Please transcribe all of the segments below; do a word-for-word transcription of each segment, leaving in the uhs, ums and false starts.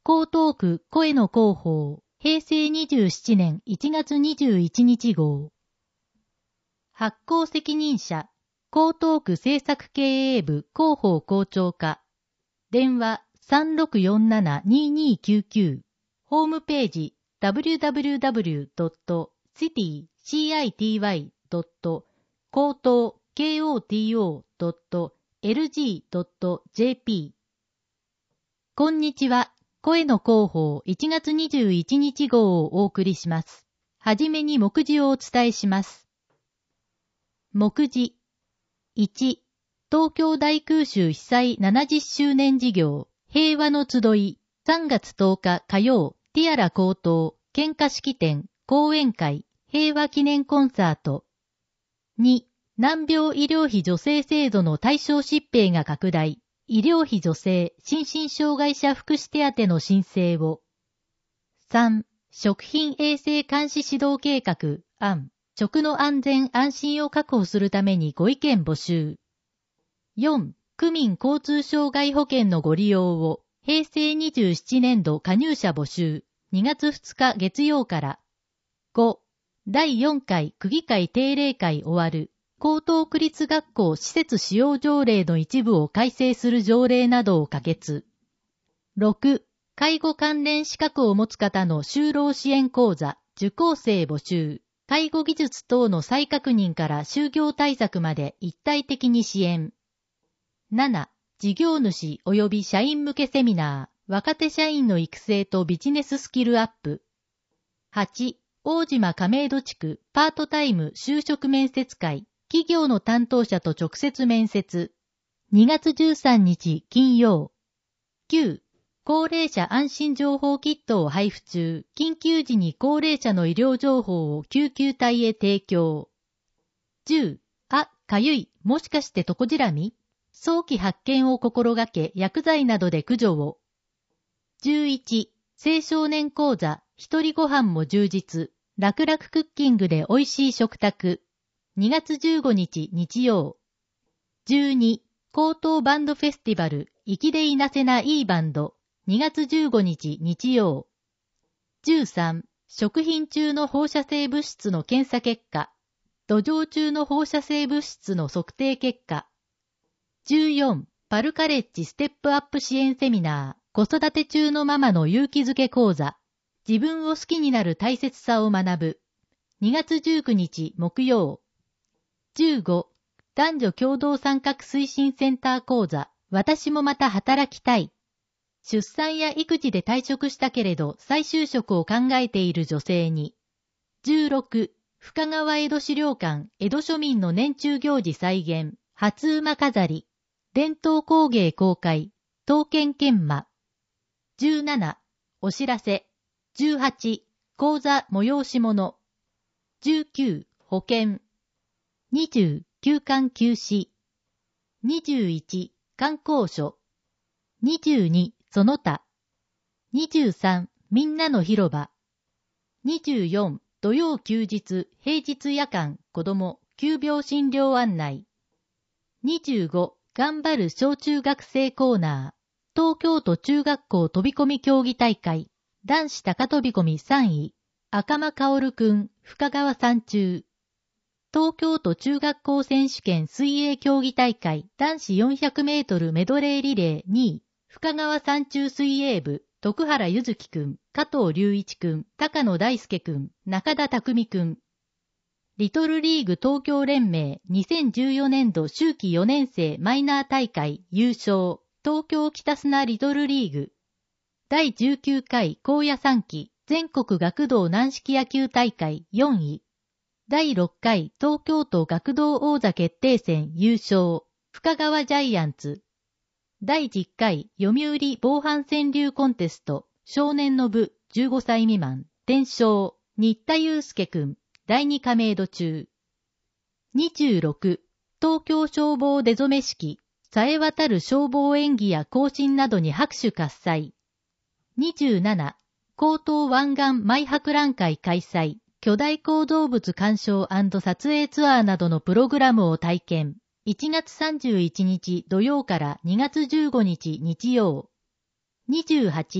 江東区声の広報、へいせいにじゅうななねんいちがつにじゅういちにち号。発行責任者、江東区政策経営部広報校長課。電話 さんろくよんななにーにーきゅうきゅう。ホームページ ダブリューダブリューダブリュードットシティドットコートドットエルジードットジェーピー。こんにちは。声の広報いちがつにじゅういちにち号をお送りします。はじめに目次をお伝えします。目次いち、東京大空襲被災ななじゅっしゅうねん事業平和の集いさんがつとおか火曜ティアラ高等献花式典講演会平和記念コンサート。に、難病医療費助成制度の対象疾病が拡大。医療費助成、心身障害者福祉手当の申請を。さん、食品衛生監視指導計画、案、食の安全安心を確保するためにご意見募集。よん、区民交通障害保険のご利用を、へいせいにじゅうななねんど加入者募集、にがつふつか月曜から。ご、だいよんかい区議会定例会終わる。江東区立学校施設使用条例の一部を改正する条例などを可決。ろく、介護関連資格を持つ方の就労支援講座、受講生募集。介護技術等の再確認から就業対策まで一体的に支援。なな、事業主及び社員向けセミナー、若手社員の育成とビジネススキルアップ。はち、大島亀戸地区パートタイム就職面接会。企業の担当者と直接面接。にがつじゅうさんにち金曜。きゅう、高齢者安心情報キットを配布中。緊急時に高齢者の医療情報を救急隊へ提供。じゅう、あ、かゆい、もしかしてトコジラミ？早期発見を心がけ薬剤などで駆除を。じゅういち、青少年講座、一人ご飯も充実。楽々クッキングで美味しい食卓。にがつじゅうごにち日曜。じゅうに、高等バンドフェスティバル、粋でいなせないいバンド、にがつじゅうごにち日曜。じゅうさん、食品中の放射性物質の検査結果、土壌中の放射性物質の測定結果。じゅうよん、パルカレッジステップアップ支援セミナー、子育て中のママの勇気づけ講座、自分を好きになる大切さを学ぶ、にがつじゅうくにち木曜。じゅうご、男女共同参画推進センター講座、私もまた働きたい。出産や育児で退職したけれど再就職を考えている女性に。じゅうろく、深川江戸資料館、江戸庶民の年中行事再現、初馬飾り、伝統工芸公開、刀剣研磨。じゅうなな、お知らせ。じゅうはち、講座催し物。じゅうきゅう、保険。にじゅう、休館休止。にじゅういち、観光所。にじゅうに、その他。にじゅうさん、みんなの広場。にじゅうよん、土曜休日、平日夜間、子ども、急病診療案内。にじゅうご、頑張る小中学生コーナー。東京都中学校飛び込み競技大会。男子高飛び込みさんい。赤間薫くん、深川山中。東京都中学校選手権水泳競技大会男子よんひゃくメートルメドレーリレーにい、深川山中水泳部、徳原ゆずきくん、加藤隆一くん、高野大輔くん、中田匠くん。リトルリーグ東京連盟にせんじゅうよねんど秋季よねん生マイナー大会優勝、東京北砂リトルリーグ。だいじゅうきゅうかい高野山期全国学童軟式野球大会よんい。だいろっかい東京都学童王座決定戦優勝、深川ジャイアンツ。だいじゅっかい読売防犯川柳コンテスト少年の部じゅうごさい未満、天正、新田祐介くん、だいに加盟度中。にじゅうろく、東京消防出初め式、冴え渡る消防演技や行進などに拍手喝采。にじゅうなな、江東湾岸マイ博覧会開催。巨大構造物鑑賞&撮影ツアーなどのプログラムを体験。いちがつさんじゅういちにち土曜からにがつじゅうごにち日曜。にじゅうはち、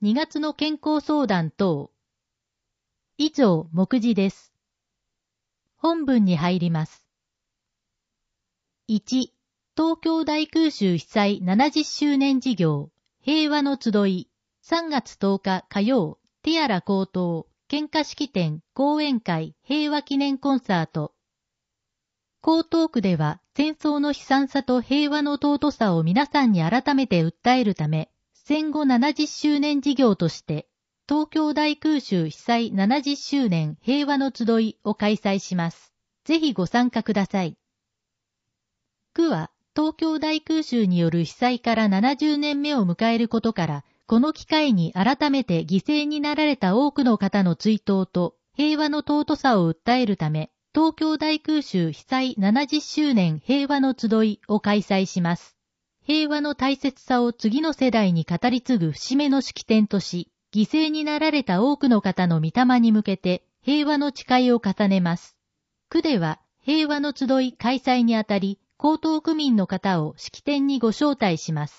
にがつの健康相談等。以上、目次です。本文に入ります。いち、東京大空襲被災ななじゅっしゅうねん事業、平和の集い、さんがつとおか火曜、ティアラ高等、献花式典、講演会、平和記念コンサート。江東区では戦争の悲惨さと平和の尊さを皆さんに改めて訴えるため、戦後ななじゅっしゅうねん事業として、東京大空襲被災ななじゅっしゅうねん平和の集いを開催します。ぜひご参加ください。区は東京大空襲による被災からななじゅうねんめを迎えることから、この機会に改めて犠牲になられた多くの方の追悼と平和の尊さを訴えるため、東京大空襲被災ななじゅっしゅうねん平和の集いを開催します。平和の大切さを次の世代に語り継ぐ節目の式典とし、犠牲になられた多くの方の御霊に向けて平和の誓いを重ねます。区では平和の集い開催にあたり、江東区民の方を式典にご招待します。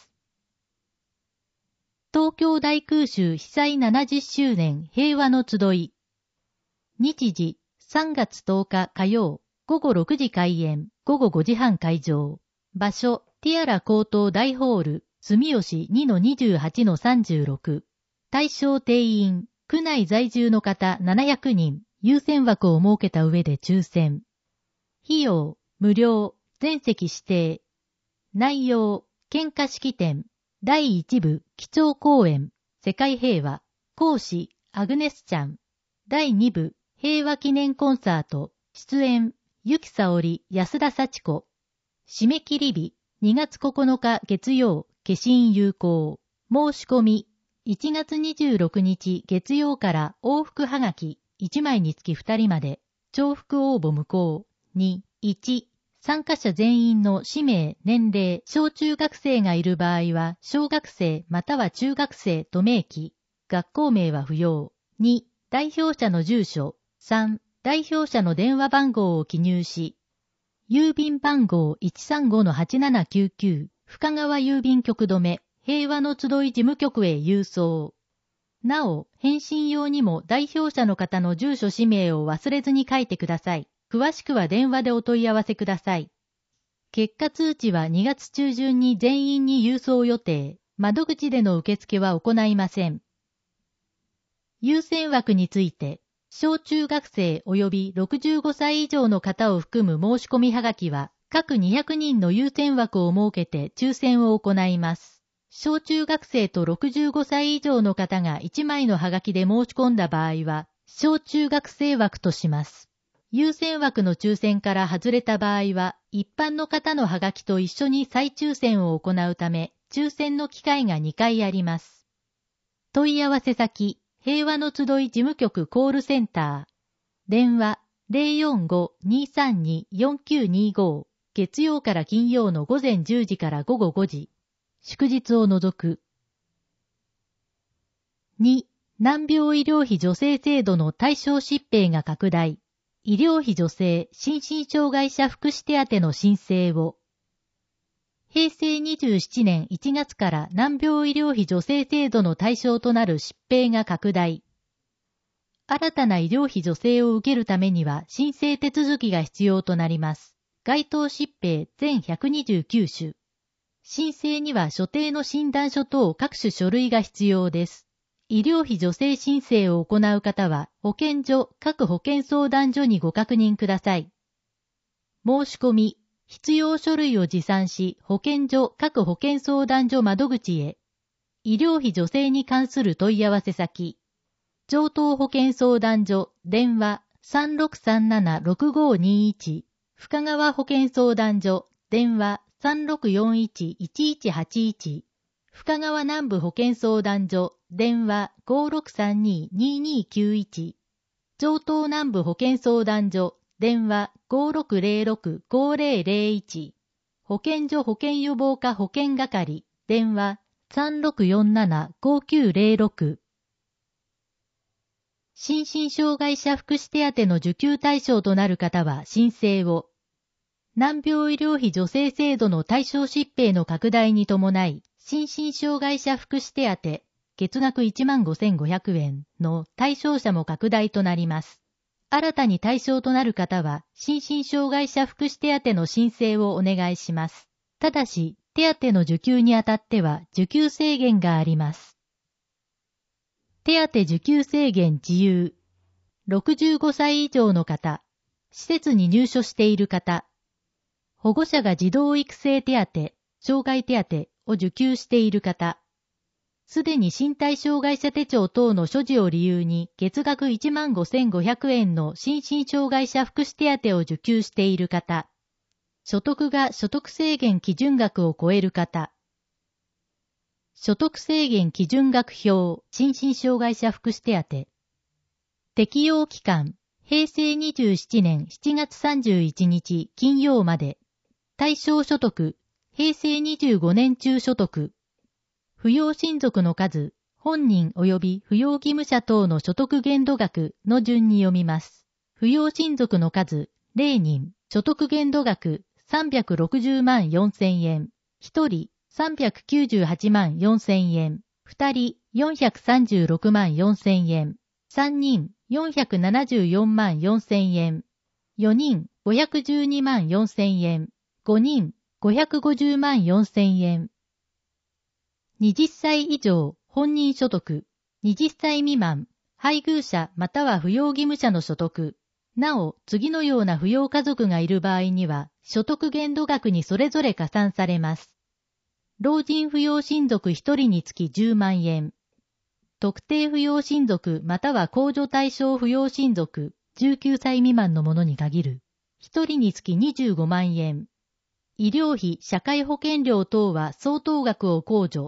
東京大空襲被災ななじゅっしゅうねん平和の集い。日時、さんがつとおか火曜、ごごろくじ開演、ごごごじはん会場。場所、ティアラ高等大ホール、住吉 にのにじゅうはちのさんじゅうろく。対象定員、区内在住の方ななひゃくにん、優先枠を設けた上で抽選。費用、無料、全席指定。内容、献花式典。だいいち部、基調講演、世界平和。講師、アグネスちゃん。だいに部、平和記念コンサート。出演、ゆきさおり、安田幸子。締め切り日、にがつここのか月曜、消印有効。申し込み、いちがつにじゅうろくにち月曜から往復はがき、いちまいにつきふたりまで。重複応募無効。に、いち、参加者全員の氏名、年齢、小中学生がいる場合は、小学生または中学生と明記。学校名は不要。に、代表者の住所。さん、代表者の電話番号を記入し、郵便番号 いちさんごのはちななきゅうきゅう、深川郵便局止め、平和の集い事務局へ郵送。なお、返信用にも代表者の方の住所氏名を忘れずに書いてください。詳しくは電話でお問い合わせください。結果通知はにがつちゅうじゅんに全員に郵送予定。窓口での受付は行いません。優先枠について、小中学生及びろくじゅうごさい以上の方を含む申し込みはがきは、各にひゃくにんの優先枠を設けて抽選を行います。小中学生とろくじゅうごさい以上の方がいちまいのはがきで申し込んだ場合は、小中学生枠とします。優先枠の抽選から外れた場合は、一般の方のハガキと一緒に再抽選を行うため、抽選の機会がにかいあります。問い合わせ先、平和の集い事務局コールセンター。電話 ゼロよんご にーさんに よんきゅうにーご。月曜から金曜の午前じゅうじから午後ごじ。祝日を除く。に、難病医療費助成制度の対象疾病が拡大。医療費助成心身障害者福祉手当の申請を。へいせいにじゅうななねんいちがつから難病医療費助成制度の対象となる疾病が拡大。新たな医療費助成を受けるためには申請手続きが必要となります。該当疾病全ひゃくにじゅうきゅうしゅ。申請には所定の診断書等各種書類が必要です。医療費助成申請を行う方は、保健所、各保健相談所にご確認ください。申し込み、必要書類を持参し、保健所、各保健相談所窓口へ。医療費助成に関する問い合わせ先。城東保健相談所、電話 さんろくさんななろくごにいち。深川保健相談所、電話 さんろくよんいちいちいちはちいち。深川南部保健相談所、電話 ごろくさんに にーにーきゅういち。城東南部保健相談所、電話 ごろくぜろろくごぜろぜろいち。保健所保健予防課保健係、電話 さんろくよんななごきゅうぜろろく。心身障害者福祉手当の受給対象となる方は申請を。難病医療費助成制度の対象疾病の拡大に伴い、心身障害者福祉手当、 月額 いちまんごせんごひゃくえんの対象者も拡大となります。新たに対象となる方は、心身障害者福祉手当の申請をお願いします。ただし、手当の受給にあたっては受給制限があります。手当受給制限自由。ろくじゅうごさい以上の方、施設に入所している方、保護者が児童育成手当、障害手当を受給している方、すでに身体障害者手帳等の所持を理由に月額 いちまんごせんごひゃくえんの心身障害者福祉手当を受給している方、所得が所得制限基準額を超える方、所得制限基準額表心身障害者福祉手当、適用期間、へいせいにじゅうななねんしちがつさんじゅういちにち金曜まで、対象所得、へいせいにじゅうごねん中所得、扶養親族の数、本人及び扶養義務者等の所得限度額の順に読みます。扶養親族の数、れいにん、所得限度額さんびゃくろくじゅうまんよんせんえん、ひとりさんびゃくきゅうじゅうはちまんよんせんえん、ふたりよんひゃくさんじゅうろくまんよんせんえん、さんにんよんひゃくななじゅうよんまんよんせんえん、よにんごひゃくじゅうにまんよんせんえん、ごにんごひゃくごじゅうまんよんせんえん。はたち以上、本人所得、はたち未満、配偶者または扶養義務者の所得。なお、次のような扶養家族がいる場合には、所得限度額にそれぞれ加算されます。老人扶養親族ひとりにつきじゅうまんえん。特定扶養親族または控除対象扶養親族、じゅうきゅうさい未満のものに限る。ひとりにつきにじゅうごまんえん。医療費、社会保険料等は相当額を控除。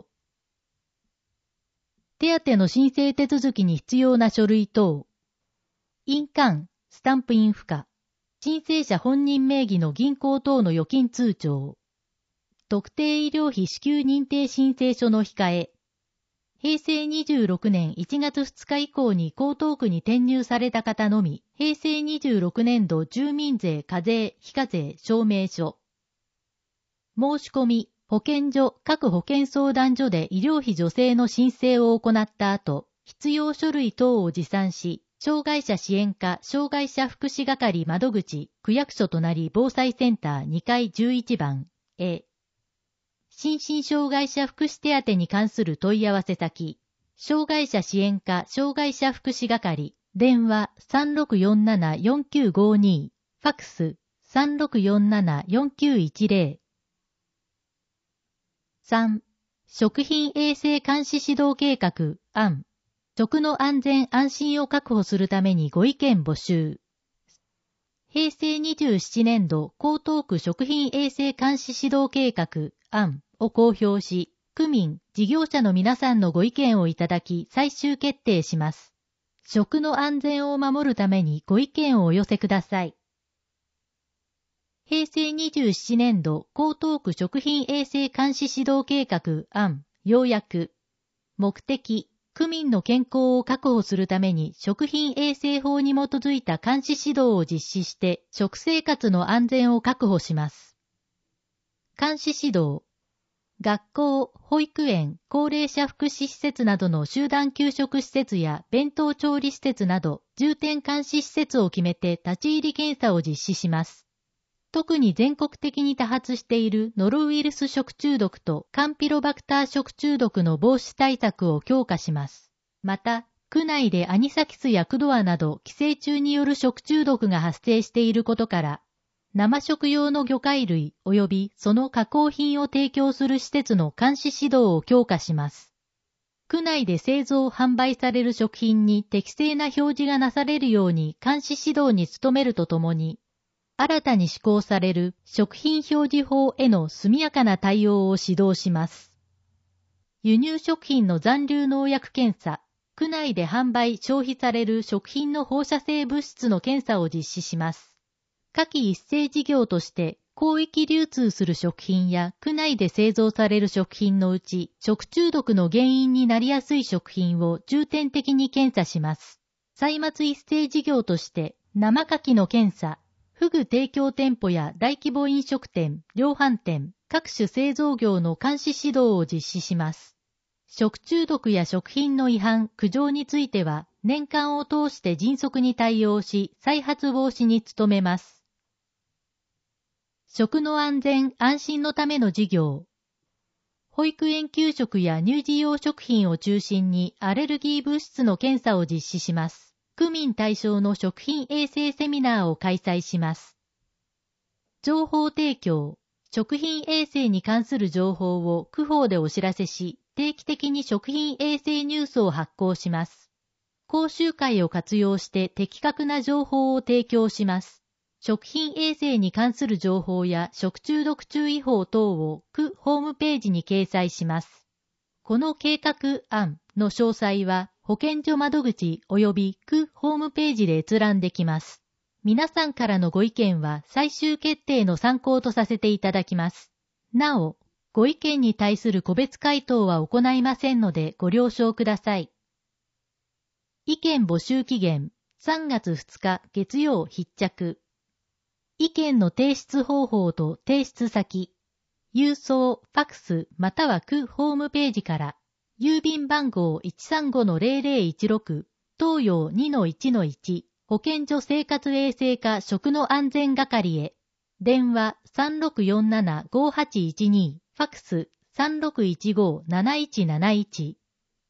手当の申請手続きに必要な書類等。印鑑、スタンプ印付加。申請者本人名義の銀行等の預金通帳。特定医療費支給認定申請書の控え。へいせいにじゅうろくねんいちがつふつか以降に江東区に転入された方のみ、へいせいにじゅうろくねんど住民税課税非課税証明書。申し込み、保健所、各保健相談所で医療費助成の申請を行った後、必要書類等を持参し、障害者支援課障害者福祉係窓口、区役所となり防災センターにかいじゅういちばんへ。心身障害者福祉手当に関する問い合わせ先、障害者支援課障害者福祉係、電話 さんろくよんななよんきゅうごに、ファックス さんろくよんななよんきゅういちぜろ。さん. 食品衛生監視指導計画案。食の安全安心を確保するためにご意見募集。へいせいにじゅうななねんど江東区食品衛生監視指導計画案を公表し、区民、事業者の皆さんのご意見をいただき最終決定します。食の安全を守るためにご意見をお寄せください。へいせいにじゅうななねんど江東区食品衛生監視指導計画案要約。目的、区民の健康を確保するために食品衛生法に基づいた監視指導を実施して食生活の安全を確保します。監視指導。学校、保育園、高齢者福祉施設などの集団給食施設や弁当調理施設など重点監視施設を決めて立ち入り検査を実施します。特に全国的に多発しているノロウイルス食中毒とカンピロバクター食中毒の防止対策を強化します。また、区内でアニサキスやクドアなど寄生虫による食中毒が発生していることから、生食用の魚介類及びその加工品を提供する施設の監視指導を強化します。区内で製造・販売される食品に適正な表示がなされるように監視指導に努めるとともに、新たに施行される食品表示法への速やかな対応を指導します。輸入食品の残留農薬検査、区内で販売・消費される食品の放射性物質の検査を実施します。下記一斉事業として、広域流通する食品や区内で製造される食品のうち、食中毒の原因になりやすい食品を重点的に検査します。歳末一斉事業として、生牡蠣の検査、フグ提供店舗や大規模飲食店、量販店、各種製造業の監視指導を実施します。 食中毒や食品の違反、苦情については、年間を通して迅速に対応し、再発防止に努めます。食の安全・安心のための事業。保育園給食や乳児用食品を中心にアレルギー物質の検査を実施します。区民対象の食品衛生セミナーを開催します。情報提供。食品衛生に関する情報を区法でお知らせし、定期的に食品衛生ニュースを発行します。講習会を活用して的確な情報を提供します。食品衛生に関する情報や食中毒注意報等を区ホームページに掲載します。この計画案の詳細は保健所窓口及び区ホームページで閲覧できます。皆さんからのご意見は最終決定の参考とさせていただきます。なお、ご意見に対する個別回答は行いませんのでご了承ください。意見募集期限さんがつふつか月曜必着。意見の提出方法と提出先。郵送、ファクスまたは区ホームページから。郵便番号 いちさんごのゼロゼロいちろく、東洋 にのいちのいち、保健所生活衛生課食の安全係へ。電話 さんろくよんななごはちいちに、ファクス さんろくいちごなないちなないち。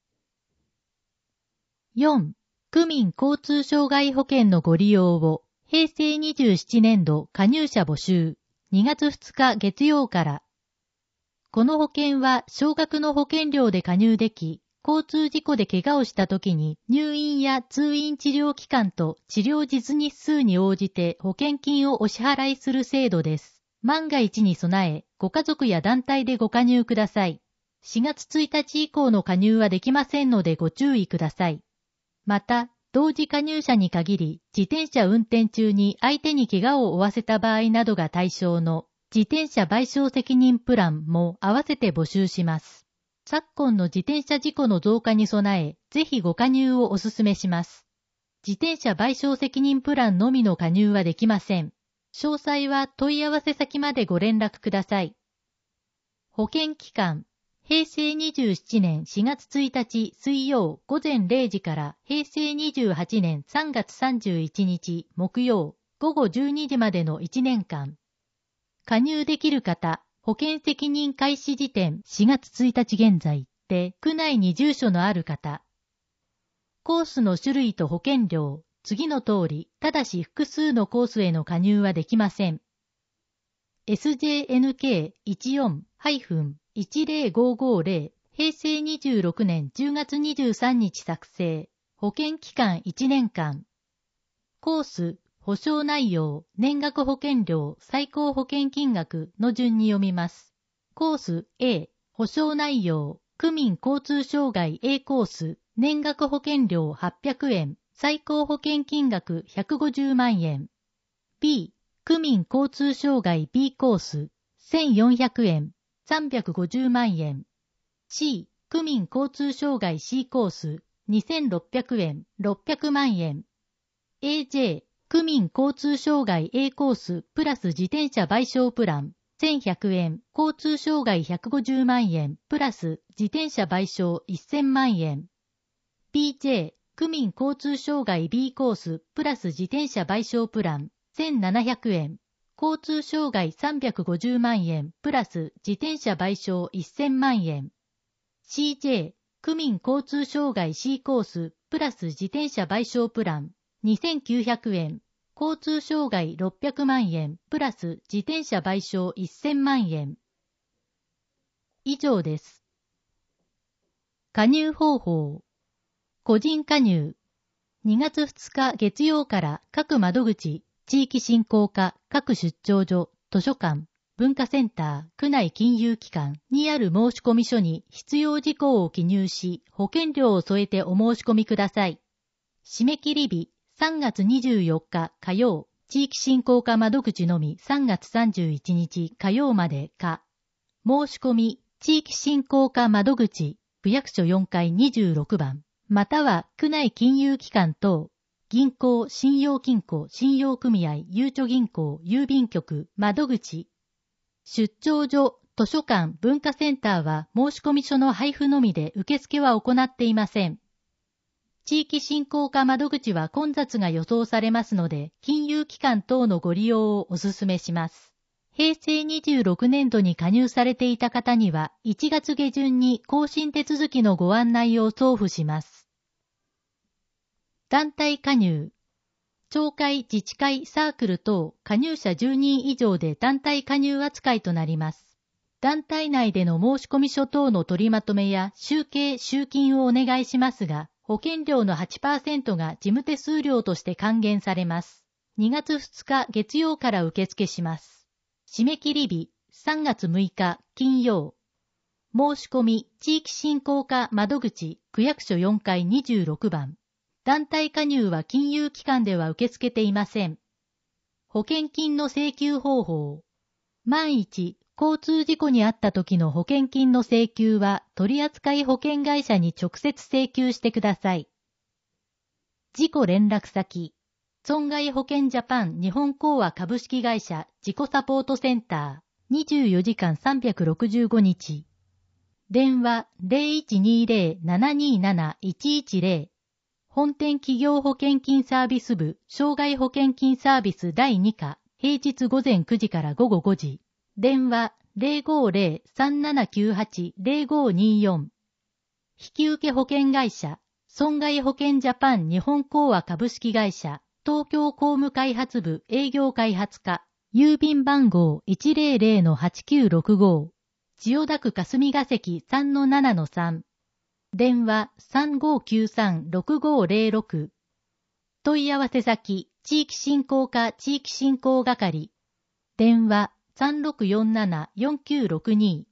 よん. 区民交通障害保険のご利用を。へいせいにじゅうななねんど加入者募集。にがつふつか月曜から。この保険は少額の保険料で加入でき、交通事故で怪我をしたときに入院や通院治療期間と治療実日数に応じて保険金をお支払いする制度です。万が一に備え、ご家族や団体でご加入ください。しがつついたち以降の加入はできませんのでご注意ください。また、同時加入者に限り、自転車運転中に相手に怪我を負わせた場合などが対象の自転車賠償責任プランも合わせて募集します。昨今の自転車事故の増加に備え、ぜひご加入をお勧めします。自転車賠償責任プランのみの加入はできません。詳細は問い合わせ先までご連絡ください。保険期間。へいせいにじゅうななねんしがつついたち水曜午前れいじからへいせいにじゅうはちねんさんがつさんじゅういちにち木曜ごごじゅうにじまでのいちねんかん。加入できる方、保険責任開始時点しがつついたち現在で区内に住所のある方。コースの種類と保険料、次の通り、ただし複数のコースへの加入はできません。エスジェーエヌケーいちよん いちぜろごごゼロ へいせいにじゅうろくねんじゅうがつにじゅうさんにち作成。保険期間いちねんかん。コース、保証内容、年額保険料、最高保険金額の順に読みます。コース A、保証内容、区民交通障害 A コース、年額保険料はっぴゃくえん、最高保険金額ひゃくごじゅうまんえん。B、区民交通障害 B コース、せんよんひゃくえん、さんびゃくごじゅうまんえん。C、区民交通障害 C コース、にせんろっぴゃくえん、ろっぴゃくまんえん。エージェー、区民交通障害 A コースプラス自転車賠償プラン、せんひゃくえん、交通障害ひゃくごじゅうまんえん、プラス自転車賠償せんまんえん。ビージェー、区民交通障害 B コースプラス自転車賠償プラン、せんななひゃくえん。交通障害さんびゃくごじゅうまんえんプラス自転車賠償せんまんえん。シージェー、区民交通障害 C コースプラス自転車賠償プランにせんきゅうひゃくえん。交通障害ろっぴゃくまんえんプラス自転車賠償せんまんえん。以上です。加入方法。個人加入。にがつふつか月曜から各窓口、地域振興課、各出張所、図書館、文化センター、区内金融機関にある申込書に必要事項を記入し、保険料を添えてお申し込みください。締め切り日、さんがつにじゅうよっか火曜、地域振興課窓口のみさんがつさんじゅういちにち火曜までか。申し込み、地域振興課窓口、区役所よんかいにじゅうろくばん、または区内金融機関等、銀行、信用金庫、信用組合、ゆうちょ銀行、郵便局、窓口。出張所、 図書館・文化センターは申込書の配布のみで受付は行っていません。地域振興課窓口は混雑が予想されますので、金融機関等のご利用をお勧めします。へいせいにじゅうろくねんどに加入されていた方には、いちがつげじゅんに更新手続きのご案内を送付します。団体加入。町会、自治会、サークル等、加入者じゅうにん以上で団体加入扱いとなります。団体内での申込書等の取りまとめや集計・集金をお願いしますが、保険料の はちパーセント が事務手数料として還元されます。にがつふつか月曜から受付します。締め切り日、さんがつむいか金曜。申し込み、地域振興課窓口、区役所よんかいにじゅうろくばん。団体加入は金融機関では受け付けていません。保険金の請求方法。万一、交通事故に遭った時の保険金の請求は取扱保険会社に直接請求してください。事故連絡先。損害保険ジャパン日本興亜株式会社事故サポートセンターにじゅうよじかんさんびゃくろくじゅうごにち。電話 ゼロいちにゼロ ななになないちいちゼロ。本店企業保険金サービス部障害保険金サービスだいにか平日午前くじから午後ごじ。電話 ゼロごゼロ さんななきゅうはち ゼロごによん。引受保険会社、損害保険ジャパン日本興亜株式会社、東京工務開発部営業開発課、郵便番号 いちゼロゼロのはちきゅうろくご。千代田区霞が関 さんのななのさん。電話 さんごきゅうさんろくごゼロろく。問い合わせ先、地域振興課地域振興係。電話さんろくよんななよんきゅうろくに。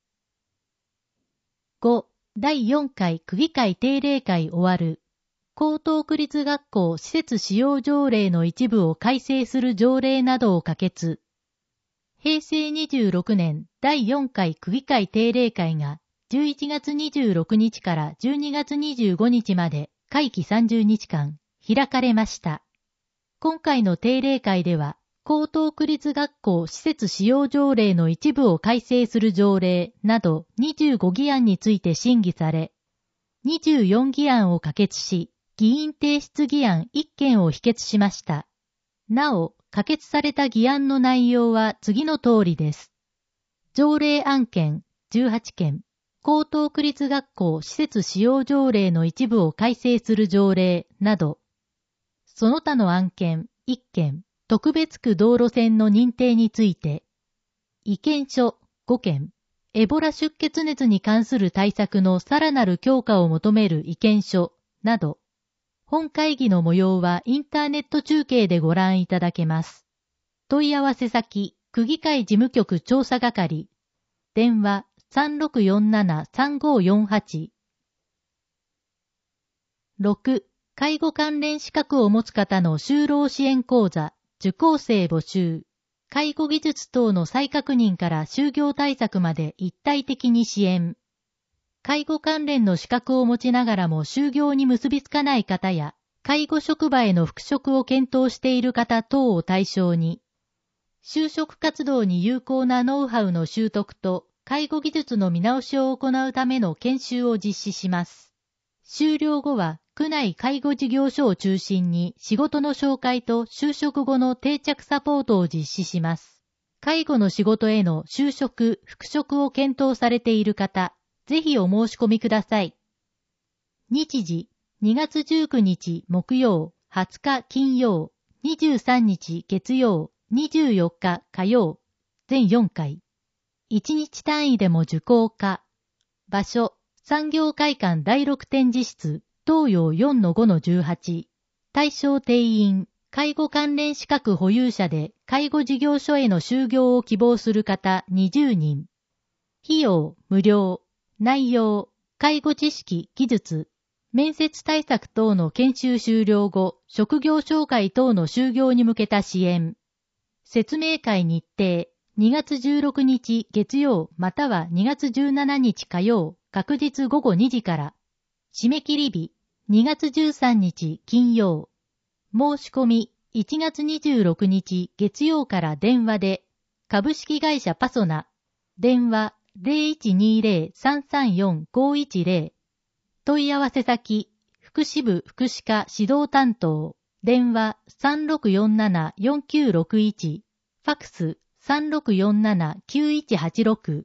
ご. だいよんかい区議会定例会終わる。江東区立学校施設使用条例の一部を改正する条例などを可決。へいせいにじゅうろくねんだいよんかい区議会定例会がじゅういちがつにじゅうろくにちからじゅうにがつにじゅうごにちまで会期さんじゅうにちかん開かれました。今回の定例会では、江東区立学校施設使用条例の一部を改正する条例などにじゅうごぎあんについて審議され、にじゅうよんぎあんを可決し、議員提出議案いっけんを否決しました。なお、可決された議案の内容は次の通りです。条例案件じゅうはちけん、江東区立学校施設使用条例の一部を改正する条例など、その他の案件いっけん、特別区道路線の認定について、意見書ごけん、エボラ出血熱に関する対策のさらなる強化を求める意見書など、本会議の模様はインターネット中継でご覧いただけます。問い合わせ先、区議会事務局調査係、電話 さんろくよんななさんごよんはち。ろく. 介護関連資格を持つ方の就労支援講座、受講生募集。介護技術等の再確認から就業対策まで一体的に支援。介護関連の資格を持ちながらも就業に結びつかない方や、介護職場への復職を検討している方等を対象に、就職活動に有効なノウハウの習得と介護技術の見直しを行うための研修を実施します。終了後は、区内介護事業所を中心に仕事の紹介と就職後の定着サポートを実施します。介護の仕事への就職・復職を検討されている方、ぜひお申し込みください。日時、にがつじゅうくにち木曜、はつか金曜、にじゅうさんにち月曜、にじゅうよっか火曜、全よんかい。いちにち単位でも受講可。場所、産業会館だいろく展示室、東洋 よんのごのじゅうはち。対象定員、介護関連資格保有者で介護事業所への就業を希望する方にじゅうにん。費用、無料。内容、介護知識、技術。面接対策等の研修終了後、職業紹介等の就業に向けた支援。説明会日程、にがつじゅうろくにち月曜またはにがつじゅうしちにち火曜、確日ごごにじから。締め切り日、にがつじゅうさんにち金曜。申し込み、いちがつにじゅうろくにち月曜から電話で、株式会社パソナ、 電話 ゼロいちにゼロ さんさんよん ごいちゼロ。問い合わせ先、福祉部福祉課指導担当。電話 さんろくよんなな よんきゅうろくいち。ファックス さんろくよんなな きゅういちはちろく。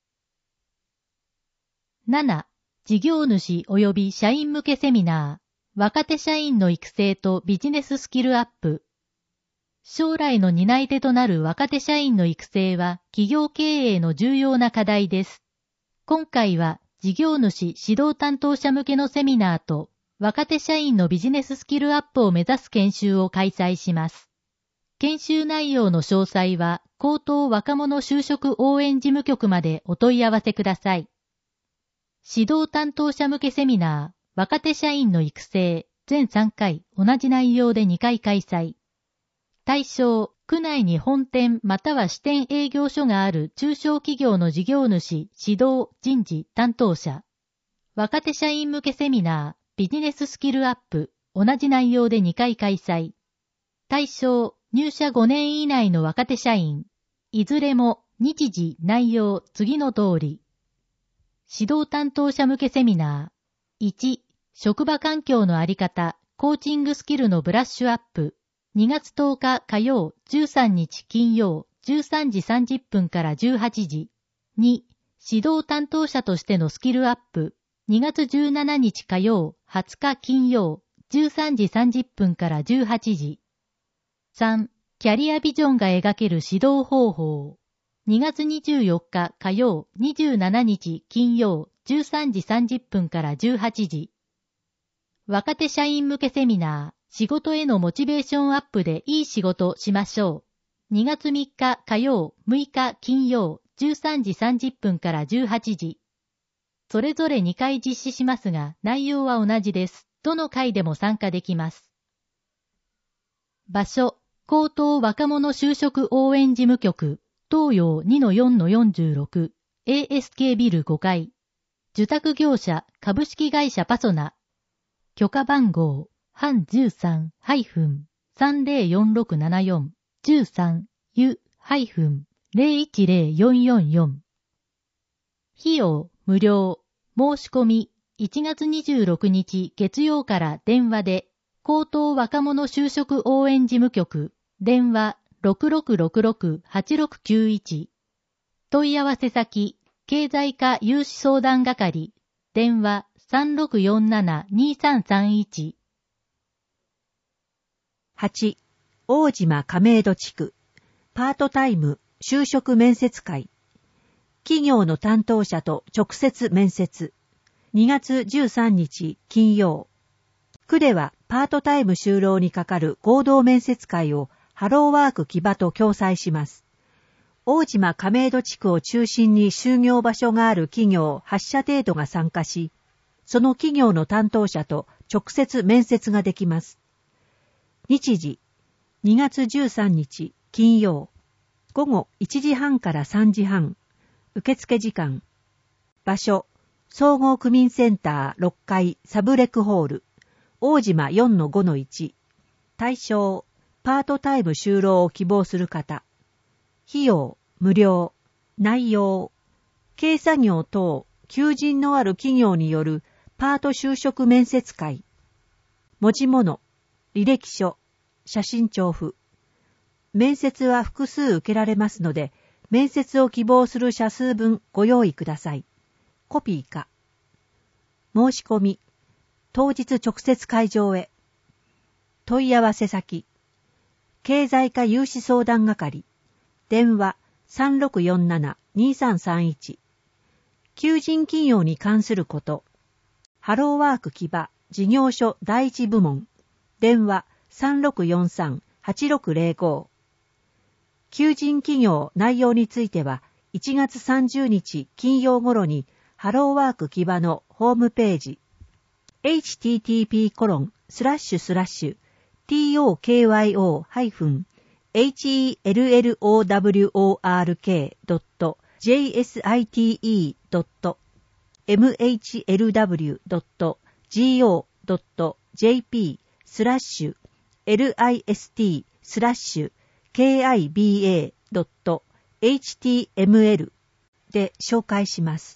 なな. 事業主及び社員向けセミナー。若手社員の育成とビジネススキルアップ。将来の担い手となる若手社員の育成は企業経営の重要な課題です。今回は事業主指導担当者向けのセミナーと若手社員のビジネススキルアップを目指す研修を開催します。研修内容の詳細は高等若者就職応援事務局までお問い合わせください。指導担当者向けセミナー、若手社員の育成、全さんかい、同じ内容でにかい開催。対象、区内に本店または支店営業所がある中小企業の事業主、指導、人事、担当者。若手社員向けセミナー、ビジネススキルアップ、同じ内容でにかい開催。対象、入社ごねん以内の若手社員。いずれも、日時、内容、次の通り。指導担当者向けセミナー。いち. 職場環境のあり方、コーチングスキルのブラッシュアップ。にがつとおか火曜、じゅうさんにち金曜、じゅうさんじさんじゅっぷんからじゅうはちじ。に. 指導担当者としてのスキルアップ。にがつじゅうしちにち火曜、はつか金曜、じゅうさんじさんじゅっぷんからじゅうはちじ。さん. キャリアビジョンが描ける指導方法。にがつにじゅうよっか火曜、にじゅうしちにち金曜、じゅうさんじさんじゅっぷんからじゅうはちじ。若手社員向けセミナー、仕事へのモチベーションアップでいい仕事しましょう。にがつみっか火曜、むいか金曜、じゅうさんじさんじゅっぷんからじゅうはちじ。それぞれにかい実施しますが、内容は同じです。どの回でも参加できます。場所、高等若者就職応援事務局。東洋 にのよんのよんじゅうろく エーエスケー ビルごかい。受託業者株式会社パソナ。許可番号半 じゅうさん さんぜろよんろくななよん じゅうさん ユ ゼロいちゼロよんよんよん。費用無料。申し込みいちがつにじゅうろくにち月曜から電話で高等若者就職応援事務局電話ろくろくろくろく はちろくきゅういち。問い合わせ先、経済課融資相談係、電話さんろくよんなな にさんさんいち。 はち. 大島亀戸地区、パートタイム就職面接会。企業の担当者と直接面接。にがつじゅうさんにち金曜。区ではパートタイム就労にかかる合同面接会をハローワーク木場と共催します。大島亀戸地区を中心に就業場所がある企業はっしゃ程度が参加し、その企業の担当者と直接面接ができます。日時、にがつじゅうさんにち金曜、午後いちじはんからさんじはん、受付時間。場所、総合区民センターろっかいサブレクホール、大島 よんのごのいち。対象、パートタイム就労を希望する方。費用、無料。内容、軽作業等、求人のある企業によるパート就職面接会。持ち物、履歴書、写真帳付。面接は複数受けられますので、面接を希望する社数分ご用意ください。コピーか。申し込み、当日直接会場へ。問い合わせ先、経済課融資相談係、電話さんろくよんなな にさんさんいち。求人企業に関すること、ハローワーク木場事業所第一部門、電話さんろくよんさん はちろくゼロご。求人企業内容についてはいちがつさんじゅうにち金曜頃にハローワーク木場のホームページ エイチティーティーピーコロンスラッシュスラッシュトクヨ ヘルロワーク ドット ジェイエスアイティーイー ドット エムエイチエルダブリュー ドット ジーオー ドット ジェーピー スラッシュ エルアイエスティー スラッシュ ケーアイビーエー ドット エイチティーエムエルで紹介します。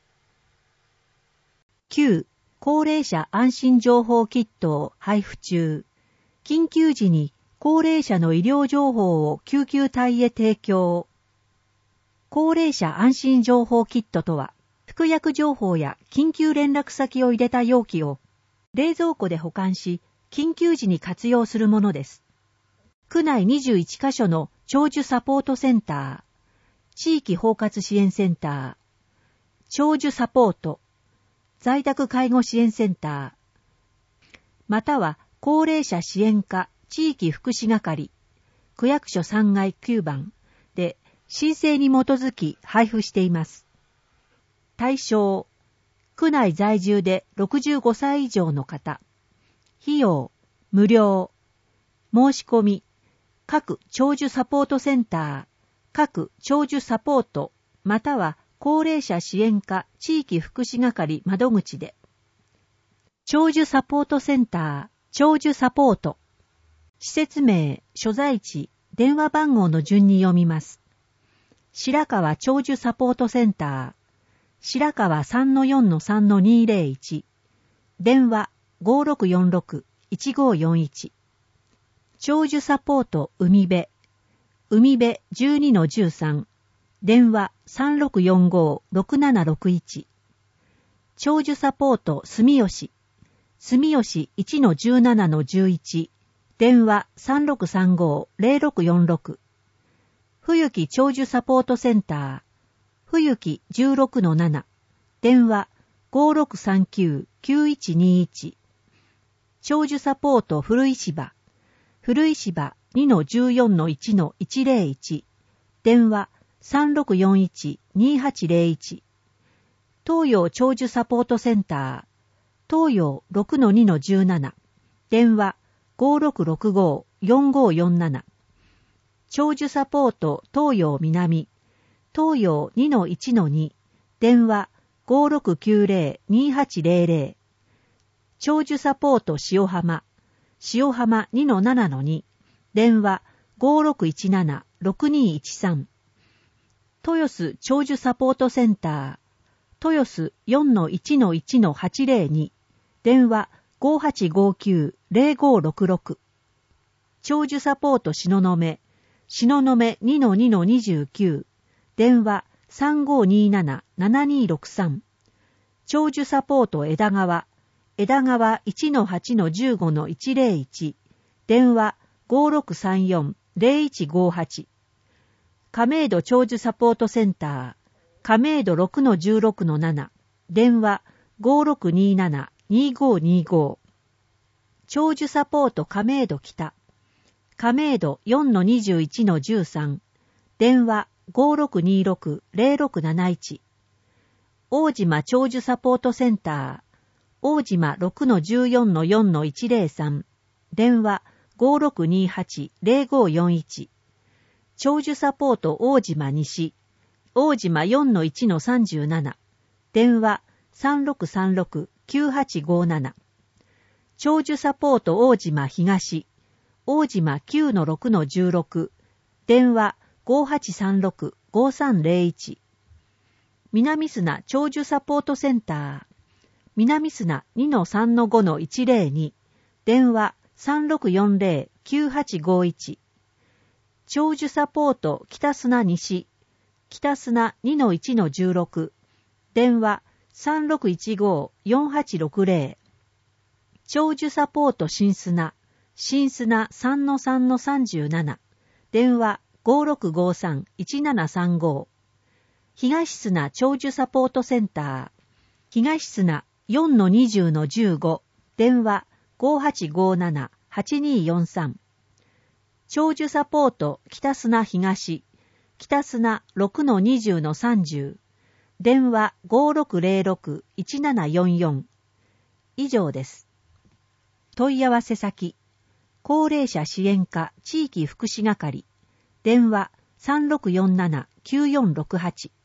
きゅう. 高齢者安心情報キットを配布中。緊急時に高齢者の医療情報を救急隊へ提供。高齢者安心情報キットとは、服薬情報や緊急連絡先を入れた容器を冷蔵庫で保管し、緊急時に活用するものです。区内にじゅういちカ所の長寿サポートセンター、地域包括支援センター、長寿サポート、在宅介護支援センター、または高齢者支援課地域福祉係、区役所さんがいきゅうばんで申請に基づき配布しています。対象、区内在住でろくじゅうごさい以上の方。費用、無料。申し込み、各長寿サポートセンター、各長寿サポート、または高齢者支援課地域福祉係窓口で。長寿サポートセンター、長寿サポート。施設名、所在地、電話番号の順に読みます。白川長寿サポートセンター、白川 さんのよんのさんのにーぜろいち、電話 ごーろくよんろくいちごーよんいち。長寿サポート海辺、海辺 じゅうにのじゅうさん、電話 さんろくよんごーろくななろくいち。長寿サポート住吉、住吉 いちのじゅうななのじゅういち、電話 さんろくさんごーぜろろくよんろく。冬木長寿サポートセンター、冬木 じゅうろくのなな、電話 ごーろくさんきゅうきゅういちにいち。長寿サポート古石場、古石場 にのじゅうよんのいちのいちぜろいち、電話 さんろくよんいちにはちぜろいち。東洋長寿サポートセンター、東洋 ろくのにのじゅうなな、電話 ごーろくろくごーよんごーよんなな。長寿サポート東洋南、東洋 にのいちのに、電話 ごーろくきゅうぜろにはちぜろぜろ。長寿サポート塩浜、塩浜 にのななのに、電話 ごーろくいちななろくにいちさん。豊洲長寿サポートセンター、豊洲 よんのいちのいちのはちぜろに、電話 ごーはちごーきゅうぜろごーろくろく。長寿サポート東雲、東雲 にのにのにじゅうきゅう、電話 さんごーにーななななにーろくさん。長寿サポート枝川、枝川 いちのはちのじゅうごのいちぜろいち、電話 ごーろくさんよんぜろいちごーはち。亀戸長寿サポートセンター、亀戸 ろくのじゅうろくのなな、電話 ごーろくにーななにーごーにーごー。長寿サポート亀戸北、亀戸 よんのにじゅういちのじゅうさん、電話 ごーろくにーろくぜろろくなないち。大島長寿サポートセンター、大島 ろくのじゅうよんのよんのいちぜろさん、電話 ごーろくにーはちぜろごーよんいち。長寿サポート大島西、大島 よんのいちのさんじゅうなな、電話 さんろくさんろくきゅうはちごーなな。長寿サポート大島東、大島 きゅうのろくのじゅうろく、電話 ごーはちさんろくごーさんぜろいち。南砂長寿サポートセンター、南砂 にのさんのごのいちぜろに、電話 さんろくよんぜろきゅうはちごーいち。長寿サポート北砂西、北砂 にのいちのじゅうろく、電話 さんろくいちごーよんはちろくぜろ。長寿サポート新砂、新砂 さんのさんのさんじゅうなな、電話 ごーろくごーさんいちななさんごー。東砂長寿サポートセンター、東砂 よんのにじゅうのじゅうご、電話 ごーはちごーななはちにーよんさん。長寿サポート北砂東、北砂 ろくのにじゅうのさんじゅう、電話 ごーろくぜろろくいちななよんよん。以上です。問い合わせ先、高齢者支援課地域福祉係、電話 さんろくよんななきゅうよんろくはち。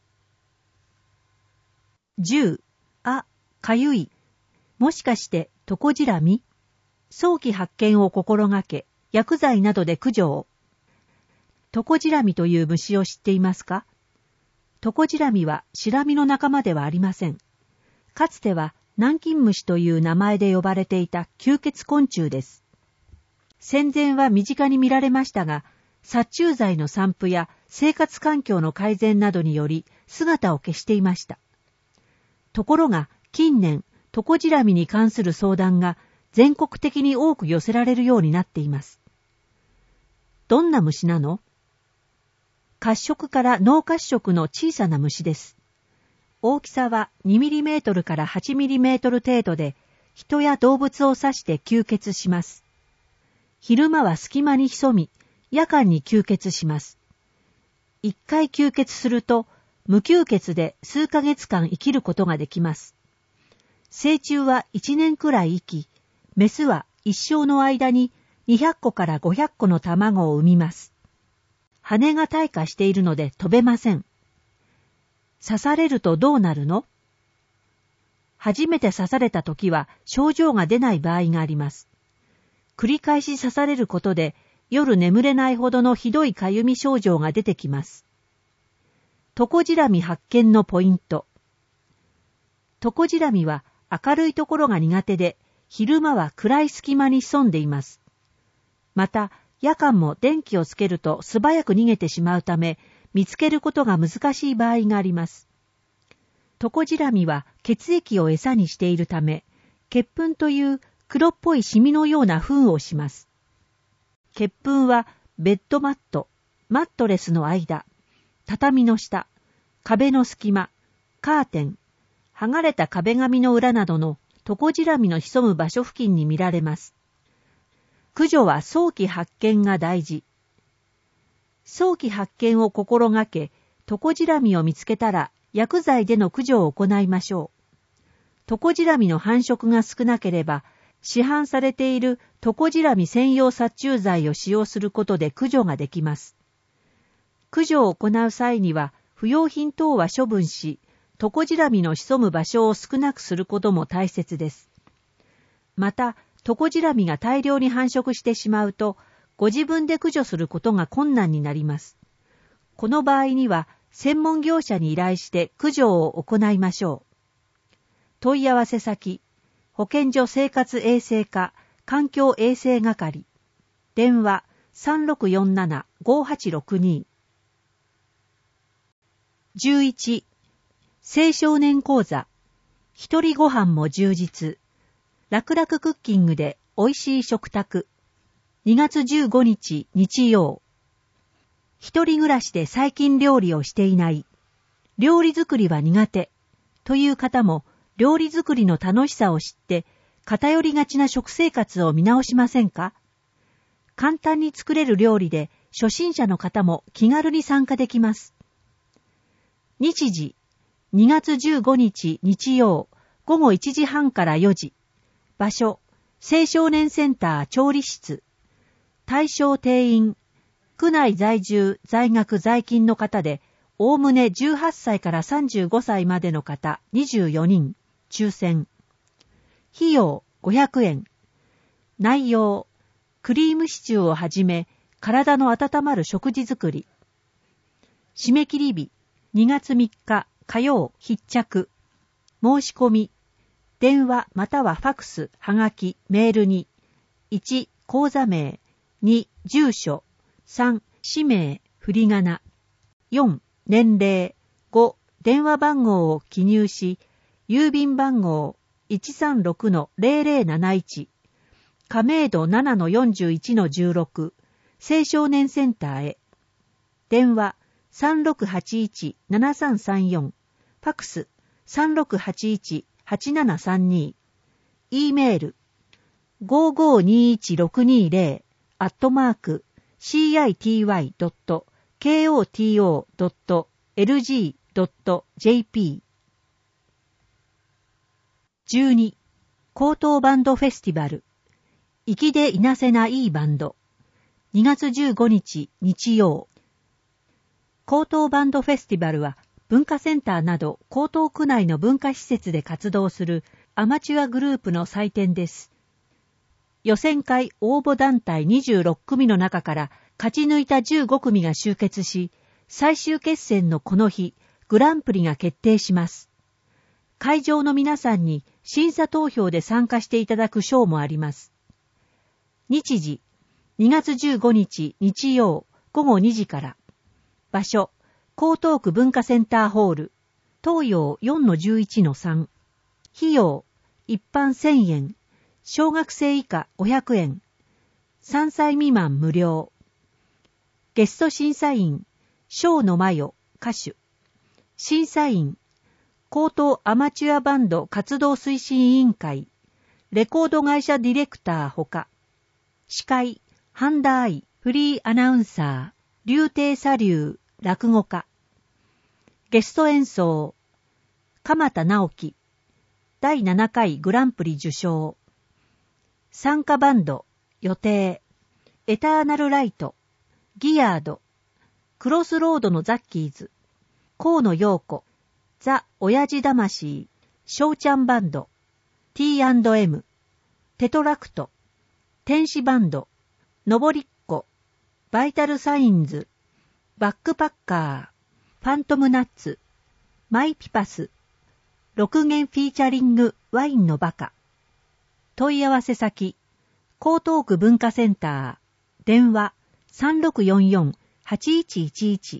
じゅう、あ、かゆい。もしかしてトコジラミ？早期発見を心がけ、薬剤などで駆除を。トコジラミという虫を知っていますか？ トコジラミはシラミの仲間ではありません。かつては南京虫という名前で呼ばれていた吸血昆虫です。戦前は身近に見られましたが、殺虫剤の散布や生活環境の改善などにより姿を消していました。ところが近年、トコジラミに関する相談が全国的に多く寄せられるようになっています。どんな虫なの？褐色から濃褐色の小さな虫です。大きさはにミリメートルからはちミリメートル程度で、人や動物を刺して吸血します。昼間は隙間に潜み、夜間に吸血します。一回吸血すると、無吸血で数ヶ月間生きることができます。成虫はいちねんくらい生き、メスは一生の間ににひゃっこからごひゃっこの卵を産みます。羽が退化しているので飛べません。刺されるとどうなるの？初めて刺された時は症状が出ない場合があります。繰り返し刺されることで夜眠れないほどのひどいかゆみ症状が出てきます。トコジラミ発見のポイント。トコジラミは明るいところが苦手で、昼間は暗い隙間に潜んでいます。また、夜間も電気をつけると素早く逃げてしまうため、見つけることが難しい場合があります。トコジラミは血液を餌にしているため、血粉という黒っぽいシミのような糞をします。血粉はベッドマット、マットレスの間、畳の下、壁の隙間、カーテン、剥がれた壁紙の裏などのトコジラミの潜む場所付近に見られます。駆除は早期発見が大事。早期発見を心がけ、トコジラミを見つけたら薬剤での駆除を行いましょう。トコジラミの繁殖が少なければ、市販されているトコジラミ専用殺虫剤を使用することで駆除ができます。駆除を行う際には、不用品等は処分し、トコジラミの潜む場所を少なくすることも大切です。また、トコジラミが大量に繁殖してしまうと、ご自分で駆除することが困難になります。この場合には、専門業者に依頼して駆除を行いましょう。問い合わせ先、保健所生活衛生課環境衛生係、電話 さんろくよんなな ごはちろくに。じゅういち、青少年講座、一人ご飯も充実、楽々クッキングで美味しい食卓、にがつじゅうごにち日曜。一人暮らしで最近料理をしていない、料理作りは苦手という方も料理作りの楽しさを知って偏りがちな食生活を見直しませんか？簡単に作れる料理で初心者の方も気軽に参加できます。日時、にがつじゅうごにち日曜、ごごいちじはんからよじ。場所、青少年センター調理室。対象定員、区内在住、在学在勤の方で、おおむねじゅうはっさいからさんじゅうごさいまでの方にじゅうよにん、抽選。費用ごひゃくえん。内容、クリームシチューをはじめ、体の温まる食事作り。締め切り日、にがつみっか火曜必着。申し込み、電話またはファクス、はがき、メールに、いち、口座名、に、住所、さん、氏名、振り仮名、よん、年齢、ご、電話番号を記入し、郵便番号 いちさんろくのゼロゼロなないち、亀戸 ななのよんじゅういちのじゅうろく、青少年センターへ。電話 さんろくはちいちななさんさんよん、ファクス さんろくはちいちはちななさんに、E メール ごごにいちろくにゼロ アットマーク シーアイティーワイドットケーオーティーオードットエルジードットジェーピー。 じゅうに、高等バンドフェスティバル、粋でいなせないいバンド、にがつじゅうごにち日曜。高等バンドフェスティバルは文化センターなど江東区内の文化施設で活動するアマチュアグループの祭典です。予選会応募団体にじゅうろっくみの中から勝ち抜いたじゅうごくみが集結し、最終決戦のこの日、 グランプリが決定します。会場の皆さんに審査投票で参加していただく賞もあります。日時、にがつじゅうごにち日曜ごごにじから。場所、江東区文化センターホール、東洋 よんのじゅういちのさん。費用、一般せんえん、小学生以下ごひゃくえん、さんさい未満無料。ゲスト審査員、小野真代、歌手。審査員、江東アマチュアバンド活動推進委員会、レコード会社ディレクターほか。司会、半田愛、フリーアナウンサー、竜亭茶龍、落語家。ゲスト演奏、鎌田直樹、だいななかいグランプリ受賞。参加バンド、予定、エターナルライト、ギアード、クロスロードのザッキーズ、河野陽子、ザ・親父魂、ショーちゃんバンド、ティーアンドエム、テトラクト、天使バンド、のぼりっこ、バイタルサインズ、バックパッカー、ファントムナッツ、マイピパス、六弦フィーチャリングワインのバカ。問い合わせ先、江東区文化センター、電話 さんろくよんよん はちいちいちいち。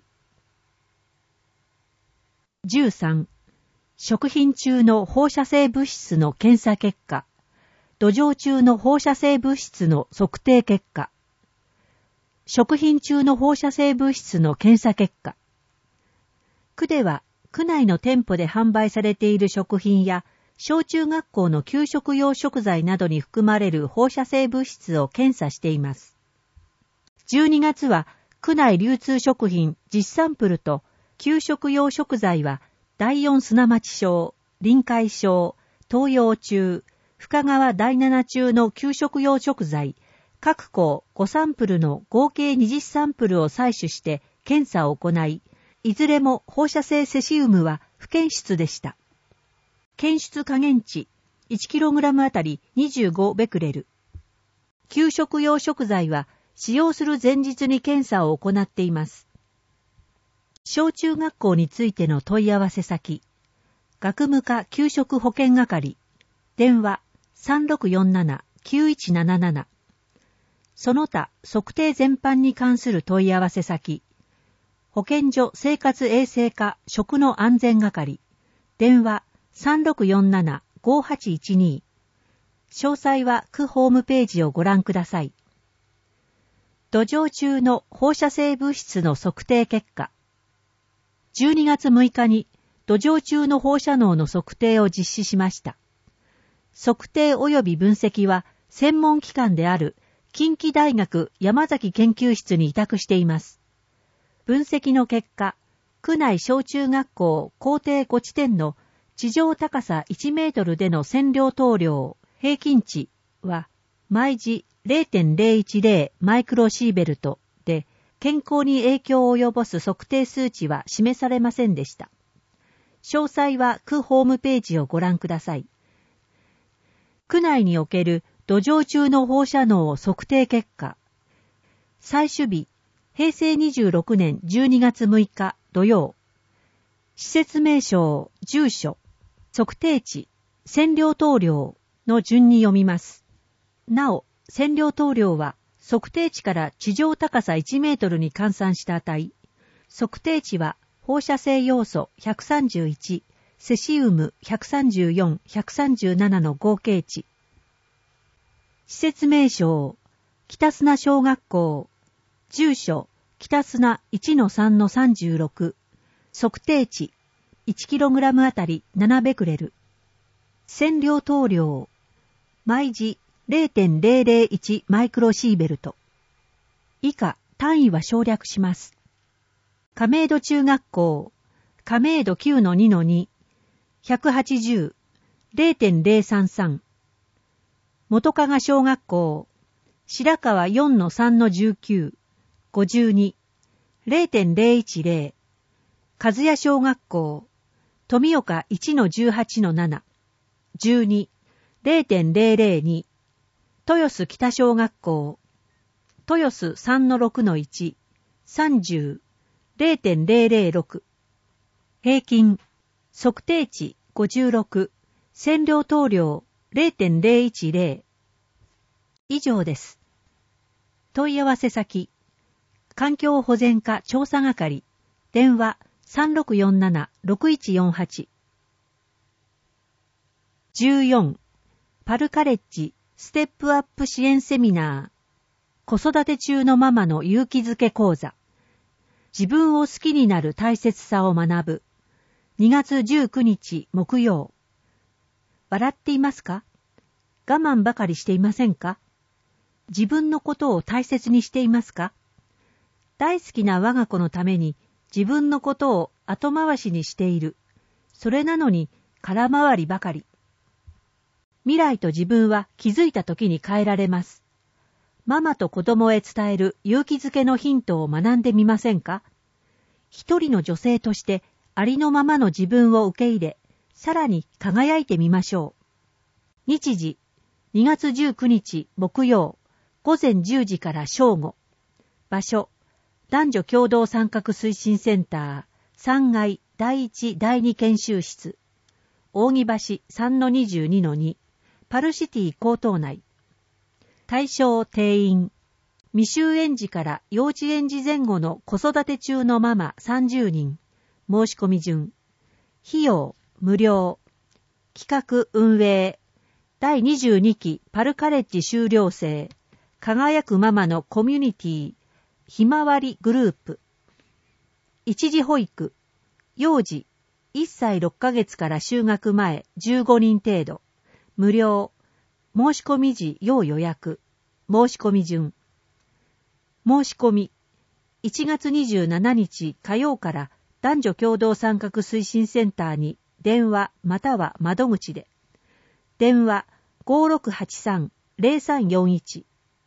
じゅうさん、食品中の放射性物質の検査結果、土壌中の放射性物質の測定結果、食品中の放射性物質の検査結果。区では、区内の店舗で販売されている食品や、小中学校の給食用食材などに含まれる放射性物質を検査しています。じゅうにがつは、区内流通食品じゅっサンプルと、給食用食材は、だいよん砂町小、臨海小、東洋中、深川だいなな中の給食用食材、各校ごサンプルの合計にじゅうサンプルを採取して検査を行い、いずれも放射性セシウムは不検出でした。検出下限値 いちキログラム あたりにじゅうごベクレル。給食用食材は使用する前日に検査を行っています。小中学校についての問い合わせ先、学務課給食保健係、電話 さんろくよんなな きゅういちなななな。その他測定全般に関する問い合わせ先、保健所生活衛生課食の安全係、電話 さんろくよんなな ごはちいちに。詳細は区ホームページをご覧ください。土壌中の放射性物質の測定結果。じゅうにがつむいかに土壌中の放射能の測定を実施しました。測定及び分析は専門機関である近畿大学山崎研究室に委託しています。分析の結果、区内小中学校校庭ごちてんの地上高さいちメートルでの線量透量平均値は毎時 れいてんれいいちぜろ マイクロシーベルトで健康に影響を及ぼす測定数値は示されませんでした。詳細は区ホームページをご覧ください。区内における土壌中の放射能を測定結果。採取日、へいせいにじゅうろくねんじゅうにがつむいか土曜。施設名称、住所、測定値、線量透量の順に読みます。なお、線量透量は測定値から地上高さいちメートルに換算した値。測定値は放射性要素ひゃくさんじゅういち、セシウムひゃくさんじゅうよん、ひゃくさんじゅうななの合計値。施設名称、北砂小学校。住所、北砂 いちのさんのさんじゅうろく。測定値、いちキログラム あたりななベクレル。線量透量、毎時 れいてんれいれいいち マイクロシーベルト。以下、単位は省略します。亀戸中学校、亀戸 きゅうのにのに、ひゃくはちじゅう、れいてんれいさんさん。元加賀小学校、白川 よんのさんのじゅうきゅう、ごじゅうに、れいてんれいいちぜろ。和谷小学校、富岡 いちのじゅうはちのなな、じゅうに、れいてんれいれいに。豊洲北小学校、豊洲 さんのろくのいち、さんじゅう、れいてんれいれいろく。 平均、測定値ごじゅうろく、線量投量 れいてんれいいちゼロ。以上です。問い合わせ先、環境保全課調査係、電話 さんろくよんなな ろくいちよんはち。じゅうよん、パルカレッジステップアップ支援セミナー、子育て中のママの勇気づけ講座、自分を好きになる大切さを学ぶ、にがつじゅうくにち木曜。笑っていますか？我慢ばかりしていませんか？自分のことを大切にしていますか？大好きな我が子のために自分のことを後回しにしている。それなのに空回りばかり。未来と自分は気づいた時に変えられます。ママと子供へ伝える勇気づけのヒントを学んでみませんか？一人の女性としてありのままの自分を受け入れ、さらに輝いてみましょう。日時、にがつじゅうくにち木曜、ごぜんじゅうじから正午。場所、男女共同参画推進センター、さんがいだいいちだいに研修室。扇橋 さんのにじゅうにのに、パルシティ高等内。対象定員。未就園児から幼稚園児前後の子育て中のママさんじゅうにん。申し込み順。費用、無料。企画運営。だいにじゅうにきパルカレッジ修了生。輝くママのコミュニティ。ひまわりグループ。一時保育。幼児。いっさいろっかげつから就学前じゅうごにん程度。無料。申し込み時要予約。申し込み順。申し込み。いちがつにじゅうしちにち火曜から男女共同参画推進センターに電話または窓口で。電話 ごろくはちさん ぜろさんよんいち。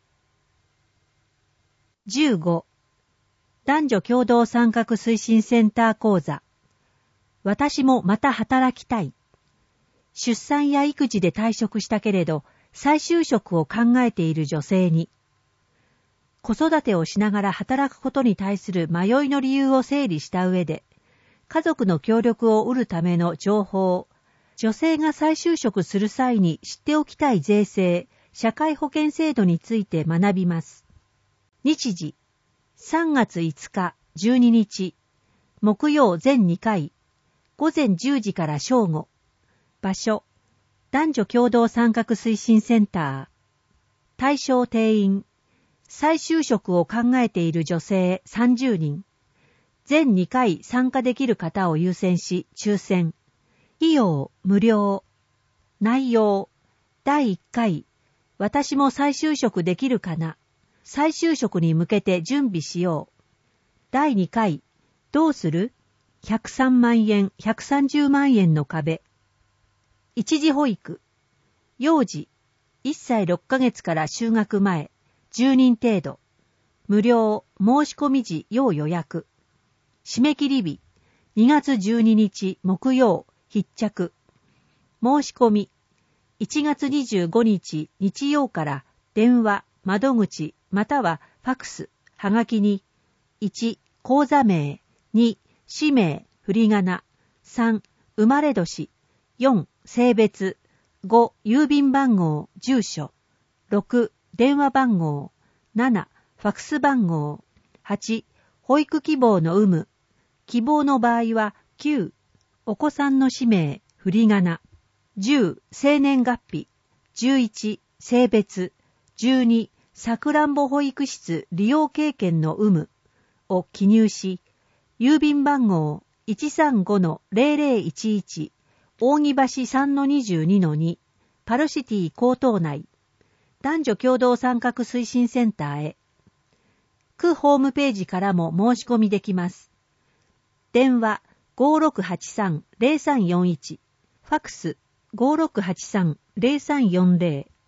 じゅうご、男女共同参画推進センター講座。私もまた働きたい。出産や育児で退職したけれど、再就職を考えている女性に、子育てをしながら働くことに対する迷いの理由を整理した上で、家族の協力を得るための情報、女性が再就職する際に知っておきたい税制、社会保険制度について学びます。日時、さんがついつかじゅうににち、木曜全にかい、ごぜんじゅうじから正午。場所、男女共同参画推進センター。対象定員、再就職を考えている女性さんじゅうにん。全にかい参加できる方を優先し抽選。費用無料。内容、だいいっかい、私も再就職できるかな。再就職に向けて準備しよう。だいにかい、どうする？ひゃくさんまんえん、ひゃくさんじゅうまんえんの壁。一時保育。幼児、いっさいろっかげつから就学前、じゅうにん程度。無料、申し込み時要予約。締め切り日、にがつじゅうににち木曜、必着。申し込み、いちがつにじゅうごにち日曜から電話、窓口、またはファクス、はがきに、いち、口座名、に、氏名、振り仮名、さん、生まれ年、よん、性別、ご、郵便番号、住所、ろく、電話番号、なな、ファクス番号、はち、保育希望の有無、希望の場合はきゅう、お子さんの氏名、振り仮名、じゅう、生年月日、じゅういち、性別、じゅうに、さくらんぼ保育室利用経験の有無を記入し、郵便番号 いちさんごのぜろぜろいちいち、扇橋 さんのにじゅうにのに、パルシティ高等内、男女共同参画推進センターへ。区ホームページからも申し込みできます。電話 ごろくはちさん ぜろさんよんいち、ファクス ごろくはちさん ぜろさんよんぜろ。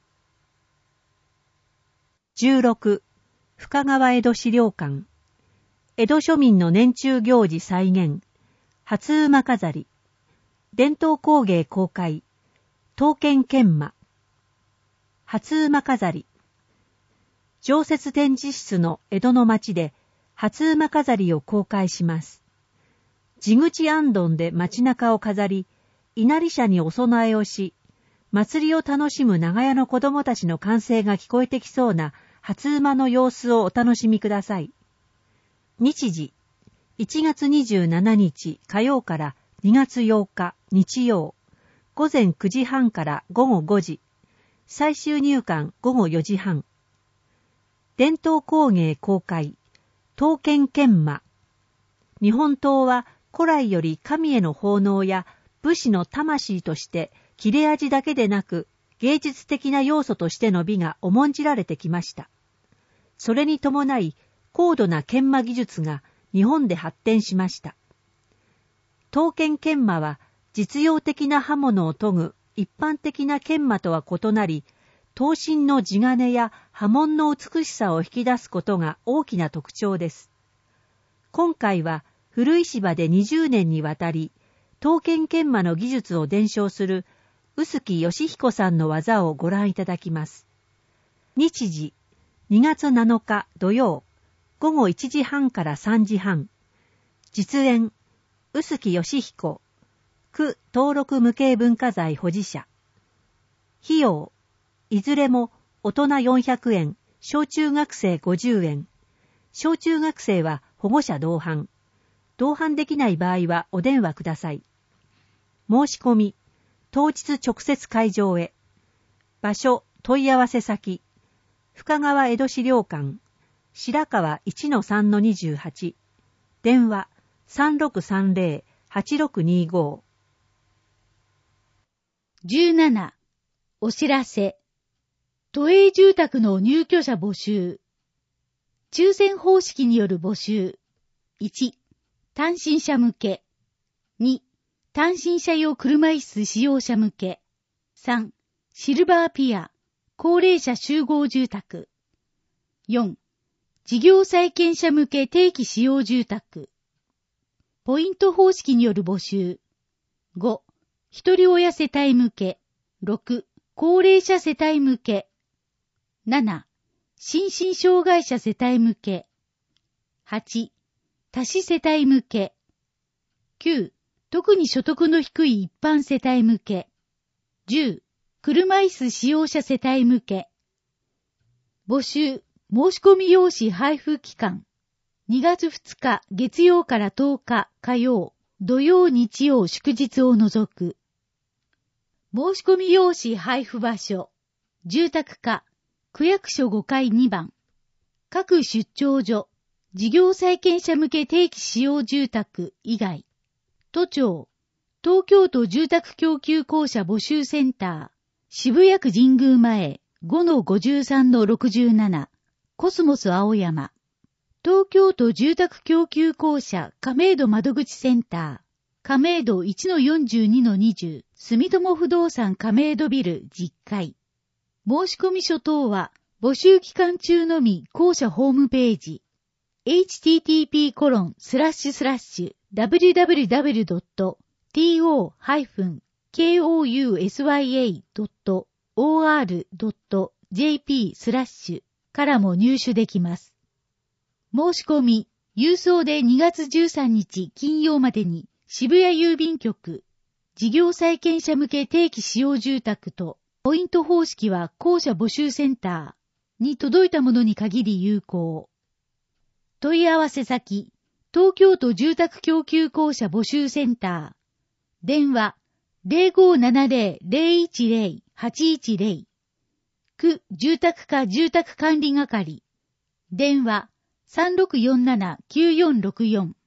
じゅうろく、深川江戸資料館。江戸庶民の年中行事再現。初馬飾り。伝統工芸公開。刀剣研磨。初馬飾り。常設展示室の江戸の町で初馬飾りを公開します。 地口行燈で街中を飾り、稲荷社にお供えをし、祭りを楽しむ長屋の子供たちの歓声が聞こえてきそうな初馬の様子をお楽しみください。日時、いちがつにじゅうしちにち火曜からにがつようか日曜、午前くじはんからごごごじ、最終入館ごごよじはん。伝統工芸公開、刀剣研磨。日本刀は古来より神への奉納や武士の魂として切れ味だけでなく芸術的な要素としての美が重んじられてきました。それに伴い高度な研磨技術が日本で発展しました。刀剣研磨は実用的な刃物を研ぐ一般的な研磨とは異なり、刀身の地金や刃文の美しさを引き出すことが大きな特徴です。今回は古石場でにじゅうねんにわたり、刀剣研磨の技術を伝承する臼木義彦さんの技をご覧いただきます。日時、にがつなのか土曜、ごごいちじはんからさんじはん。実演、臼木義彦、区登録無形文化財保持者。費用、いずれも大人よんひゃくえん、小中学生ごじゅうえん。小中学生は保護者同伴。同伴できない場合はお電話ください。申し込み、当日直接会場へ。場所、問い合わせ先、深川江戸資料館、白川 いちのさんのにじゅうはち。電話、さんろくさんぜろ はちろくにご。 じゅうなな. お知らせ。都営住宅の入居者募集。抽選方式による募集。いち. 単身者向け。に. 単身者用車椅子使用者向け。さん. シルバーピア、高齢者集合住宅。よん. 事業再建者向け定期使用住宅。ポイント方式による募集。ご. 一人親世帯向け。ろく. 高齢者世帯向け。なな. 心身障害者世帯向け。はち. 多子世帯向け。きゅう. 特に所得の低い一般世帯向け。じゅう. 車椅子使用者世帯向け。募集、申し込み用紙配布期間。にがつふつか月曜からとおか火曜、土曜日曜祝日を除く。申し込み用紙配布場所。住宅課、区役所ごかいにばん。各出張所、事業再建者向け定期使用住宅以外。都庁、東京都住宅供給公社募集センター、渋谷区神宮前 ごのごじゅうさんのろくじゅうなな、コスモス青山。東京都住宅供給公社亀戸窓口センター、亀戸 いちのよんじゅうにのにじゅう、住友不動産亀戸ビルじゅっかい。申し込み書等は募集期間中のみ公社ホームページ、エイチティーティーピーコロンスラッシュスラッシュダブリューダブリューダブリュードットトーハイフンケーオーユーエスワイエードットオーアールドットジェーピースラッシュからも入手できます。申し込み、郵送でにがつじゅうさんにち金曜までに渋谷郵便局、事業再建者向け定期使用住宅とポイント方式は公社募集センターに届いたものに限り有効。問い合わせ先、東京都住宅供給公社募集センター。電話 ゼロごななゼロ ゼロいちゼロ はちいちゼロ。区住宅課住宅管理係。電話 さんろくよんなな きゅうよんろくよん。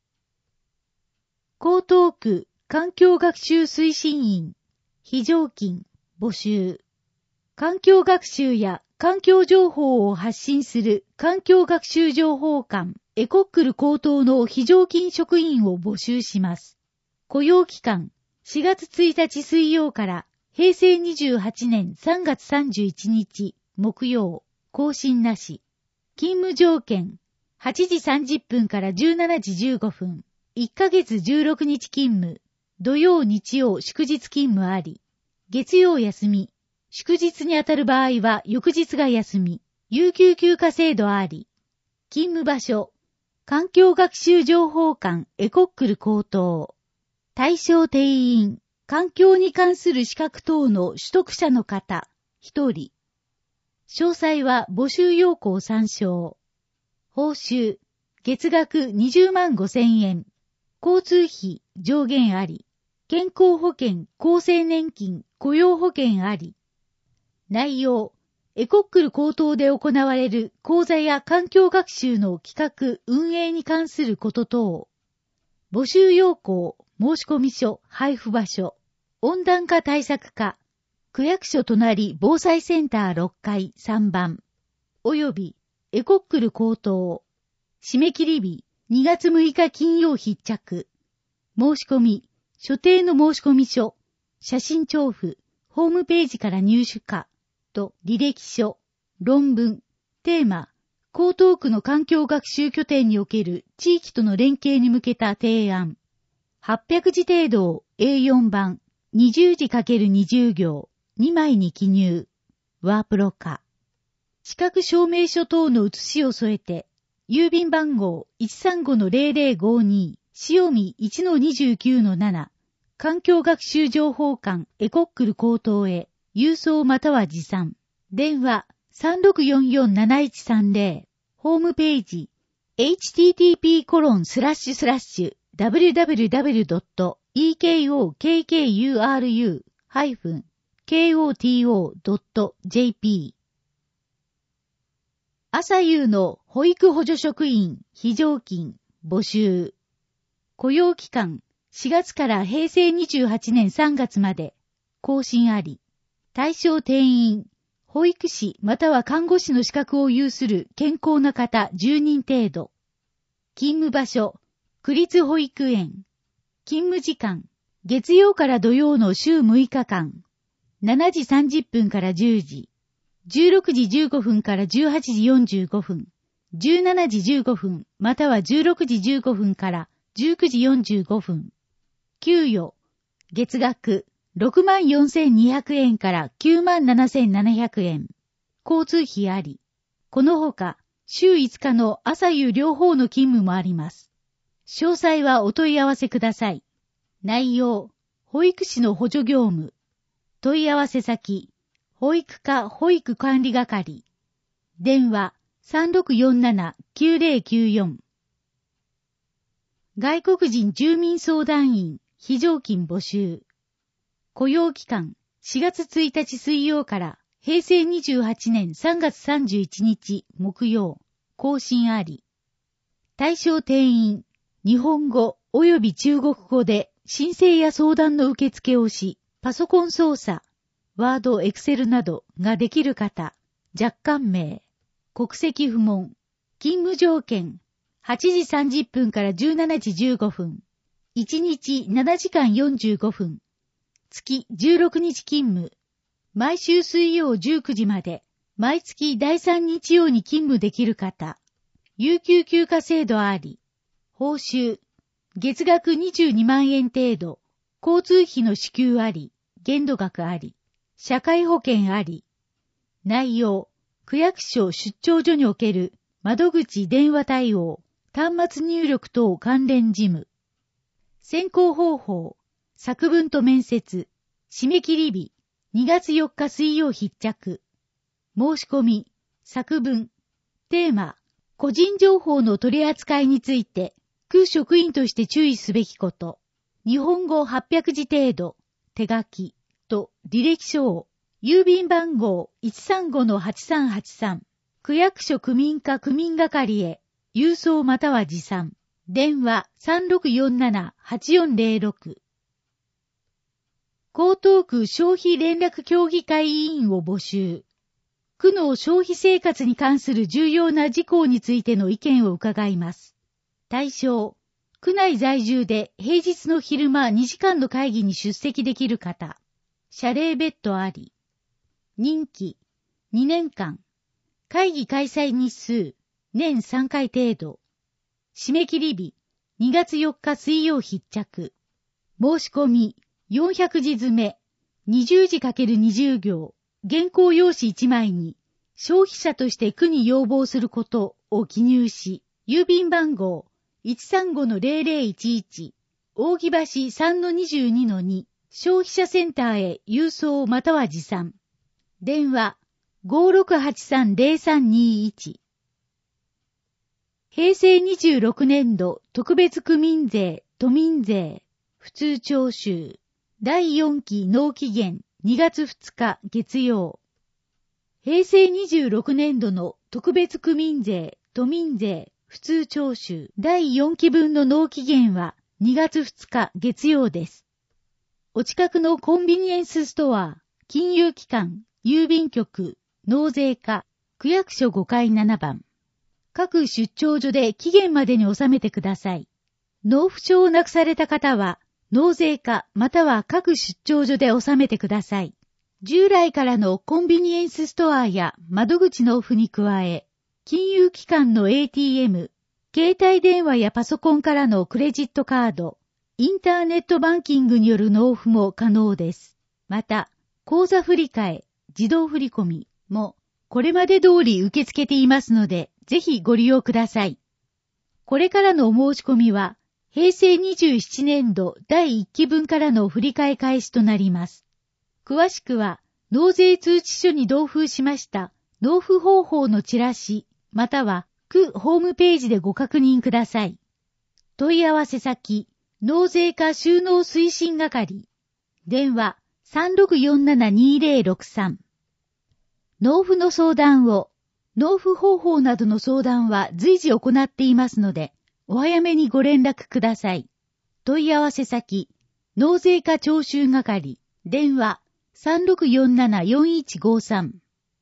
江東区環境学習推進員。非常勤募集。環境学習や環境情報を発信する環境学習情報館エコックル高等の非常勤職員を募集します。雇用期間しがつついたち水曜からへいせいにじゅうはちねんさんがつさんじゅういちにち木曜、更新なし。勤務条件はちじさんじゅっぷんからじゅうしちじじゅうごふん。いっかげつじゅうろくにち勤務。土曜日曜祝日勤務あり。月曜休み。祝日にあたる場合は翌日が休み。有給休暇制度あり。勤務場所。 環境学習情報館エコックル高等。対象定員、環境に関する資格等の取得者の方、ひとり。詳細は募集要項参照。報酬、月額にじゅうまんごせんえん。交通費、上限あり。健康保険、厚生年金、雇用保険あり。内容、エコックル高等で行われる講座や環境学習の企画、運営に関すること等。募集要項、申込書、配布場所。温暖化対策課。区役所隣防災センターろっかいさんばん。および、エコックル高等。締め切り日、にがつむいか金曜必着。申し込み、所定の申込書、写真帳付、ホームページから入手可、と履歴書、論文、テーマ、江東区の環境学習拠点における地域との連携に向けた提案。はっぴゃくじ程度を エーよん 版、にじゅうじ ×にじゅう 行、にまいに記入。ワープロ化。資格証明書等の写しを添えて、郵便番号 いちさんごのゼロゼロごに、塩見 いちのにじゅうきゅうのなな、環境学習情報館エコックル高等へ、郵送または持参。電話 さんろくよんよんなないちさんゼロ。ホームページ エイチティーティーピーコロンスラッシュスラッシュダブリュダブリュダブリュドットイーケーオーケーケーユーアールユーハイフンケーオーティーオードットジェーピー。朝夕の保育補助職員非常勤募集。雇用期間しがつからへいせいにじゅうはちねんさんがつまで。更新あり。対象定員。保育士または看護師の資格を有する健康な方じゅうにん程度。勤務場所。区立保育園。勤務時間。月曜から土曜の週むいかかん。しちじさんじゅっぷんからじゅうじ。じゅうろくじじゅうごふんからじゅうはちじよんじゅうごふん。じゅうしちじじゅうごふんまたはじゅうろくじじゅうごふんからじゅうくじよんじゅうごふん。給与。月額ろくまんよんせんにひゃくえんからきゅうまんななせんななひゃくえん。交通費あり。このほか、週いつかの朝夕両方の勤務もあります。詳細はお問い合わせください。内容。保育士の補助業務。問い合わせ先。保育課保育管理係。電話 さんろくよんななきゅうゼロきゅうよん。外国人住民相談員非常勤募集。雇用期間しがつついたち水曜からへいせいにじゅうはちねんさんがつさんじゅういちにち木曜。更新あり。対象定員。日本語及び中国語で申請や相談の受付をし、パソコン操作、ワード、エクセルなどができる方、若干名、国籍不問、勤務条件、はちじさんじゅっぷんからじゅうしちじじゅうごふん、いちにちななじかんよんじゅうごふん、月じゅうろくにち勤務、毎週水曜じゅうくじまで、毎月だいさん日曜に勤務できる方、有給休暇制度あり、報酬、月額にじゅうにまんえん程度、交通費の支給あり、限度額あり、社会保険あり。内容、区役所出張所における窓口電話対応、端末入力等関連事務。選考方法、作文と面接、締め切り日、にがつよっか水曜必着。申し込み、作文、テーマ、個人情報の取り扱いについて、区職員として注意すべきこと。日本語はっぴゃくじ程度、手書きと履歴書を、郵便番号 いちさんごのはちさんはちさん、区役所区民課区民係へ、郵送または持参。電話 さんろくよんななはちよんゼロろく。江東区消費連絡協議会委員を募集。区の消費生活に関する重要な事項についての意見を伺います。対象、区内在住で平日の昼間にじかんの会議に出席できる方。謝礼別途あり。任期、にねんかん。会議開催日数、年さんかい程度。締め切り日、にがつよっか水曜必着。申し込み、よんひゃくじ詰め、にじゅうじ ×にじゅう 行、原稿用紙いちまいに、消費者として区に要望することを記入し、 郵便番号 いちさんごのゼロゼロいちいち、扇橋 さんのにじゅうにのに、消費者センターへ郵送または持参。電話 ごーろくはちさんゼロさんにいち。平成にじゅうろくねん度特別区民税、都民税、普通徴収、だいよんき納期限にがつふつか月曜。平成にじゅうろくねん度の特別区民税、都民税、普通徴収だいよんきぶんの納期限はにがつふつか月曜です。お近くのコンビニエンスストア、金融機関、郵便局、納税課、区役所ごかいななばん。各出張所で期限までに納めてください。納付書をなくされた方は、納税課または各出張所で納めてください。従来からのコンビニエンスストアや窓口納付に加え、金融機関の エーティーエム、携帯電話やパソコンからのクレジットカード、インターネットバンキングによる納付も可能です。また、口座振替、自動振込もこれまで通り受け付けていますので、ぜひご利用ください。これからのお申し込みは、平成にじゅうななねん度だいいっきぶんからの振り替え開始となります。詳しくは、納税通知書に同封しました納付方法のチラシ、または区ホームページでご確認ください。問い合わせ先、納税課収納推進係。電話 さんろくよんななにゼロろくさん。納付の相談を、納付方法などの相談は随時行っていますので、お早めにご連絡ください。問い合わせ先、納税課徴収係。電話 さんろくよんななよんいちごさん。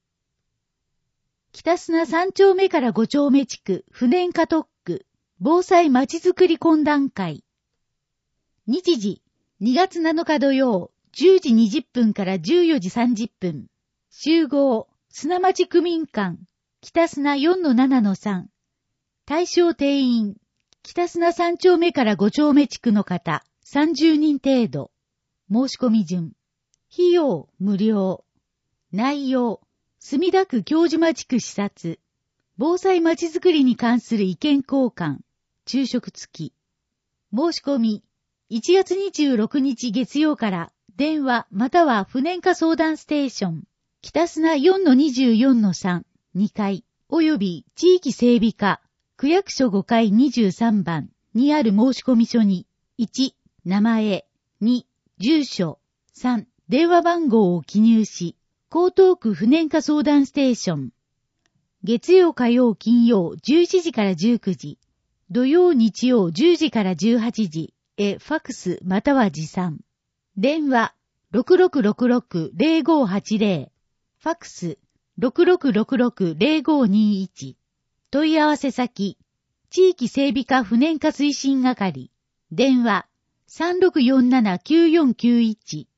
北砂さん丁目からご丁目地区不燃化特区防災まちづくり懇談会。日時にがつなのか土曜じゅうじにじゅっぷんからじゅうよじさんじゅっぷん。集合砂町区民館北砂 よんのななのさん。対象定員北砂さん丁目からご丁目地区の方さんじゅうにん程度。申し込み順。費用無料。内容墨田区京島地区視察。防災まちづくりに関する意見交換。昼食付き。申し込みいちがつにじゅうろくにち月曜から電話または不燃化相談ステーション北砂 よんのにじゅうよんのさん にかいおよび地域整備課区役所ごかいにじゅうさんばんにある申し込み書にいち名前に住所さん電話番号を記入し江東区不燃化相談ステーション月曜火曜金曜じゅういちじからじゅうくじ土曜日曜じゅうじからじゅうはちじへファクスまたは持参。電話 ろくろくろくろくゼロごはちゼロ ファクス ろくろくろくろくゼロごにいち。問い合わせ先地域整備課不燃化推進係。電話 さんろくよんななきゅうよんきゅういち。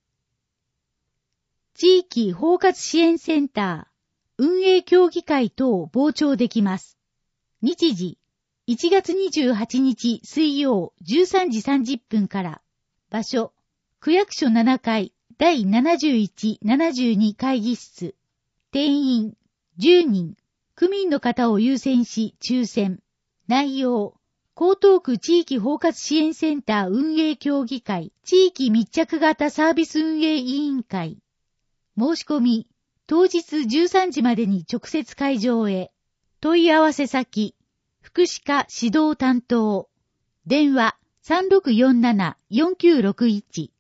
地域包括支援センター運営協議会等傍聴できます。日時いちがつにじゅうはちにち水曜じゅうさんじさんじゅっぷんから。場所区役所ななかいだいななじゅういち、ななじゅうに会議室。定員じゅうにん。区民の方を優先し抽選。内容江東区地域包括支援センター運営協議会地域密着型サービス運営委員会。申し込み当日じゅうさんじまでに直接会場へ。問い合わせ先福祉課指導担当。電話 さんろくよんななよんきゅうろくいち。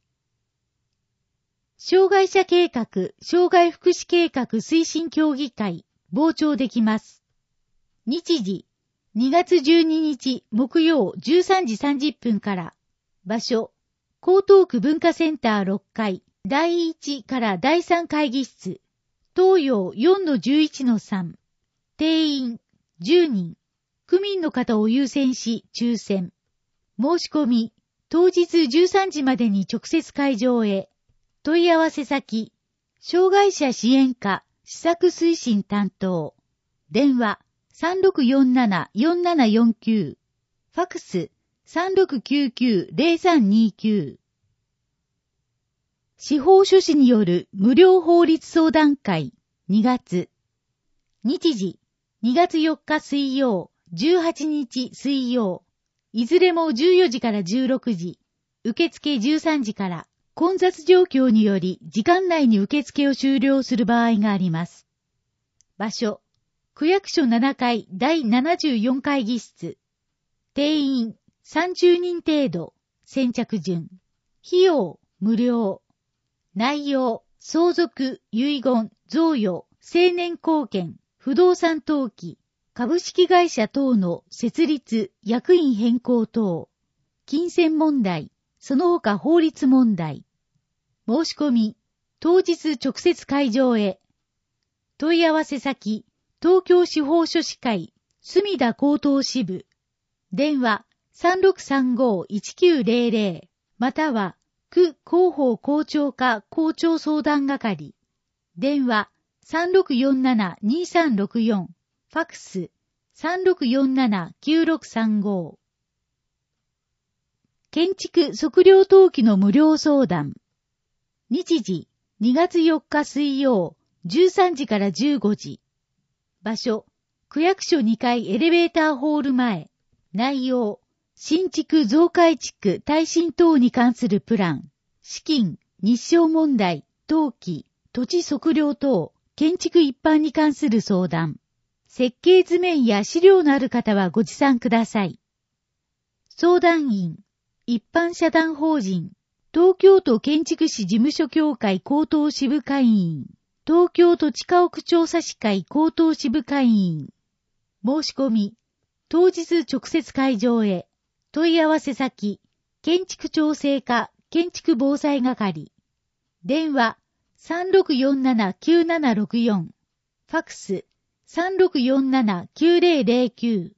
障害者計画、障害福祉計画推進協議会、傍聴できます。日時にがつじゅうににち木曜じゅうさんじさんじゅっぷんから。場所江東区文化センターろっかいだいいちからだいさん会議室。東洋 よんのじゅういちのさん。定員じゅうにん。区民の方を優先し抽選。申し込み当日じゅうさんじまでに直接会場へ。問い合わせ先障害者支援課施策推進担当。電話 さんろくよんななよんななよんきゅう。ファクス さんろくきゅうきゅうゼロさんにきゅう。司法書士による無料法律相談会にがつ。日時にがつよっか水曜じゅうはちにち水曜。いずれもじゅうよじからじゅうろくじ。受付じゅうさんじから。混雑状況により時間内に受付を終了する場合があります。場所。区役所ななかいだいななじゅうよん会議室。定員さんじゅうにん程度。先着順。費用無料。内容相続、遺言、贈与、成年後見、不動産登記、株式会社等の設立、役員変更等。金銭問題、その他法律問題。申し込み、当日直接会場へ。問い合わせ先、東京司法書士会、墨田高等支部。電話、さんろくさんご いちきゅうぜろぜろ、または、区広報校長課校長相談係。電話、さんろくよんなな にさんろくよん、ファクス、さんろくよんなな きゅうろくさんご。建築測量登記の無料相談。日時、にがつよっか水曜、じゅうさんじからじゅうごじ。場所、区役所にかいエレベーターホール前。内容、新築増改築耐震等に関するプラン、資金、日照問題、登記、土地測量等、建築一般に関する相談。設計図面や資料のある方はご持参ください。相談員、一般社団法人、東京都建築士事務所協会高等支部会員、東京都地家屋調査士会高等支部会員。申し込み、当日直接会場へ。問い合わせ先、建築調整課建築防災係。電話、さんろくよんなな きゅうななろくよん。ファクス、さんろくよんなな きゅうぜろぜろきゅう。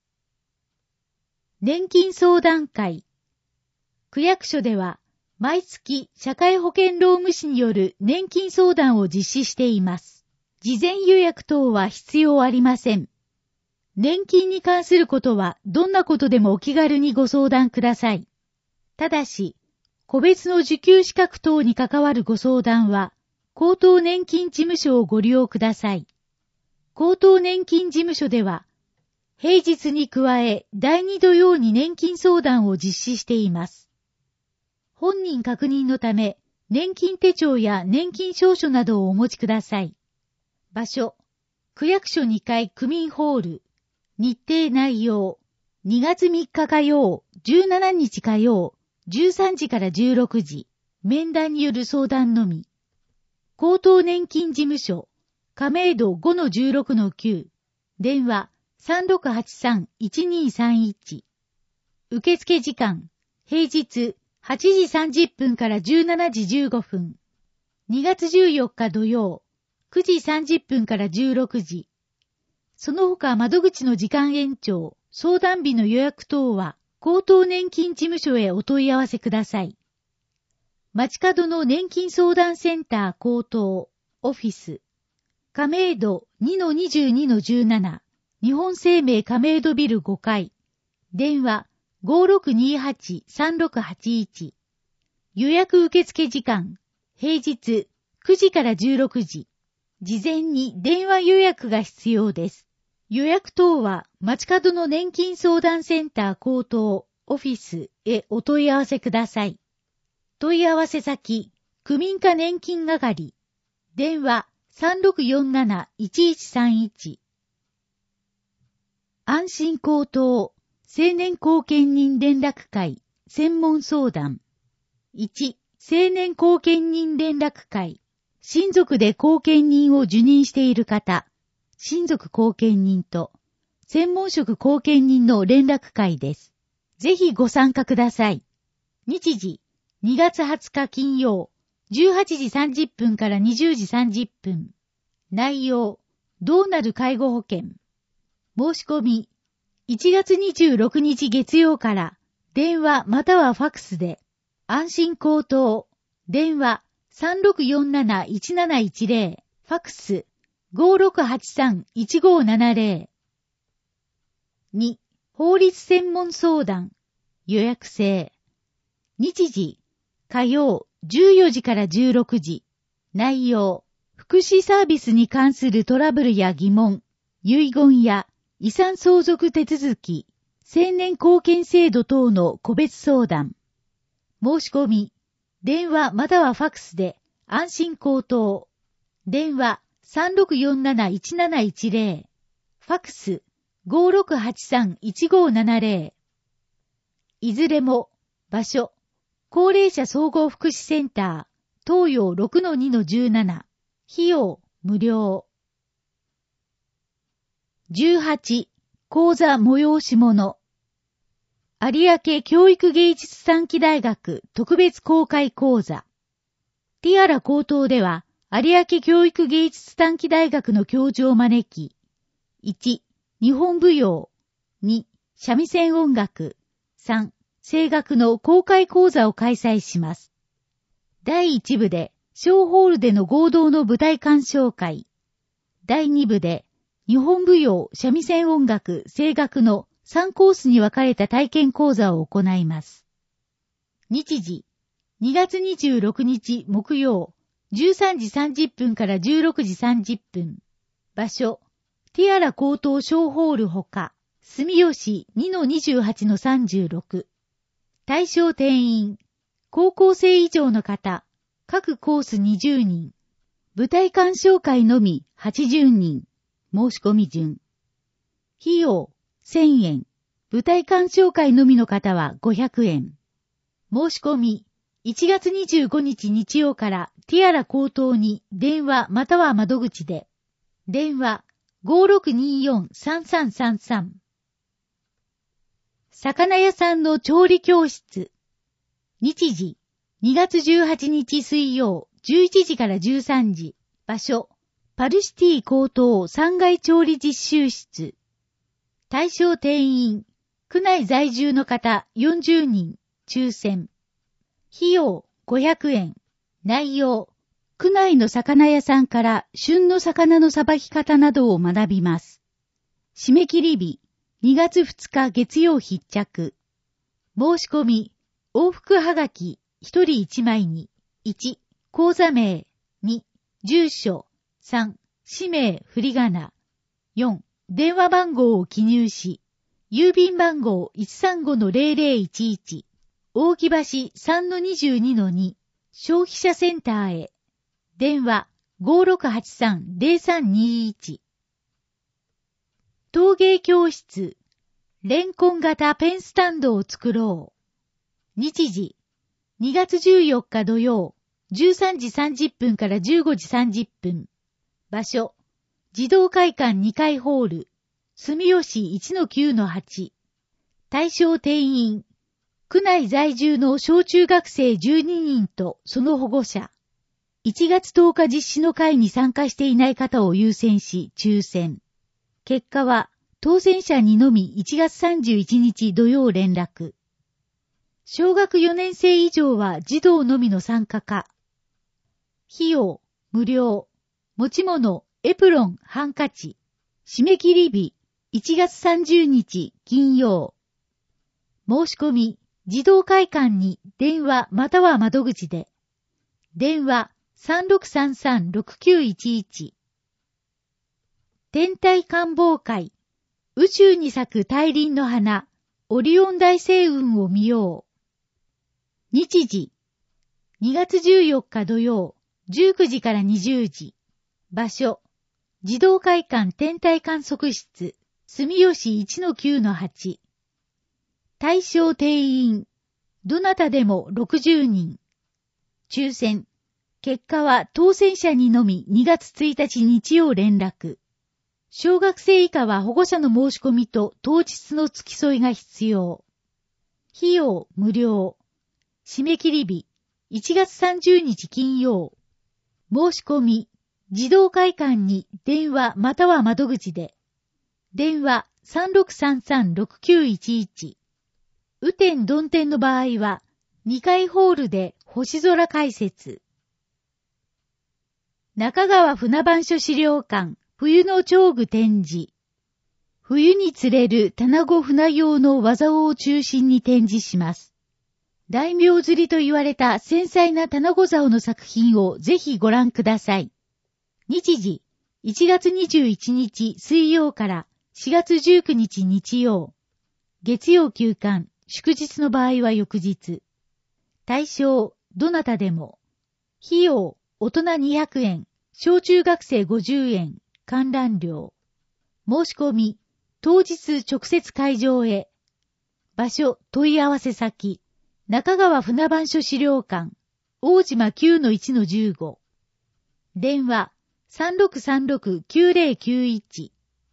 年金相談会。区役所では、毎月社会保険労務士による年金相談を実施しています。事前予約等は必要ありません。年金に関することはどんなことでもお気軽にご相談ください。ただし、個別の受給資格等に関わるご相談は、高等年金事務所をご利用ください。高等年金事務所では、平日に加えだいに土曜に年金相談を実施しています。本人確認のため、年金手帳や年金証書などをお持ちください。場所、区役所にかい区民ホール。日程内容、にがつみっか火曜、じゅうしちにち火曜、じゅうさんじからじゅうろくじ、面談による相談のみ。高等年金事務所、亀戸 ごのじゅうろくのきゅう、電話 さんろくはちさん いちにさんいち。受付時間、平日はちじさんじゅっぷんからじゅうしちじじゅうごふん。にがつじゅうよっか土曜、くじさんじゅっぷんからじゅうろくじ。その他窓口の時間延長、相談日の予約等は、高等年金事務所へお問い合わせください。街角の年金相談センター高等、オフィス、亀戸 にのにじゅうにのじゅうなな、日本生命亀戸ビルごかい、電話 ごろくにはち さんろくはちいち。予約受付時間、平日くじからじゅうろくじ。事前に電話予約が必要です。予約等は街角の年金相談センター高等オフィスへお問い合わせください。問い合わせ先、区民課年金係。電話 さんろくよんなな いちいちさんいち。安心高等青年後見人連絡会専門相談。いち、青年後見人連絡会。親族で後見人を受任している方。親族後見人と、専門職後見人の連絡会です。ぜひご参加ください。日時、にがつはつか金曜、じゅうはちじさんじゅっぷんからにじゅうじさんじゅっぷん。内容、どうなる介護保険。申し込み、いちがつにじゅうろくにち月曜から、電話またはファクスで、安心高等、電話 さんろくよんなな いちなないちぜろ、ファクス、ごろくはちさん いちごななぜろ。に、法律専門相談。予約制。日時、火曜じゅうよじからじゅうろくじ。内容、福祉サービスに関するトラブルや疑問、遺言や遺産相続手続き、青年貢献制度等の個別相談。申し込み、電話またはファックスで安心口頭。電話 さんろくよんなないちなないちぜろ。ファックス ごろくはちさんいちごななぜろ。いずれも、場所、高齢者総合福祉センター、東洋 ろくのにのじゅうなな。費用、無料。じゅうはち、講座催し物。有明教育芸術短期大学特別公開講座。ティアラ高等では、有明教育芸術短期大学の教授を招き、いち、日本舞踊、に、三味線音楽、さん、声楽の公開講座を開催します。だいいち部で、小ホールでの合同の舞台鑑賞会。だいに部で、日本舞踊、三味線音楽、声楽のさんコースに分かれた体験講座を行います。日時、にがつにじゅうろくにち木曜、じゅうさんじさんじゅっぷんからじゅうろくじさんじゅっぷん。場所、ティアラ高等小ホールほか、住吉 にのにじゅうはちのさんじゅうろく。対象定員、高校生以上の方、各コースにじゅうにん。舞台鑑賞会のみはちじゅうにん。申し込み順。費用せんえん。舞台鑑賞会のみの方はごひゃくえん。申し込みいちがつにじゅうごにち日曜からティアラ高等に電話または窓口で。電話 ごろくによんさんさんさんさん。魚屋さんの調理教室。日時にがつじゅうはちにち水曜じゅういちじからじゅうさんじ。場所パルシティ高等さんがい調理実習室。対象定員、区内在住の方よんじゅうにん、抽選。費用ごひゃくえん。内容、区内の魚屋さんから旬の魚のさばき方などを学びます。締め切り日、にがつふつか月曜必着。申し込み、往復はがき、ひとりいちまいに、いち、講座名、に、住所、さん、氏名、振り仮名、よん、電話番号を記入し、郵便番号 いちさんごのぜろぜろいちいち、大木橋 さんのにじゅうにのに、消費者センターへ。電話 ごろくはちさんぜろさんにいち。陶芸教室、レンコン型ペンスタンドを作ろう。日時、にがつじゅうよっか土曜、じゅうさんじさんじゅっぷんからじゅうごじさんじゅっぷん。場所、児童会館にかいホール、住吉 いちのきゅうのはち。対象定員、区内在住の小中学生じゅうににんとその保護者。いちがつとおか実施の会に参加していない方を優先し抽選。結果は当選者にのみいちがつさんじゅういちにち土曜連絡。小学よねん生以上は児童のみの参加か。費用、無料。持ち物、エプロン、ハンカチ。締め切り日、いちがつさんじゅうにち金曜。申し込み、児童会館に電話または窓口で。電話 さんろくさんさんろくきゅういちいち。天体観望会。宇宙に咲く大輪の花、オリオン大星雲を見よう。日時、にがつじゅうよっか土曜、じゅうくじからにじゅうじ。場所、児童会館天体観測室、住吉 いちのきゅうのはち。対象定員、どなたでもろくじゅうにん。抽選、結果は当選者にのみにがつついたち日曜連絡。小学生以下は保護者の申し込みと当日の付き添いが必要。費用無料。締め切り日、いちがつさんじゅうにち金曜。申し込み、児童会館に電話または窓口で。電話 さんろくさんさんろくきゅういちいち。雨天曇天の場合は、にかいホールで星空解説。中川船番所資料館、冬の釣具展示。冬に釣れる棚子船用の技を中心に展示します。大名釣りと言われた繊細な棚子竿の作品をぜひご覧ください。日時、いちがつにじゅういちにち水曜からしがつじゅうくにち日曜。月曜休館、祝日の場合は翌日。対象、どなたでも。費用、大人にひゃくえん、小中学生ごじゅうえん、観覧料。申し込み、当日直接会場へ。場所、問い合わせ先、中川船番所資料館、大島 きゅうのいちのじゅうご。電話、さんろくさんろく きゅうぜろきゅういち。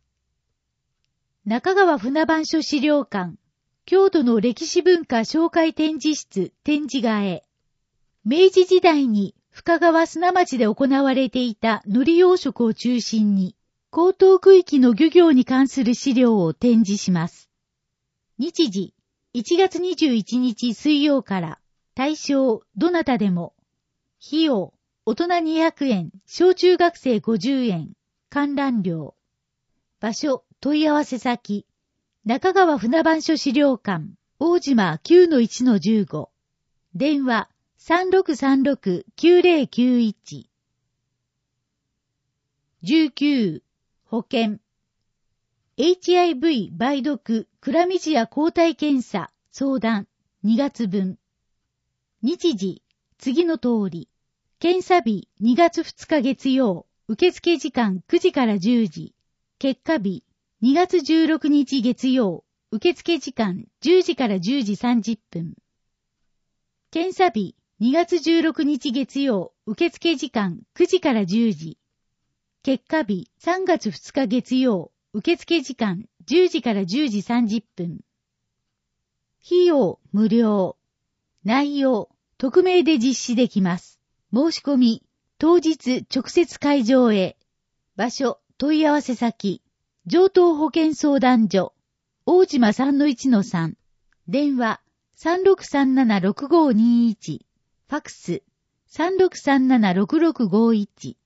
中川船番所資料館、郷土の歴史文化紹介展示室展示画へ。明治時代に深川砂町で行われていた海苔養殖を中心に、江東区域の漁業に関する資料を展示します。日時、いちがつにじゅういちにち水曜から、対象、どなたでも。費用、大人にひゃくえん、小中学生ごじゅうえん、観覧料。場所、問い合わせ先、中川船番所資料館、大島 きゅうのいちのじゅうご。電話、さんろくさんろく きゅうぜろきゅういち。じゅうきゅう、保険。エイチアイブイ 梅毒、クラミジア抗体検査、相談、にがつぶん。日時、次の通り。検査日、にがつふつか月曜、受付時間くじからじゅうじ。結果日、にがつじゅうろくにち月曜、受付時間じゅうじからじゅうじさんじゅっぷん。検査日、にがつじゅうろくにち月曜、受付時間くじからじゅうじ。結果日、さんがつふつか月曜、受付時間じゅうじからじゅうじさんじゅっぷん。費用、無料。内容、匿名で実施できます。申し込み、当日直接会場へ。場所、問い合わせ先、上東保健相談所、大島 さんのいちのさん。電話、さんろくさんななろくごにいち。ファクス、さんろくさんななろくろくごいち。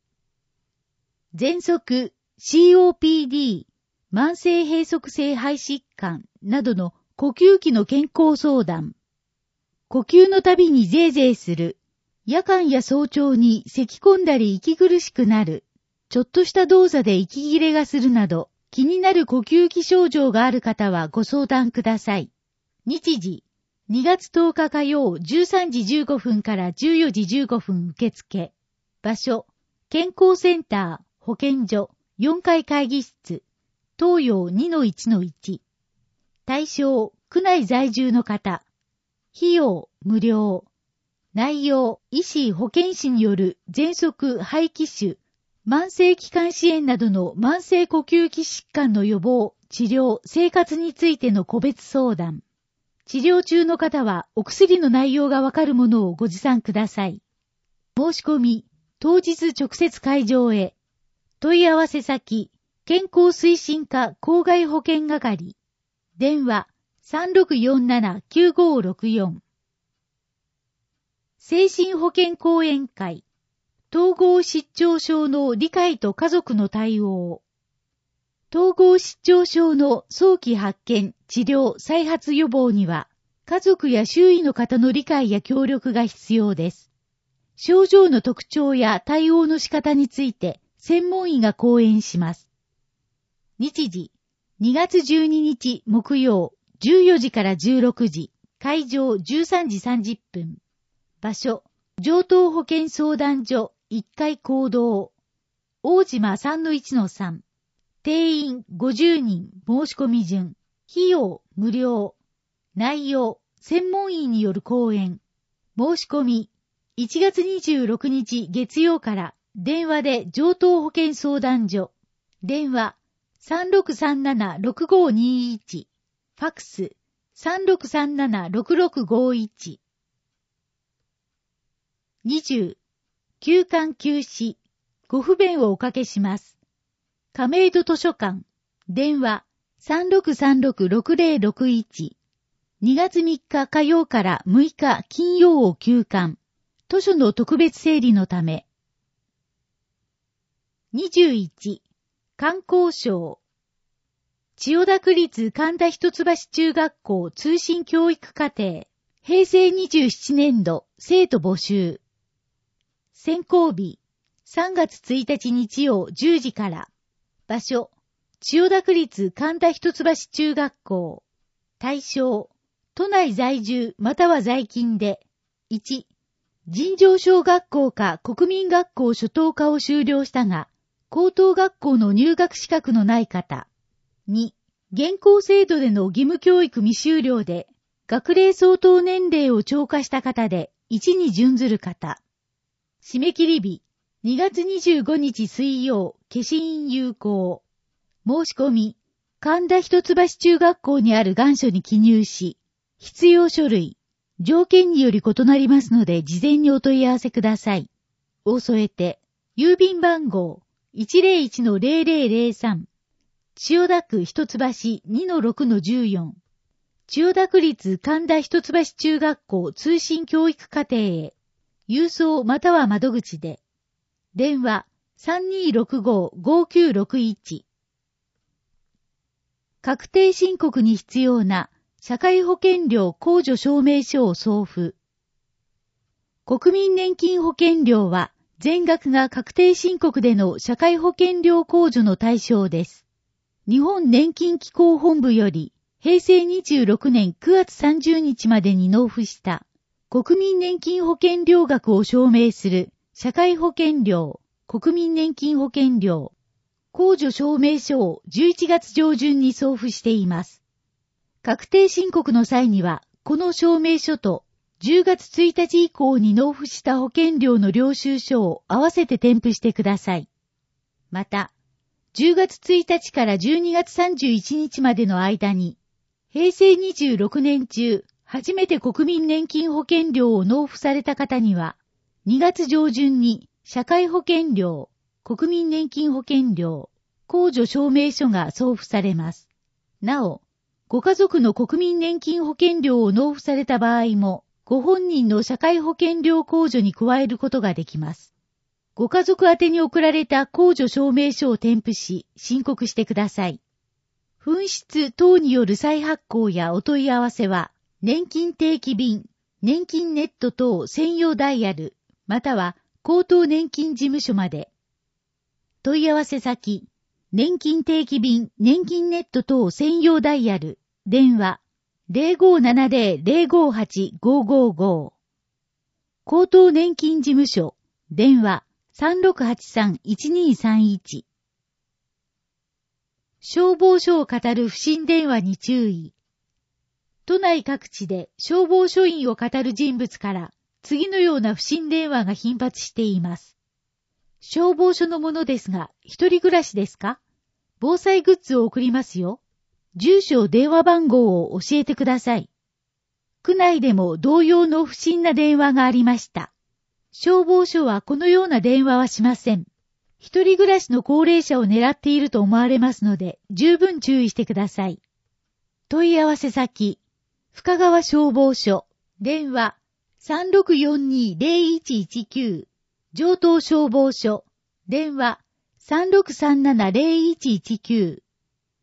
喘息、シーオーピーディー、慢性閉塞性肺疾患などの呼吸器の健康相談。呼吸のたびにゼーゼーする。夜間や早朝に咳き込んだり息苦しくなる。ちょっとした動作で息切れがするなど、気になる呼吸器症状がある方はご相談ください。日時、にがつとおか火曜じゅうさんじじゅうごふんからじゅうよじじゅうごふん受付。場所、健康センター、保健所、よんかい会議室、東洋 にのいちのいち。対象、区内在住の方。費用、無料。内容、医師・保健師による喘息、肺気腫、慢性気管支炎などの慢性呼吸器疾患の予防、治療、生活についての個別相談。治療中の方はお薬の内容がわかるものをご持参ください。申し込み、当日直接会場へ。問い合わせ先、健康推進課公害保険係。電話、さんろくよんなな きゅうごろくよん。精神保健講演会。統合失調症の理解と家族の対応。統合失調症の早期発見、治療、再発予防には、家族や周囲の方の理解や協力が必要です。症状の特徴や対応の仕方について、専門医が講演します。日時、にがつじゅうににち木曜、じゅうよじからじゅうろくじ、会場じゅうさんじさんじゅっぷん。場所、上東保健相談所いっかい講堂。大島 さんのいちのさん。定員ごじゅうにん申し込み順。費用無料。内容、専門医による講演。申し込み、いちがつにじゅうろくにち月曜から電話で上東保健相談所。電話、さんろくさんななろくごにいち。ファクス、さんろくさんななろくろくごいち。にじゅう、休館休止、ご不便をおかけします。亀戸図書館、電話、さんろくさんろくろくぜろろくいち。にがつみっか火曜からむいか金曜を休館。図書の特別整理のため。にじゅういち、観光賞。千代田区立神田一橋中学校通信教育課程。へいせいにじゅうななねんど生徒募集。選考日、さんがつついたち日曜じゅうじから。場所、 千代田区立神田一橋中学校。対象、都内在住または在勤で、いち、尋常小学校か国民学校初等科を修了したが、高等学校の入学資格のない方。に、現行制度での義務教育未修了で、学齢相当年齢を超過した方で、いちに準ずる方。締め切り日、にがつにじゅうごにち水曜、消印有効。申し込み、神田一橋中学校にある願書に記入し、必要書類、条件により異なりますので事前にお問い合わせください。を添えて、郵便番号 いちまるいちのゼロゼロゼロさん、千代田区一橋 にのろくのじゅうよん、千代田区立神田一橋中学校通信教育課程へ、郵送または窓口で、電話 さんにーろくごーごーきゅうろくいち。確定申告に必要な社会保険料控除証明書を送付。国民年金保険料は全額が確定申告での社会保険料控除の対象です。日本年金機構本部より平成にじゅうろくねんくがつさんじゅうにちまでに納付した国民年金保険料額を証明する社会保険料、国民年金保険料、控除証明書をじゅういちがつ上旬に送付しています。確定申告の際には、この証明書とじゅうがつついたち以降に納付した保険料の領収書を合わせて添付してください。また、じゅうがつついたちからじゅうにがつさんじゅういちにちまでの間に、平成にじゅうろくねん中、初めて国民年金保険料を納付された方には、にがつ上旬に社会保険料、国民年金保険料、控除証明書が送付されます。なお、ご家族の国民年金保険料を納付された場合も、ご本人の社会保険料控除に加えることができます。ご家族宛てに送られた控除証明書を添付し、申告してください。紛失等による再発行やお問い合わせは、年金定期便、年金ネット等専用ダイヤル、または高等年金事務所まで。問い合わせ先、年金定期便、年金ネット等専用ダイヤル、電話、ゼロごーななゼロ ゼロごーはち ごーごーごー。高等年金事務所、電話、さんろくはちさん いちにーさんいち。消防署を語る不審電話に注意。都内各地で消防署員を語る人物から次のような不審電話が頻発しています。消防署のものですが、一人暮らしですか？防災グッズを送りますよ。住所、電話番号を教えてください。区内でも同様の不審な電話がありました。消防署はこのような電話はしません。一人暮らしの高齢者を狙っていると思われますので、十分注意してください。問い合わせ先、深川消防署、電話 さんろくよんにーゼロいちいちきゅう、城東消防署、電話 さんろくさんななゼロいちいちきゅう。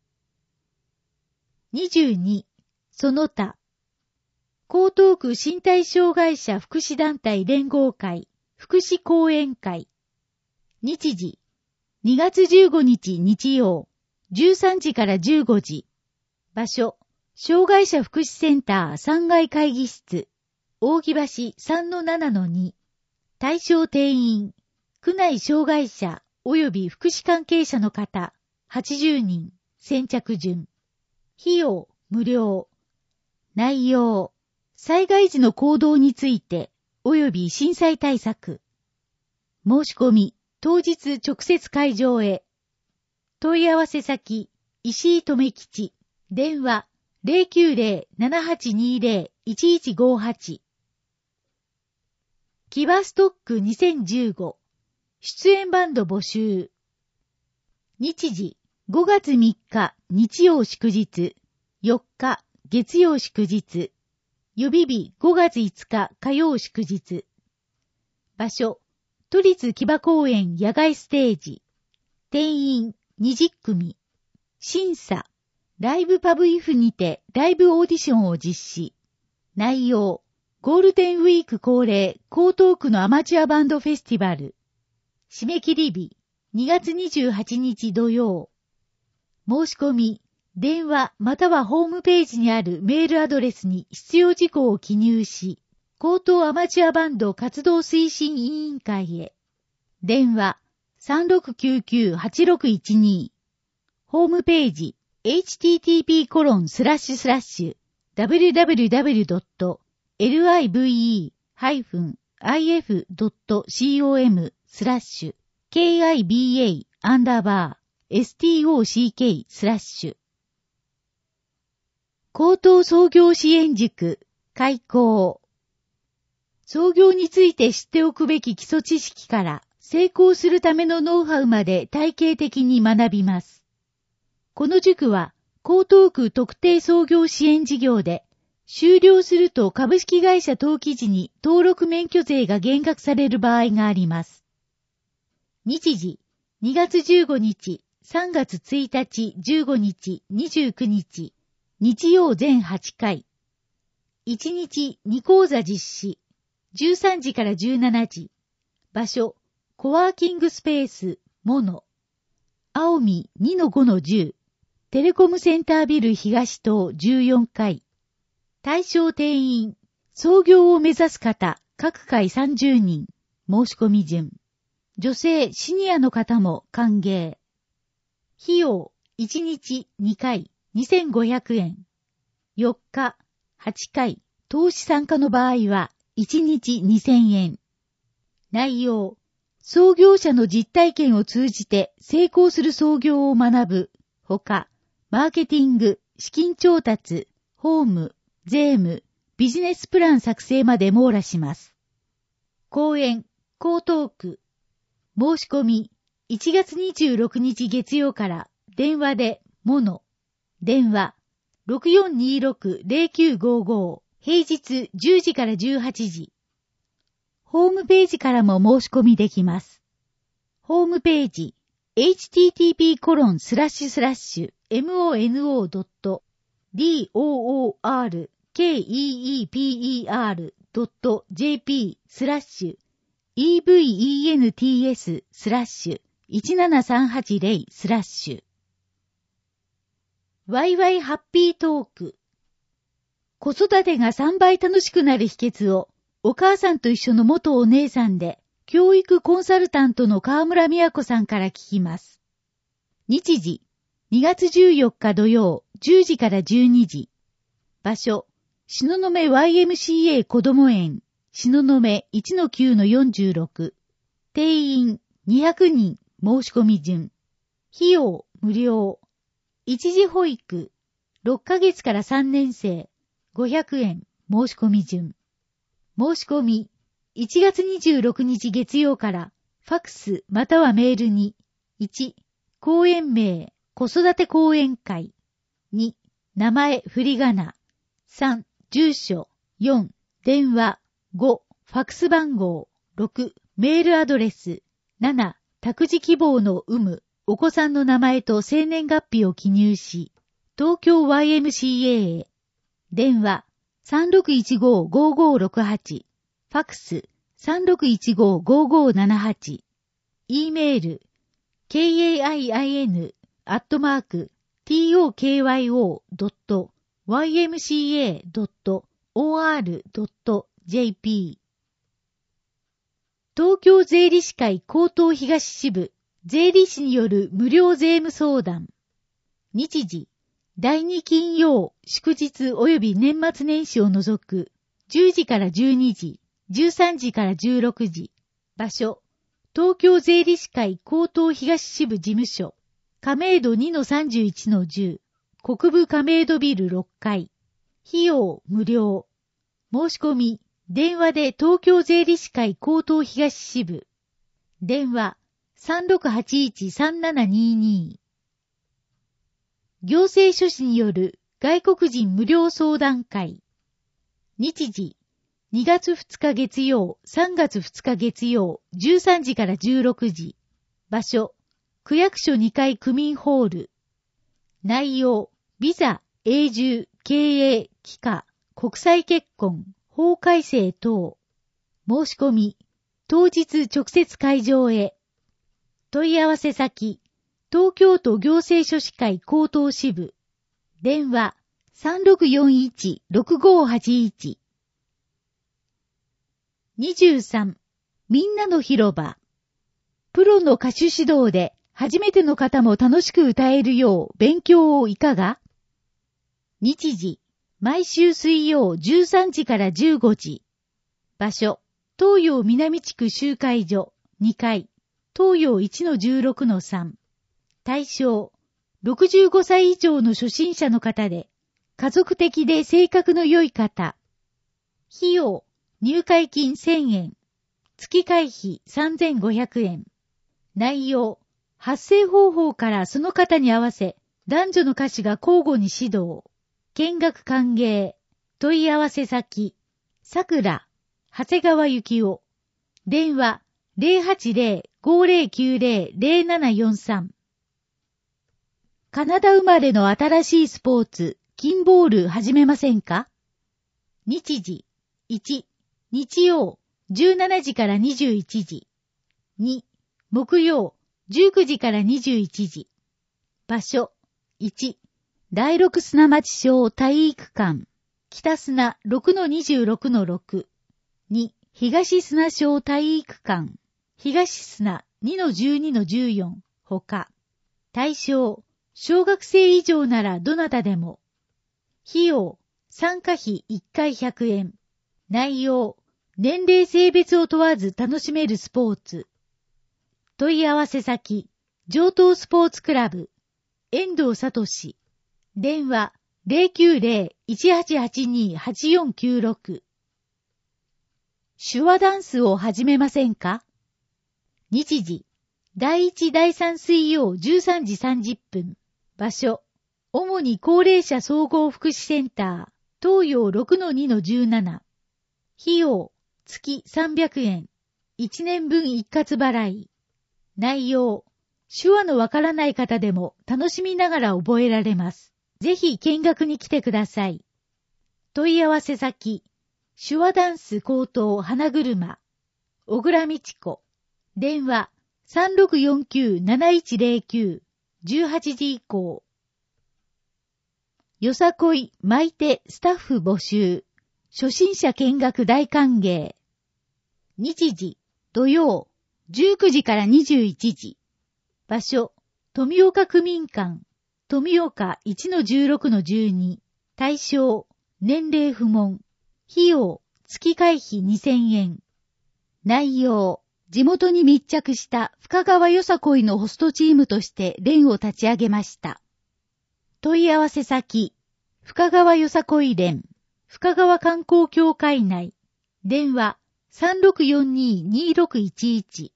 にじゅうに、その他。江東区身体障害者福祉団体連合会、福祉講演会。日時、にがつじゅうごにち日曜、じゅうさんじからじゅうごじ。場所、障害者福祉センターさんがい会議室、扇橋 さんのななのに。対象定員、区内障害者及び福祉関係者の方、はちじゅうにん、先着順。費用、無料。内容、災害時の行動について、及び震災対策。申し込み、当日直接会場へ。問い合わせ先、石井留吉。電話、ゼロきゅうゼロ ななはちにーゼロ いちいちごはち。キバストックにせんじゅうご。出演バンド募集。日時、ごがつみっか日曜祝日。よっか月曜祝日。予備日ごがついつか火曜祝日。場所、都立木場公園野外ステージ。定員にじゅっくみ。審査、ライブパブイフにてライブオーディションを実施。内容、ゴールデンウィーク恒例江東区のアマチュアバンドフェスティバル。締め切り日、にがつにじゅうはちにち土曜。 申し込み、電話またはホームページにあるメールアドレスに必要事項を記入し、高等アマチュアバンド活動推進委員会へ。電話 さんろくきゅうきゅうはちろくいちに。ホームページ エイチティーティーピーコロンスラッシュスラッシュダブリュダブリュダブリュドットリブイハイフンアイエフドットコム スラッシュ キャバ アンダーバー ストック スラッシュ高等創業支援塾開講。創業について知っておくべき基礎知識から成功するためのノウハウまで体系的に学びます。この塾は江東区特定創業支援事業で、終了すると株式会社登記時に登録免許税が減額される場合があります。日時、にがつじゅうごにち、さんがつついたち、じゅうごにち、にじゅうくにち、日曜全はちかい。いちにちに講座実施。じゅうさんじからじゅうしちじ。場所、コワーキングスペース、モノ。青海 にのごのじゅう。テレコムセンタービル東棟じゅうよんかい。対象定員、創業を目指す方、各回さんじゅうにん。申し込み順。女性、シニアの方も歓迎。費用、いちにちにかい、にせんごひゃくえん。よっか、はちかい、投資参加の場合は、いちにちにせんえん。内容、創業者の実体験を通じて成功する創業を学ぶ。ほか、マーケティング、資金調達、法務、税務、ビジネスプラン作成まで網羅します。講演、江東区。申し込み、いちがつにじゅうろくにち月曜から電話で、モノ。電話、ろくよんにろく ゼロきゅうごご。平日じゅうじからじゅうはちじ。ホームページからも申し込みできます。ホームページ、エイチティーティーピーコロンスラッシュスラッシュモノドットドーケーイーイーピーイーアールドットジェーピースラッシュイーブイイーエヌティーエススラッシュいちななさんはちゼロスラッシュワイワイハッピートーク。子育てがさんばい楽しくなる秘訣を、お母さんと一緒の元お姉さんで、教育コンサルタントの川村美和子さんから聞きます。日時、にがつじゅうよっか土曜、じゅうじからじゅうにじ。場所、東雲 ワイエムシーエー 子ども園、東雲 いちのきゅうのよんじゅうろく。定員にひゃくにん、申し込み順。費用無料。一時保育、ろっかげつからさんねんせい、ごひゃくえん、申し込み順。申し込み、いちがつにじゅうろくにち月曜から、ファクスまたはメールに、いち、講演名、子育て講演会。に、名前、振り仮名。さん、住所。よん、電話。ご、ファクス番号。ろく、メールアドレス。なな、託児希望の有無。お子さんの名前と生年月日を記入し、東京 ワイエムシーエー へ。電話 さんろくいちご ごごろくはち、ファクス さんろくいちご ごごななはち、e メール ケーエーアイアイエヌ アットマーク トーキョー ドット ワイエムシーエー ドット オーアール ドット ジェーピー 東京税理士会江東東支部税理士による無料税務相談。日時、だいに金曜、祝日及び年末年始を除く、じゅうじからじゅうにじ、じゅうさんじからじゅうろくじ。場所、東京税理士会江東東支部事務所、亀戸 にのさんじゅういちのじゅう、国分亀戸ビルろっかい。費用無料。申し込み、電話で東京税理士会江東東支部。電話、さんろくはちいち さんななにに。行政書士による外国人無料相談会。日時、にがつふつか月曜、さんがつふつか月曜、じゅうさんじからじゅうろくじ。場所、区役所にかい区民ホール。内容、ビザ、永住、経営、帰化、国際結婚、法改正等。申し込み、当日直接会場へ。問い合わせ先、 東京都行政書士会高等支部。電話 さんろくよんいちろくごはちいち。にじゅうさん. みんなの広場。プロの歌手指導で初めての方も楽しく歌えるよう勉強をいかが？日時、毎週水曜じゅうさんじからじゅうごじ。場所、東洋南地区集会所にかい、東洋 いちのじゅうろくのさん。対象、ろくじゅうごさい以上の初心者の方で、家族的で性格の良い方。費用、入会金せんえん。月会費さんぜんごひゃくえん。内容、発声方法からその方に合わせ、男女の歌手が交互に指導。見学歓迎。問い合わせ先、さくら、長谷川幸男。電話、ゼロはちゼロ ごゼロきゅうゼロ ゼロななよんさん。カナダ生まれの新しいスポーツ、キンボール始めませんか？日時、いち、日曜、じゅうしちじからにじゅういちじ。に、木曜、じゅうくじからにじゅういちじ。場所、いち、だいろく砂町小体育館、北砂 ろくのにじゅうろくのろく。に、東砂小体育館、東砂 にのじゅうにのじゅうよん。ほか。対象、小学生以上ならどなたでも。費用、参加費いっかいひゃくえん。内容、年齢性別を問わず楽しめるスポーツ。問い合わせ先、上東スポーツクラブ、遠藤聡。電話、ゼロきゅうゼロ いちはちはちに はちよんきゅうろく。手話ダンスを始めませんか？日時、だいいちだいさん水曜じゅうさんじさんじゅっぷん。場所、主に高齢者総合福祉センター、東洋 ろくのにのじゅうなな。費用、月さんびゃくえん。いちねんぶん一括払い。内容、手話のわからない方でも楽しみながら覚えられます。ぜひ見学に来てください。問い合わせ先、手話ダンス高等花車、小倉美智子。電話、さんろくよんきゅう なないちゼロきゅう、じゅうはちじ以降。よさこい、巻いて、スタッフ募集。初心者見学大歓迎。日時、土曜、じゅうくじからにじゅういちじ。場所、富岡区民館、富岡 いちのじゅうろくのじゅうに。対象、年齢不問。費用、月会費にせんえん。内容、地元に密着した深川よさこいのホストチームとして連を立ち上げました。問い合わせ先、深川よさこい連、深川観光協会内、電話 さんろくよんに にろくいちいち。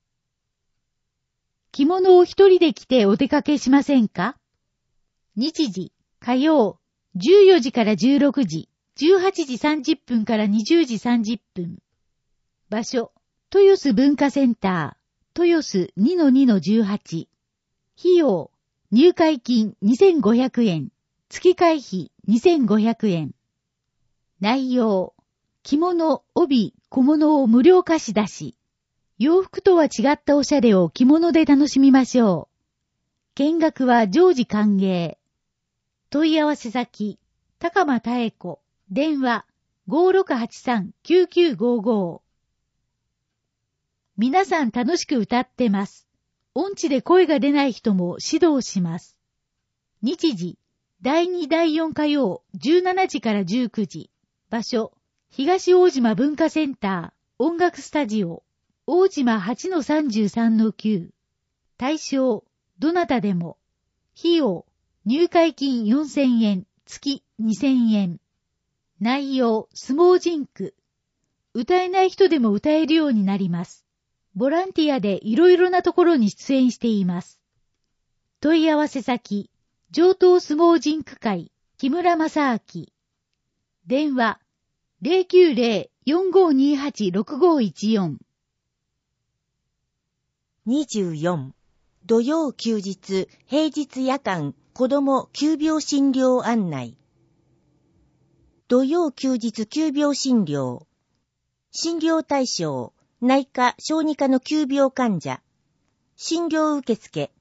着物を一人で着てお出かけしませんか？日時、火曜、じゅうよじからじゅうろくじ、じゅうはちじさんじゅっぷんからにじゅうじさんじゅっぷん。場所、豊洲文化センター、豊洲 にのにのじゅうはち。費用、入会金にせんごひゃくえん、月会費にせんごひゃくえん。内容、着物、帯、小物を無料貸し出し。洋服とは違ったおしゃれを着物で楽しみましょう。見学は常時歓迎。問い合わせ先、高間妙子、電話 ごろくはちさん きゅうきゅうごご。皆さん楽しく歌ってます。音痴で声が出ない人も指導します。日時、だいにだいよん火曜じゅうしちじからじゅうくじ。場所、東大島文化センター、音楽スタジオ、大島 はちのさんじゅうさんのきゅう。対象、どなたでも。費用、入会金よんせんえん、月にせんえん。内容、相撲人句。歌えない人でも歌えるようになります。ボランティアでいろいろなところに出演しています。問い合わせ先、上東相撲人句会、木村正明。電話、ゼロきゅうゼロ よんごにはち ろくごいちよん。 にじゅうよん. 土曜休日平日夜間子ども急病診療案内。土曜休日急病診療。診療対象、内科小児科の急病患者。診療受付、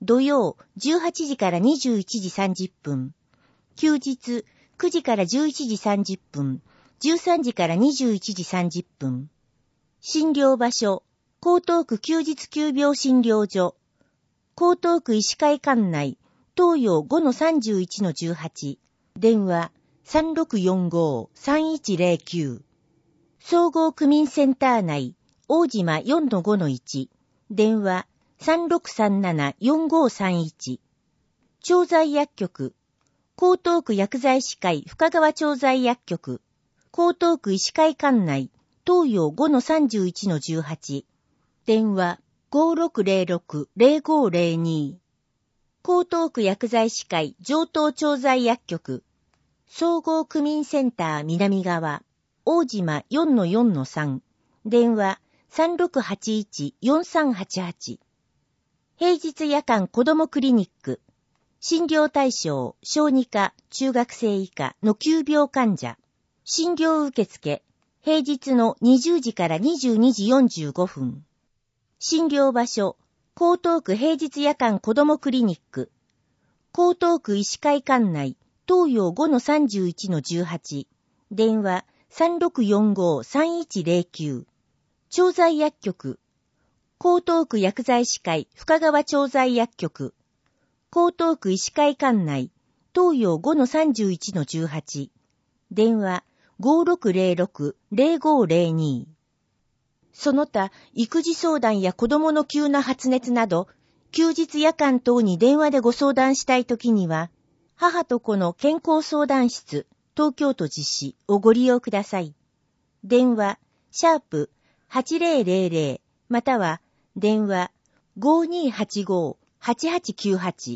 土曜じゅうはちじからにじゅういちじさんじゅっぷん、休日くじからじゅういちじさんじゅっぷん、じゅうさんじからにじゅういちじさんじゅっぷん。診療場所、江東区休日急病診療所、江東区医師会館内、東洋 ごのさんじゅういちのじゅうはち、電話 さんろくよんご さんいちゼロきゅう。総合区民センター内、大島 よんのごのいち、電話 さんろくさんなな よんごさんいち。調剤薬局、江東区薬剤師会深川調剤薬局、江東区医師会館内、東洋 ごのさんじゅういちのじゅうはち、電話 ごろくゼロろく ゼロごゼロに。江東区薬剤師会上東調剤薬局、総合区民センター南側、大島 よんのよんのさん、電話 さんろくはちいち よんさんはちはち。平日夜間子どもクリニック、診療対象、小児科、中学生以下の急病患者、診療受付、平日のにじゅうじからにじゅうにじよんじゅうごふん。診療場所、江東区平日夜間子どもクリニック、江東区医師会館内、東洋 ごのさんじゅういちのじゅうはち、電話 さんろくよんご さんいちゼロきゅう。調剤薬局、江東区薬剤師会深川調剤薬局、江東区医師会館内、東洋 ごのさんじゅういちのじゅうはち、電話 ごろくゼロろく ゼロごゼロに。その他、育児相談や子供の急な発熱など、休日夜間等に電話でご相談したいときには、母と子の健康相談室、東京都実施をご利用ください。電話、シャープはちゼロゼロゼロ、または、電話 ごにーはちご はちはちきゅうはち。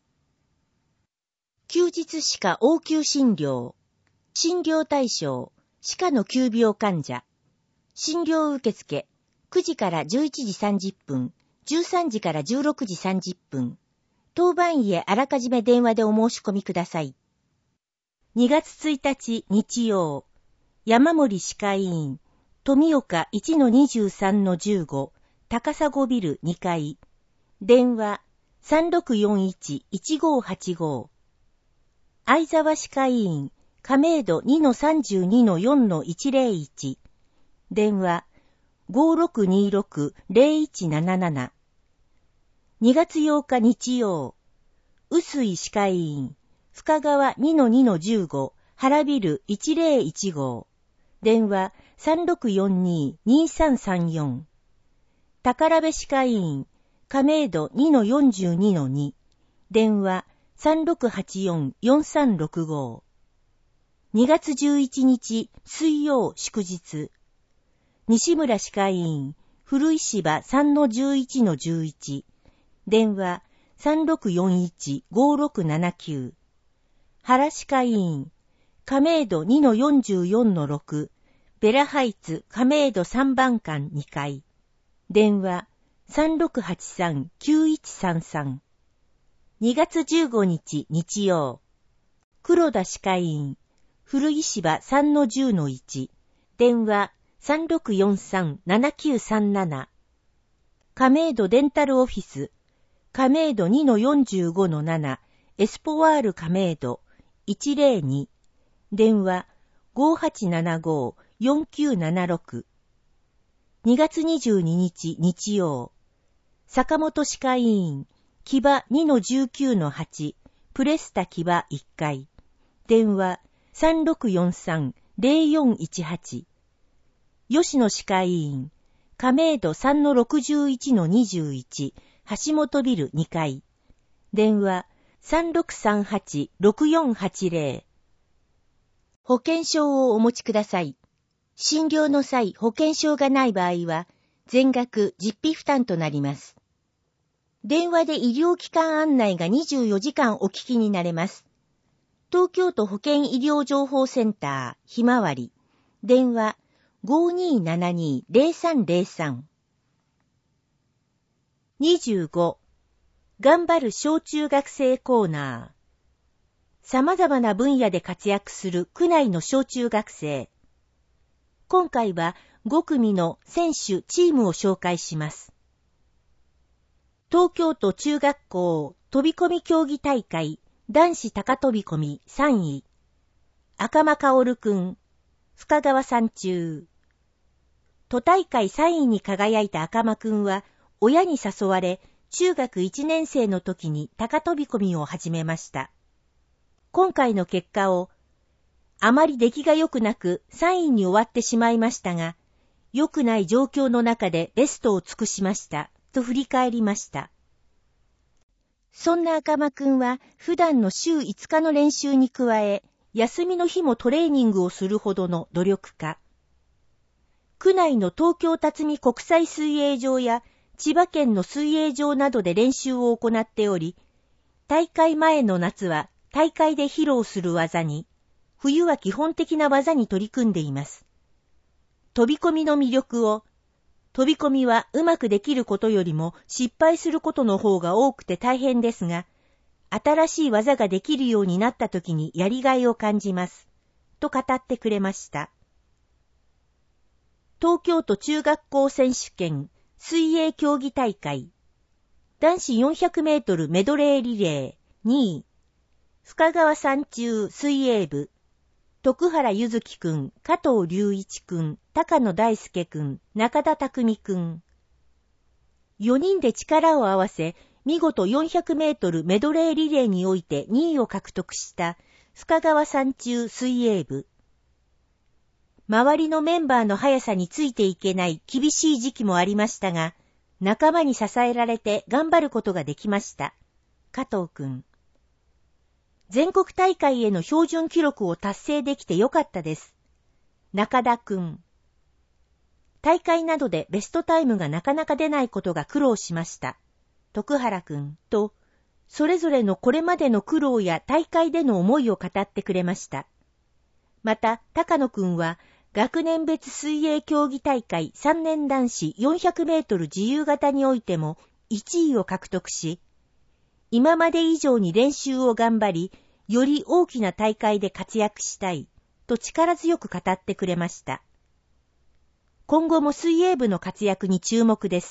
休日歯科応急診療、診療対象、歯科の急病患者、診療受付、くじからじゅういちじさんじゅっぷん、じゅうさんじからじゅうろくじさんじゅっぷん。当番医へあらかじめ電話でお申し込みください。にがつついたち日曜、山森歯科医院、富岡 いちのにじゅうさんのじゅうご、高砂ビルにかい、電話 さんろくよんいち いちごはちご。相沢歯科医院、亀戸 にのさんじゅうにのよんのいちゼロいち、電話 ごろくにろく ゼロいちなななな。にがつようか日曜、臼井歯科医院、深川 にのにのじゅうご、原ビルいちゼロいちご、電話 さんろくよんに にさんさんよん。宝部歯科医院、亀戸 にのよんじゅうにのに、電話 さんろくはちよん よんさんろくご。にがつじゅういちにち水曜祝日、西村歯科医院、古石場 さんのじゅういちのじゅういち、電話 さんろくよんいち ごろくななきゅう。原歯科医院、亀戸 にのよんじゅうよんのろく、ベラハイツ亀戸さんばんかんにかい、電話 さんろくはちさん きゅういちさんさん。にがつじゅうごにち日曜、黒田歯科医院、古石場 さんのじゅうのいち、電話 さんろくよんさん ななきゅうさんなな。亀戸デンタルオフィス、亀戸 にのよんじゅうごのなな、エスポワール亀戸いちゼロに、電話 ごはちななご よんきゅうななろく。にがつにじゅうににち日曜、坂本歯科医院、木場 にのじゅうきゅうのはち、プレスタ木場いっかい、電話 さんろくよんさん ゼロよんいちはち。吉野歯科医院、亀戸 さんのろくじゅういちのにじゅういち、橋本ビルにかい、電話 さんろくさんはち ろくよんはちゼロ。保険証をお持ちください。診療の際、保険証がない場合は、全額実費負担となります。電話で医療機関案内がにじゅうよじかんお聞きになれます。東京都保健医療情報センター、ひまわり、電話 ごにーななに ゼロさんゼロさん。にじゅうご、頑張る小中学生コーナー。様々な分野で活躍する区内の小中学生。今回はごくみの選手チームを紹介します。 東京都中学校飛び込み競技大会男子高飛び込みさんい、赤間薫くん、深川山中。都大会さんいに輝いた赤間くんは、親に誘われ、中学いちねん生の時に高飛び込みを始めました。今回の結果を、あまり出来が良くなくさんいに終わってしまいましたが、良くない状況の中でベストを尽くしました、と振り返りました。そんな赤間くんは、普段の週いつかの練習に加え、休みの日もトレーニングをするほどの努力家。区内の東京辰巳国際水泳場や千葉県の水泳場などで練習を行っており、大会前の夏は大会で披露する技に、冬は基本的な技に取り組んでいます。飛び込みの魅力を、飛び込みはうまくできることよりも失敗することの方が多くて大変ですが、新しい技ができるようになった時にやりがいを感じます。と語ってくれました。東京都中学校選手権水泳競技大会男子よんひゃくメートルメドレーリレーにい、深川山中水泳部、徳原ゆずきくん、加藤隆一くん、高野大輔くん、中田匠くん。よにんで力を合わせ、見事よんひゃくメートルメドレーリレーにおいてにいを獲得した深川山中水泳部。周りのメンバーの速さについていけない厳しい時期もありましたが、仲間に支えられて頑張ることができました。加藤くん。全国大会への標準記録を達成できてよかったです。中田くん。大会などでベストタイムがなかなか出ないことが苦労しました。徳原くんと、それぞれのこれまでの苦労や大会での思いを語ってくれました。また、高野くんは、学年別水泳競技大会さんねん男子よんひゃくメートル自由形においてもいちいを獲得し、今まで以上に練習を頑張り、より大きな大会で活躍したい、と力強く語ってくれました。今後も水泳部の活躍に注目です。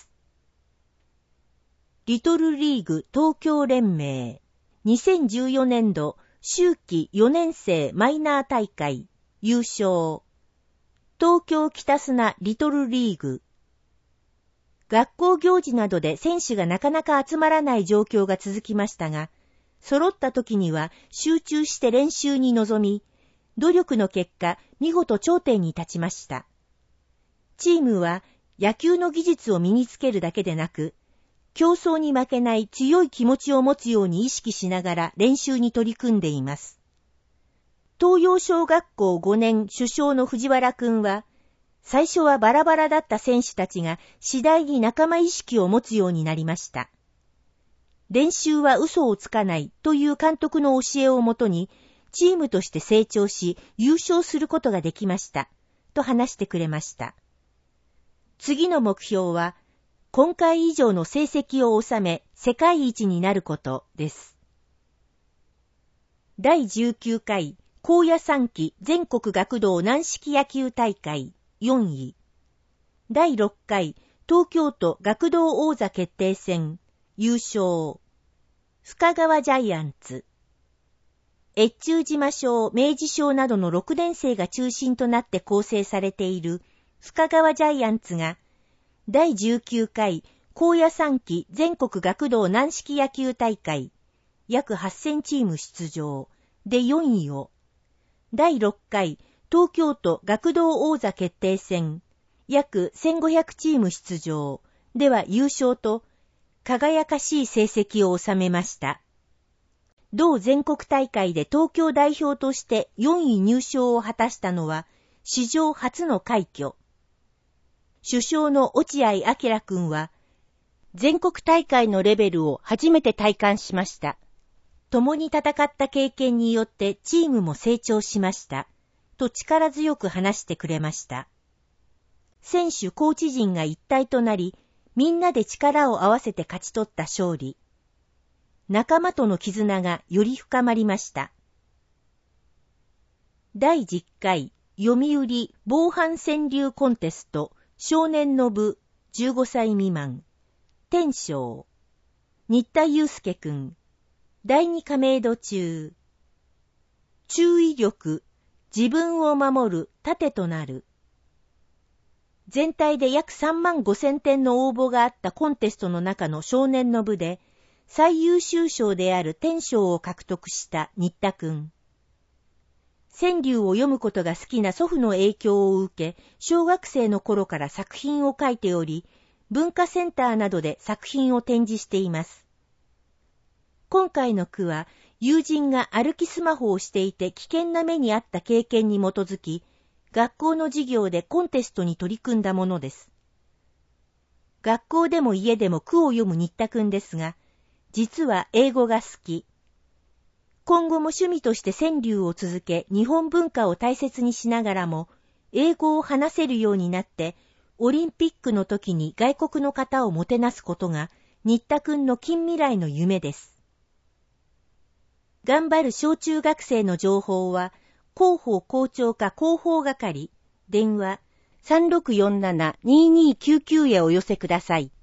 リトルリーグ東京連盟にせんじゅうよねん度秋季よねん生マイナー大会優勝東京北砂リトルリーグ。学校行事などで選手がなかなか集まらない状況が続きましたが、揃った時には集中して練習に臨み、努力の結果、見事頂点に立ちました。チームは野球の技術を身につけるだけでなく、競争に負けない強い気持ちを持つように意識しながら練習に取り組んでいます。東洋小学校ごねん主将の藤原くんは、最初はバラバラだった選手たちが次第に仲間意識を持つようになりました。練習は嘘をつかないという監督の教えをもとに、チームとして成長し優勝することができました、と話してくれました。次の目標は、今回以上の成績を収め世界一になることです。だいじゅうきゅう回高野山期全国学童軟式野球大会よんい。だいろっ回東京都学童王座決定戦優勝。深川ジャイアンツ。越中島賞、明治賞などのろくねん生が中心となって構成されている深川ジャイアンツがだいじゅうきゅう回高野山期全国学童軟式野球大会約はっせんチーム出場でよんいを、だいろっ回東京都学童王座決定戦約せんごひゃくチーム出場では優勝と輝かしい成績を収めました。同全国大会で東京代表としてよんい入賞を果たしたのは史上初の快挙。主将の落合明君は全国大会のレベルを初めて体感しました。共に戦った経験によってチームも成長しました。と力強く話してくれました。選手コーチ陣が一体となり、みんなで力を合わせて勝ち取った勝利。仲間との絆がより深まりました。だいじゅっ回読売防犯川柳コンテスト少年の部じゅうごさい未満天賞。 新田祐介くん。第二亀戸中。注意力、自分を守る盾となる。全体で約さんまんごせんてんの応募があったコンテストの中の少年の部で、最優秀賞である天賞を獲得した新田くん。川柳を読むことが好きな祖父の影響を受け、小学生の頃から作品を書いており、文化センターなどで作品を展示しています。今回の句は、友人が歩きスマホをしていて危険な目にあった経験に基づき、学校の授業でコンテストに取り組んだものです。学校でも家でも句を読む新田くんですが、実は英語が好き。今後も趣味として川柳を続け、日本文化を大切にしながらも、英語を話せるようになって、オリンピックの時に外国の方をもてなすことが、新田くんの近未来の夢です。頑張る小中学生の情報は、広報校長課広報係、電話 さんろくよんななにーにーきゅうきゅう へお寄せください。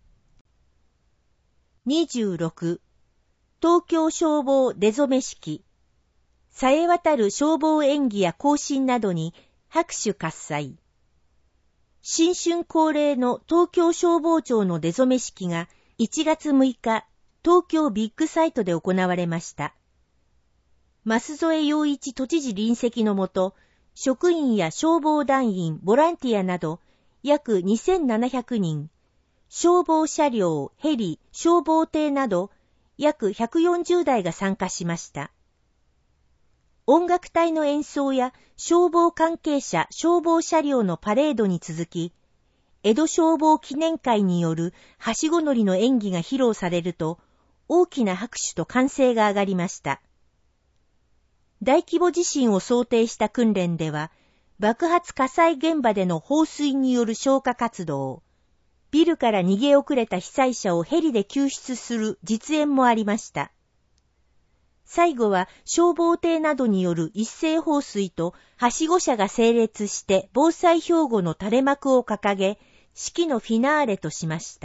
にじゅうろく、東京消防出初め式。さえ渡る消防演技や行進などに拍手喝采。新春恒例の東京消防庁の出初め式がいちがつむいか、東京ビッグサイトで行われました。舛添洋一都知事臨席のもと、職員や消防団員、ボランティアなど約にせんななひゃくにん、消防車両、ヘリ、消防艇など約ひゃくよんじゅうだいが参加しました。音楽隊の演奏や消防関係者、消防車両のパレードに続き、江戸消防記念会によるはしご乗りの演技が披露されると、大きな拍手と歓声が上がりました。大規模地震を想定した訓練では、爆発火災現場での放水による消火活動、ビルから逃げ遅れた被災者をヘリで救出する実演もありました。最後は消防艇などによる一斉放水とはしご車が整列して防災標語の垂れ幕を掲げ、式のフィナーレとしました。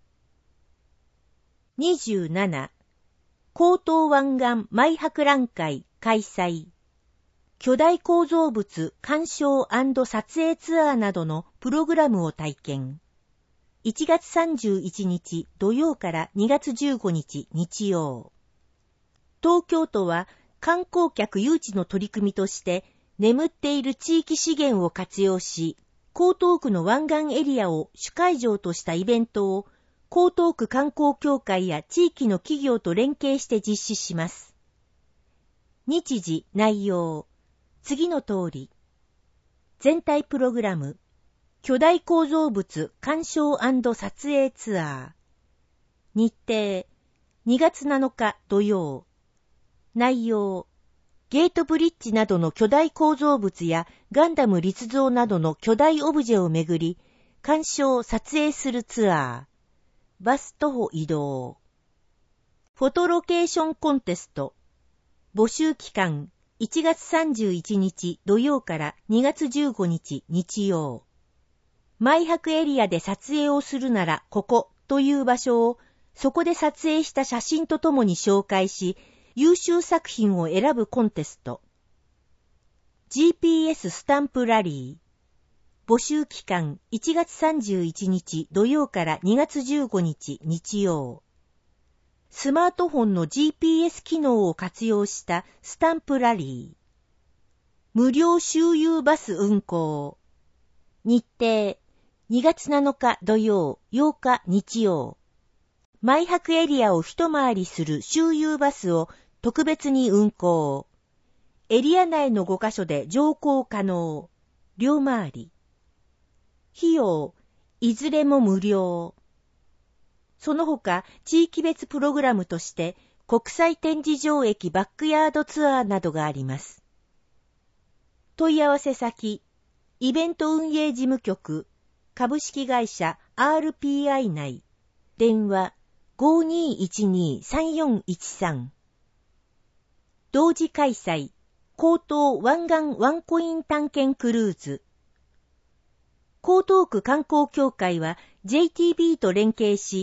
にじゅうなな、江東湾岸マイ博覧会開催。巨大構造物鑑賞&撮影ツアーなどのプログラムを体験。いちがつさんじゅういちにち土曜からにがつじゅうごにち日曜。東京都は観光客誘致の取り組みとして眠っている地域資源を活用し、江東区の湾岸エリアを主会場としたイベントを江東区観光協会や地域の企業と連携して実施します。日時、内容。次の通り。全体プログラム。巨大構造物鑑賞&撮影ツアー。日程。にがつなのか土曜。内容。ゲートブリッジなどの巨大構造物やガンダム立像などの巨大オブジェをめぐり、鑑賞・撮影するツアー。バス徒歩移動。フォトロケーションコンテスト。募集期間、いちがつさんじゅういちにち土曜からにがつじゅうごにち日曜。マイ博エリアで撮影をするならここという場所を、そこで撮影した写真とともに紹介し、優秀作品を選ぶコンテスト。ジーピーエス スタンプラリー。募集期間、いちがつさんじゅういちにち土曜からにがつじゅうごにち日曜。スマートフォンの ジーピーエス 機能を活用したスタンプラリー。無料周遊バス運行。日程、にがつなのか土曜、ようか日曜。マイ博エリアを一回りする周遊バスを特別に運行。エリア内のごかしょで乗降可能。両回り。費用、いずれも無料。その他、地域別プログラムとして、国際展示場駅バックヤードツアーなどがあります。問い合わせ先、イベント運営事務局、株式会社 アールピーアイ 内、電話 ごーにーいちにーさんよんいちさん。同時開催、江東湾岸ワンコイン探検クルーズ。江東区観光協会は ジェイティービー と連携し、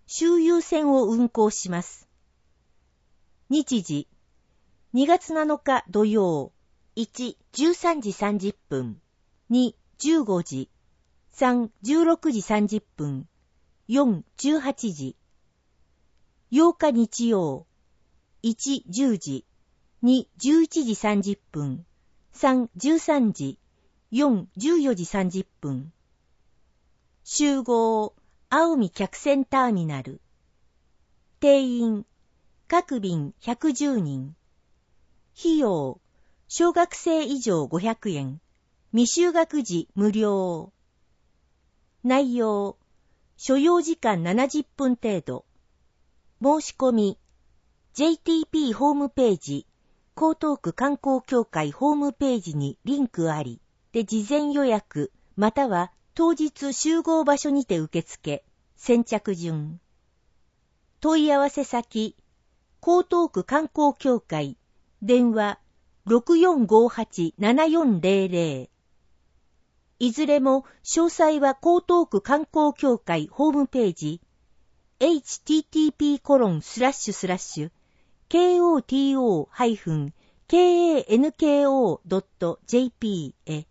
周遊線を運行します。日時、にがつなのか土曜、いち、じゅうさんじさんじゅっぷん、に、じゅうごじ、さん、じゅうろくじさんじゅっぷん、よん、じゅうはちじ。ようか日曜、いち、じゅうじ、に、じゅういちじさんじゅっぷん、さん、じゅうさんじ、よん、じゅうよじさんじゅっぷん。集合、青海客船ターミナル。定員、各便ひゃくじゅうにん。費用、小学生以上ごひゃくえん。未就学時無料。内容、所要時間ななじゅっぷん程度。申し込み、ジェイティーピー ホームページ、江東区観光協会ホームページにリンクあり、で事前予約、または当日集合場所にて受付、先着順。問い合わせ先、江東区観光協会、電話 ろくよんごはちななよんゼロゼロ。いずれも詳細は江東区観光協会ホームページ、エイチティーティーピーコロンスラッシュスラッシュケーオーティーオーハイフンケーエーエヌケーオードットジェーピー へ。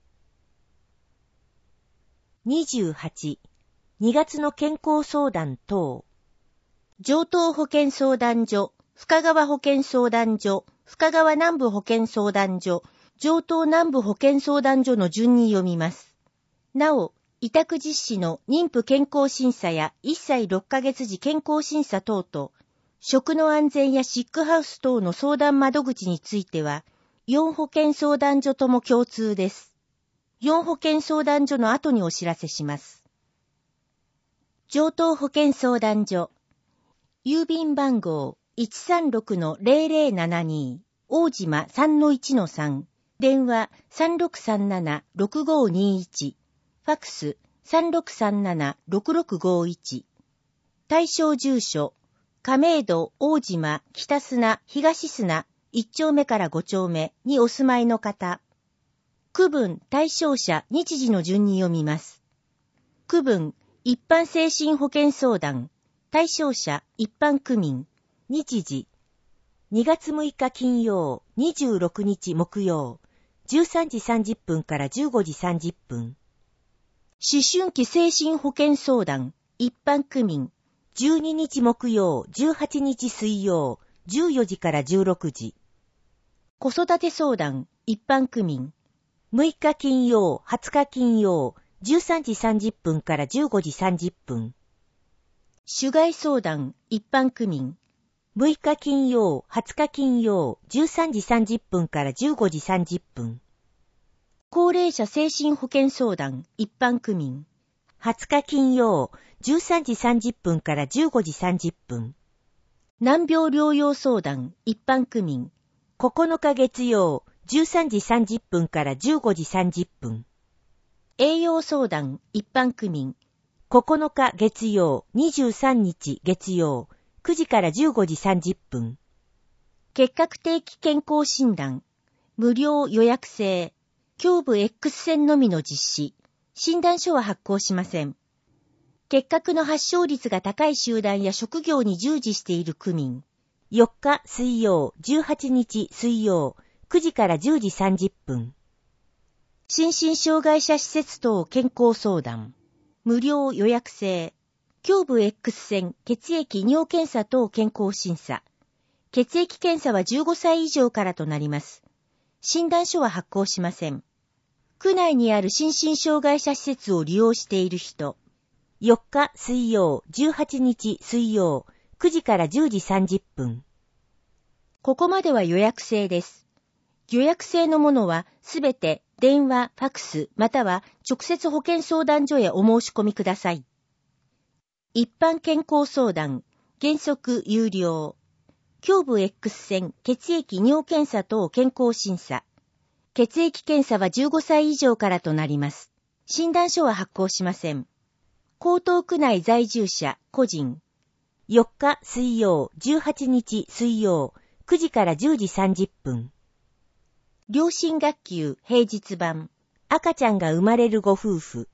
にじゅうはち、にがつの健康相談等。上東保健相談所、深川保健相談所、深川南部保健相談所、上東南部保健相談所の順に読みます。なお、委託実施の妊婦健康審査やいっさいろっかげつ時健康審査等と、食の安全やシックハウス等の相談窓口については、よん保健相談所とも共通です。よん保健相談所の後にお知らせします。上東保健相談所。郵便番号 いちさんろくのゼロゼロななに、大島 さんのいちのさん、電話 さんろくさんななろくごにいち、ファクス さんろくさんななろくろくごいち。対象住所、亀戸、大島、北砂、東砂、いっ丁目からご丁目にお住まいの方。区分、対象者、日時の順に読みます。区分、一般精神保健相談。対象者、一般区民。日時。にがつむいか金曜、にじゅうろくにち木曜、じゅうさんじさんじゅっぷんからじゅうごじさんじゅっぷん。思春期精神保健相談。一般区民。じゅうににち木曜、じゅうはちにち水曜、じゅうよじからじゅうろくじ。子育て相談。一般区民。むいか金曜、はつか金曜、じゅうさんじさんじゅっぷんからじゅうごじさんじゅっぷん。種害相談、一般区民。むいか金曜、はつか金曜、じゅうさんじさんじゅっぷんからじゅうごじさんじゅっぷん。高齢者精神保健相談、一般区民。はつか金曜、じゅうさんじさんじゅっぷんからじゅうごじさんじゅっぷん。難病療養相談、一般区民。ここのか月曜、じゅうさんじさんじゅっぷんからじゅうごじさんじゅっぷん。栄養相談、一般区民。ここのか月曜、にじゅうさんにち月曜、くじからじゅうごじさんじゅっぷん。結核定期健康診断、無料予約制、胸部 X 線のみの実施、診断書は発行しません。結核の発症率が高い集団や職業に従事している区民。よっか水曜、じゅうはちにち水曜、くじからじゅうじさんじゅっぷん。心身障害者施設等健康相談。無料予約制。胸部 X 線、血液尿検査等健康審査。血液検査はじゅうごさい以上からとなります。診断書は発行しません。区内にある心身障害者施設を利用している人。よっか水曜、じゅうはちにち水曜、くじからじゅうじさんじゅっぷん。ここまでは予約制です。予約制のものはすべて電話、ファクス、または直接保健相談所へお申し込みください。一般健康相談、原則有料。胸部 X 線、血液尿検査等健康審査。血液検査はじゅうごさい以上からとなります。診断書は発行しません。江東区内在住者、個人。よっか水曜、じゅうはちにち水曜、くじからじゅうじさんじゅっぷん。両親学級平日版。赤ちゃんが生まれるご夫婦。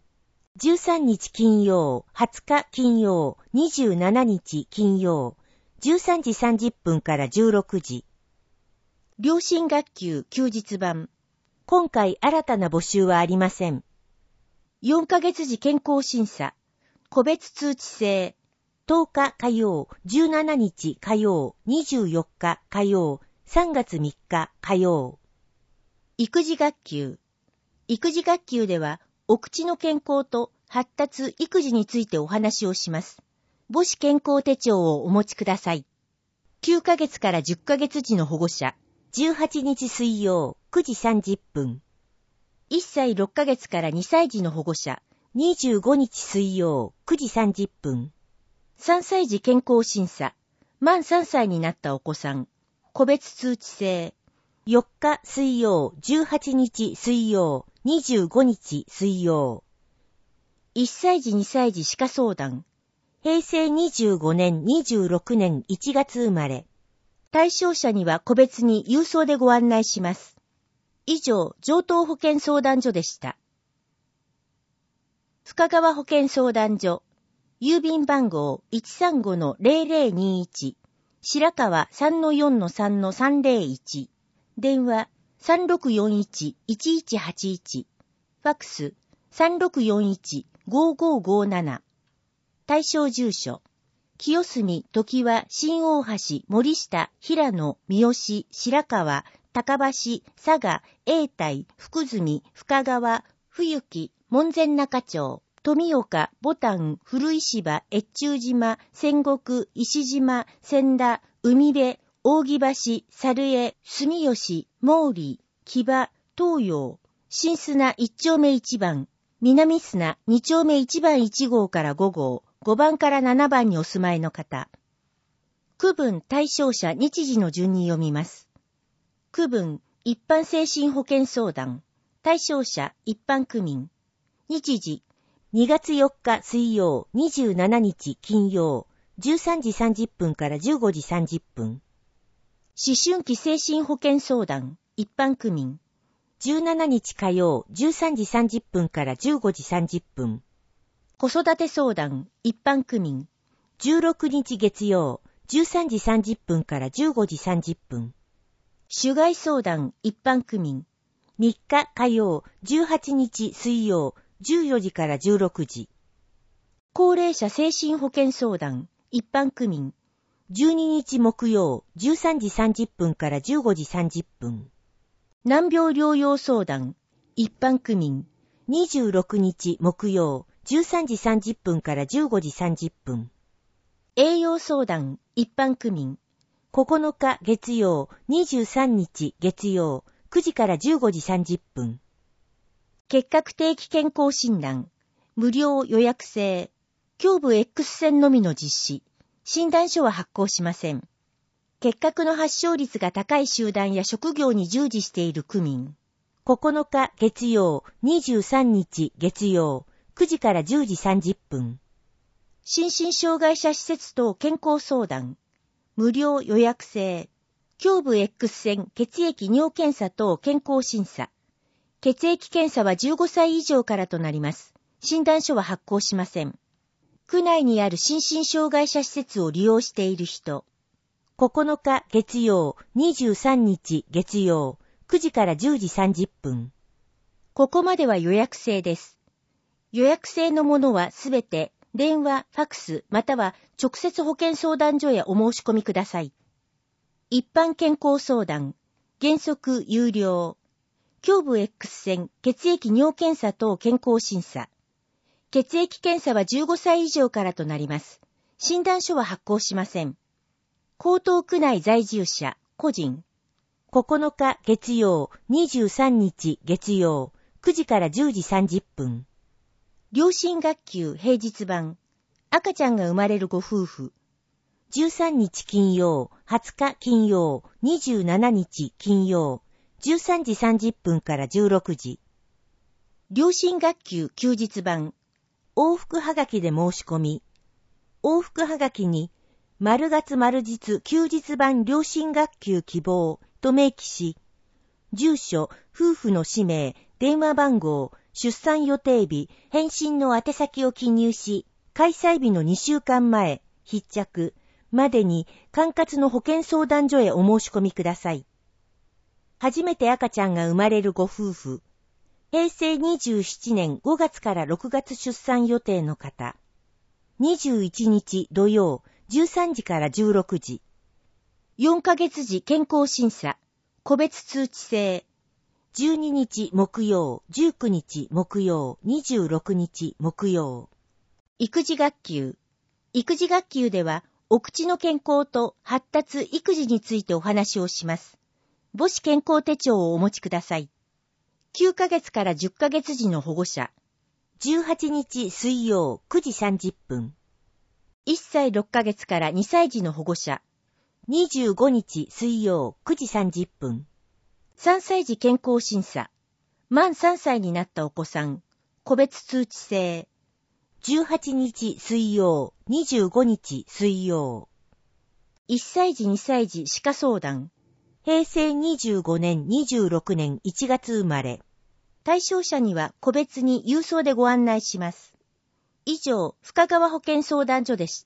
じゅうさんにち金曜、はつか金曜、にじゅうしちにち金曜、じゅうさんじさんじゅっぷんからじゅうろくじ。良心学級休日版。今回新たな募集はありません。よんかげつ時健康審査。個別通知制。とおか火曜、じゅうしちにち火曜、にじゅうよっか火曜、さんがつみっか火曜。育児学級。育児学級では、お口の健康と発達育児についてお話をします。母子健康手帳をお持ちください。きゅうかげつからじゅっかげつ時の保護者、じゅうはちにち水曜、くじさんじゅっぷん。いっさいろっかげつからにさい児の保護者、にじゅうごにち水曜、くじさんじゅっぷん。さんさい児健康審査、満さんさいになったお子さん、個別通知制。よっか水曜、じゅうはちにち水曜、にじゅうごにち水曜。いっさい児にさい児歯科相談。平成にじゅうごねんにじゅうろくねんいちがつ生まれ。対象者には個別に郵送でご案内します。以上、上東保健相談所でした。深川保健相談所。郵便番号 いちさんごのゼロゼロにいち。白川 さんのよんのさんのさんゼロいち。電話 さんろくよんいちいちいちはちいち。ファックス さんろくよんいちごごごなな。対象住所。清澄、常盤、新大橋、森下、平野、三好、白川、高橋、佐賀、永代、福住、深川、冬木、門前仲町、富岡、牡丹、古石場、越中島、仙石、石島、千田、海辺、扇橋、猿江、住吉、毛利、木場、東洋、新砂一丁目一番、南砂二丁目一番一号から五号、ごばんからななばんにお住まいの方。区分対象者日時の順に読みます。区分一般精神保健相談。対象者一般区民。日時にがつよっか水曜、にじゅうしちにち金曜、じゅうさんじさんじゅっぷんからじゅうごじさんじゅっぷん。思春期精神保健相談。一般区民。じゅうしちにち火曜、じゅうさんじさんじゅっぷんからじゅうごじさんじゅっぷん。子育て相談、一般区民。じゅうろくにち月曜、じゅうさんじさんじゅっぷんからじゅうごじさんじゅっぷん。種害相談、一般区民。みっか火曜、じゅうはちにち水曜、じゅうよじからじゅうろくじ。高齢者精神保健相談、一般区民。じゅうににち木曜、じゅうさんじさんじゅっぷんからじゅうごじさんじゅっぷん。難病療養相談、一般区民。にじゅうろくにち木曜、じゅうさんじさんじゅっぷんからじゅうごじさんじゅっぷん。栄養相談、一般区民。ここのか月曜、にじゅうさんにち月曜、くじからじゅうごじさんじゅっぷん。結核定期健康診断、無料予約制。胸部 X 線のみの実施。診断書は発行しません。結核の発症率が高い集団や職業に従事している区民。ここのか月曜、にじゅうさんにち月曜、くじからじゅうじさんじゅっぷん。心身障害者施設等健康相談。無料予約制。胸部 X 線血液尿検査等健康審査。血液検査はじゅうごさい以上からとなります。診断書は発行しません。区内にある心身障害者施設を利用している人。ここのか月曜、にじゅうさんにち月曜、くじからじゅうじさんじゅっぷん。ここまでは予約制です。予約制のものはすべて電話、ファックスまたは直接保健相談所へお申し込みください。一般健康相談、原則有料。胸部 X 線血液尿検査等健康審査。血液検査はじゅうごさい以上からとなります。診断書は発行しません。江東区内在住者、個人。ここのか月曜、にじゅうさんにち月曜、くじからじゅうじさんじゅっぷん。良心学級平日版。赤ちゃんが生まれるご夫婦。じゅうさんにち金曜、はつか金曜、にじゅうしちにち金曜、じゅうさんじさんじゅっぷんからじゅうろくじ。良心学級休日版。往復はがきで申し込み。往復はがきに、丸月丸日休日版良心学級希望と明記し、住所、夫婦の氏名、電話番号、 出産予定日、返信の宛先を記入し、開催日のにしゅうかんまえ、必着、までに管轄の保健相談所へお申し込みください。初めて赤ちゃんが生まれるご夫婦、へいせいにじゅうななねんごがつからろくがつ出産予定の方、にじゅういちにち土曜、じゅうさんじからじゅうろくじ、よんかげつ時健康審査、個別通知制、じゅうににち木曜、じゅうくにち木曜、にじゅうろくにち木曜。育児学級。育児学級では、お口の健康と発達育児についてお話をします。母子健康手帳をお持ちください。きゅうかげつからじゅっかげつ時の保護者。じゅうはちにち水曜くじさんじゅっぷん。いっさいろっかげつからにさい児の保護者。にじゅうごにち水曜くじさんじゅっぷん。さんさい児健康審査。満さんさいになったお子さん。個別通知制。じゅうはちにち水曜、にじゅうごにち水曜。いっさい児にさい児歯科相談。へいせいにじゅうごねんにじゅうろくねんいちがつ生まれ。対象者には個別に郵送でご案内します。以上、深川保健相談所でした。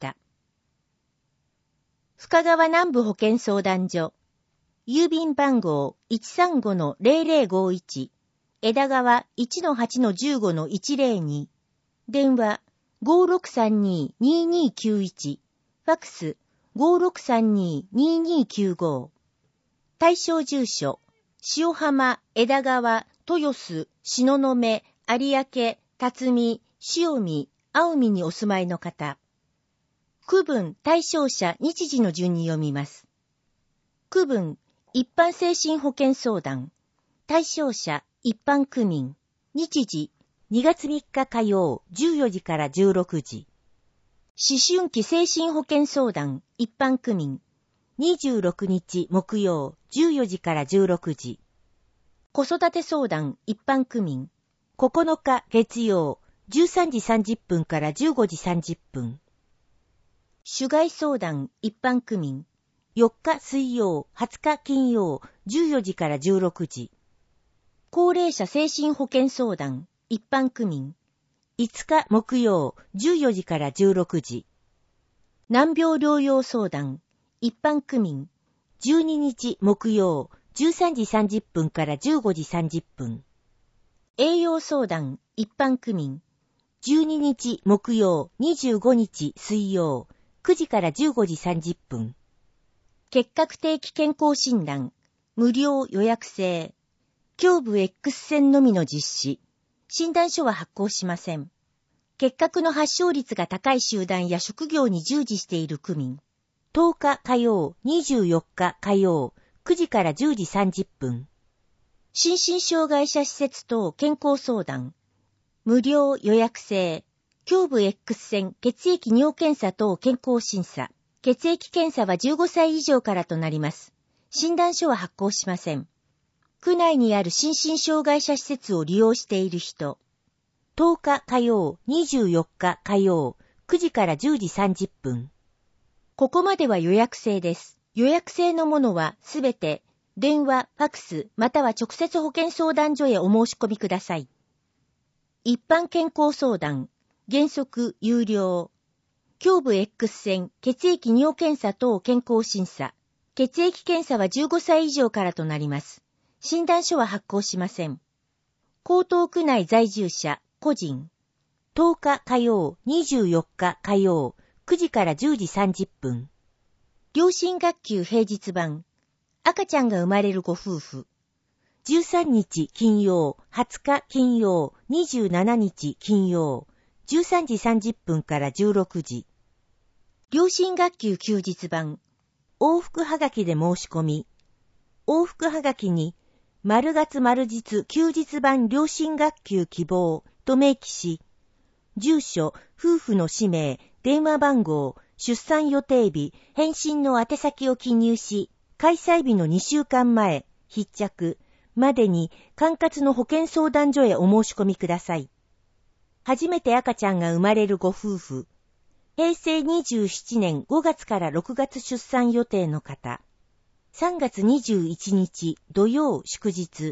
深川南部保健相談所。郵便番号 いちさんごのゼロゼロごいち。枝川 いちのはちのじゅうごのいちゼロに。電話 ごろくさんにーにーにーきゅういち。ファックス ごろくさんにーにーにーきゅうご。対象住所、塩浜、枝川、豊洲、東雲、有明、辰巳、塩見、青海にお住まいの方。区分、対象者、日時の順に読みます。区分、一般精神保健相談。対象者、一般区民。日時、にがつみっか火曜、じゅうよじからじゅうろくじ。思春期精神保健相談、一般区民。にじゅうろくにち木曜、じゅうよじからじゅうろくじ。子育て相談、一般区民。ここのか月曜、じゅうさんじさんじゅっぷんからじゅうごじさんじゅっぷん。主外相談、一般区民。よっか水曜、はつか金曜、じゅうよじからじゅうろくじ。高齢者精神保健相談、一般区民。いつか木曜、じゅうよじからじゅうろくじ。難病療養相談、一般区民。じゅうににち木曜、じゅうさんじさんじゅっぷんからじゅうごじさんじゅっぷん。栄養相談、一般区民。じゅうににち木曜、にじゅうごにち水曜、くじからじゅうごじさんじゅっぷん。結核定期健康診断、無料予約制。胸部 X 線のみの実施。診断書は発行しません。結核の発症率が高い集団や職業に従事している区民。とおか火曜、にじゅうよっか火曜、くじからじゅうじさんじゅっぷん。心身障害者施設等健康相談。無料予約制。胸部 X 線、血液尿検査等健康審査。血液検査はじゅうごさい以上からとなります。診断書は発行しません。区内にある心身障害者施設を利用している人。とおか火曜、にじゅうよっか火曜、くじからじゅうじさんじゅっぷん。ここまでは予約制です。予約制のものはすべて電話、ファックス、または直接保健相談所へお申し込みください。一般健康相談、原則有料。胸部 X 線、血液尿検査等健康審査。血液検査はじゅうごさい以上からとなります。診断書は発行しません。江東区内在住者、個人。とおか火曜、にじゅうよっか火曜、くじからじゅうじさんじゅっぷん。両親学級平日版。赤ちゃんが生まれるご夫婦。じゅうさんにち金曜、はつか金曜、にじゅうしちにち金曜、じゅうさんじさんじゅっぷんからじゅうろくじ。両親学級休日版。往復はがきで申し込み。往復はがきに、丸月丸日休日版両親学級希望と明記し、住所、夫婦の氏名、電話番号、出産予定日、返信の宛先を記入し、開催日のにしゅうかんまえ、必着、までに管轄の保健相談所へお申し込みください。初めて赤ちゃんが生まれるご夫婦。へいせいにじゅうななねんごがつからろくがつ出産予定の方。さんがつにじゅういちにち土曜祝日、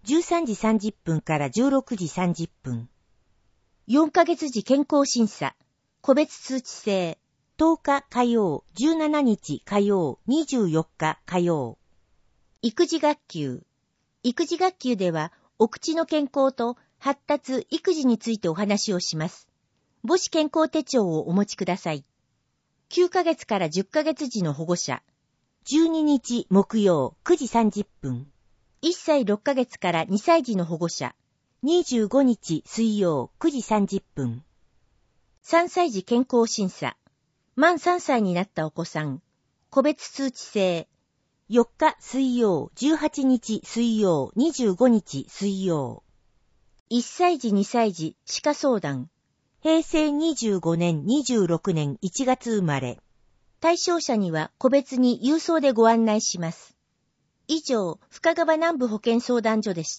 じゅうさんじさんじゅっぷんからじゅうろくじさんじゅっぷん。よんかげつ時健康審査、個別通知制、とおか火曜、じゅうしちにち火曜、にじゅうよっか火曜。育児学級。育児学級では、お口の健康と発達、育児についてお話をします。母子健康手帳をお持ちください。きゅうかげつからじゅっかげつ時の保護者。じゅうににち木曜くじさんじゅっぷん。いっさいろっかげつからにさい児の保護者。にじゅうごにち水曜くじさんじゅっぷん。さんさい児健康審査。満さんさいになったお子さん。個別通知制。よっか水曜、じゅうはちにち水曜、にじゅうごにち水曜。いっさい児にさい児歯科相談。へいせいにじゅうごねんにじゅうろくねんいちがつ生まれ。対象者には個別に郵送でご案内します。以上、深川南部保健相談所でした。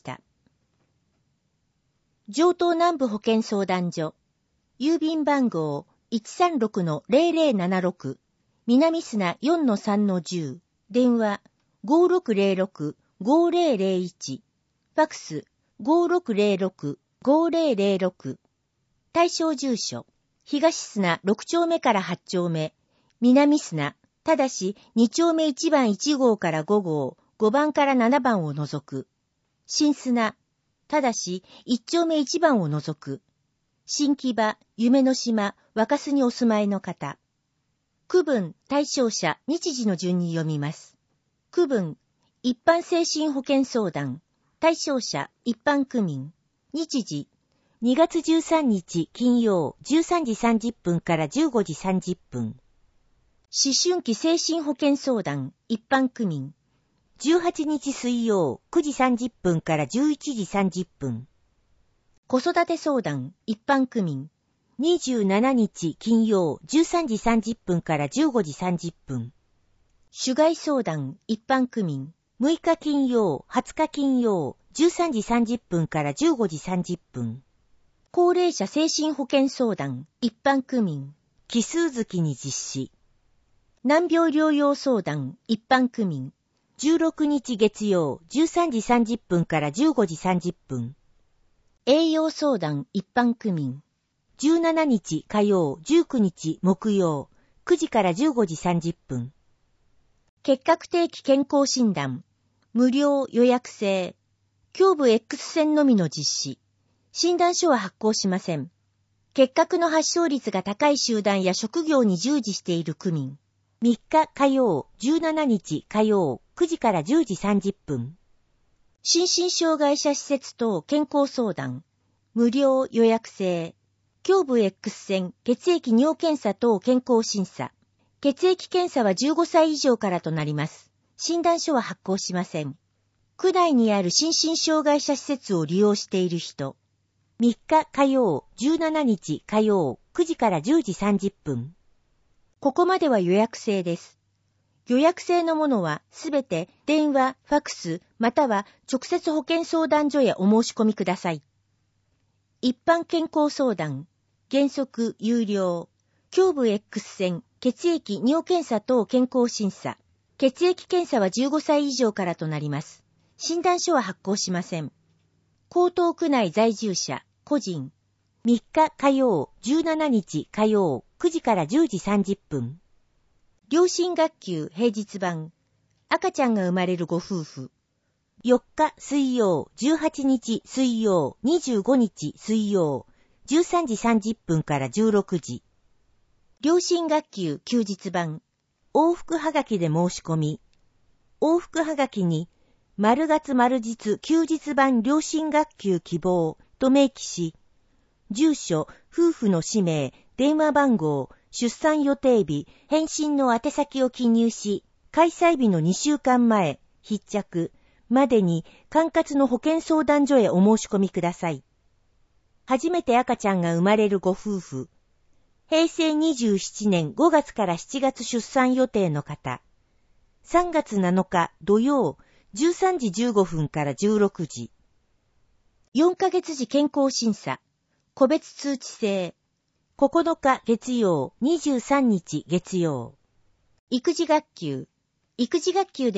城東南部保健相談所。郵便番号 いちさんろくのぜろぜろななろく。南砂 よんのさんのじゅう。電話 ごろくぜろろくごぜろぜろいち。ファックス ごろくぜろろくごぜろぜろろく。対象住所。東砂ろくちょうめからはちちょうめ。南砂。ただしにちょうめいちばんいちごうからごごう、ごばんからななばんを除く。新砂。ただしいっちょうめいちばんを除く。新木場、夢の島、若洲にお住まいの方。区分、対象者、日時の順に読みます。区分、一般精神保健相談。対象者、一般区民。日時、にがつじゅうさんにち金曜じゅうさんじさんじゅっぷんからじゅうごじさんじゅっぷん。思春期精神保健相談、一般区民。じゅうはちにち水曜くじさんじゅっぷんからじゅういちじさんじゅっぷん。子育て相談、一般区民。にじゅうしちにち金曜じゅうさんじさんじゅっぷんからじゅうごじさんじゅっぷん。種害相談、一般区民。むいか金曜、はつか金曜、じゅうさんじさんじゅっぷんからじゅうごじさんじゅっぷん。高齢者精神保健相談、一般区民。奇数月に実施。難病療養相談、一般区民。じゅうろくにち月曜、じゅうさんじさんじゅっぷんからじゅうごじさんじゅっぷん。栄養相談、一般区民。じゅうしちにち火曜、じゅうくにち木曜、くじからじゅうごじさんじゅっぷん。結核定期健康診断。無料予約制。胸部 X 線のみの実施。診断書は発行しません。結核の発症率が高い集団や職業に従事している区民。みっか火曜、じゅうしちにち火曜、くじからじゅうじさんじゅっぷん。心身障害者施設等健康相談。無料予約制。胸部 X 線、血液尿検査等健康審査。血液検査はじゅうごさい以上からとなります。診断書は発行しません。区内にある心身障害者施設を利用している人。みっか火曜、じゅうしちにち火曜、くじからじゅうじさんじゅっぷん。ここまでは予約制です。予約制のものはすべて電話、ファックス、または直接保健相談所へお申し込みください。一般健康相談。原則有料。胸部 X 線、血液尿検査等健康審査。血液検査はじゅうごさい以上からとなります。診断書は発行しません。江東区内在住者、個人。みっか火曜、じゅうしちにち火曜、くじからじゅうじさんじゅっぷん。両親学級平日版。赤ちゃんが生まれるご夫婦。よっか水曜、じゅうはちにち水曜、にじゅうごにち水曜、じゅうさんじさんじゅっぷんからじゅうろくじ。両親学級休日版。往復はがきで申し込み。往復はがきに、丸月丸日休日版両親学級希望と明記し、住所、夫婦の氏名、電話番号、出産予定日、返信の宛先を記入し、開催日のにしゅうかんまえ、必着、までに管轄の保健相談所へお申し込みください。初めて赤ちゃんが生まれるご夫婦。へいせいにじゅうななねんごがつからしちがつ出産予定の方。さんがつなのか土曜、じゅうさんじじゅうごふんからじゅうろくじ。よんかげつ時健康審査。個別通知制。ここのか月曜、にじゅうさんにち月曜。育児学級。育児学級では、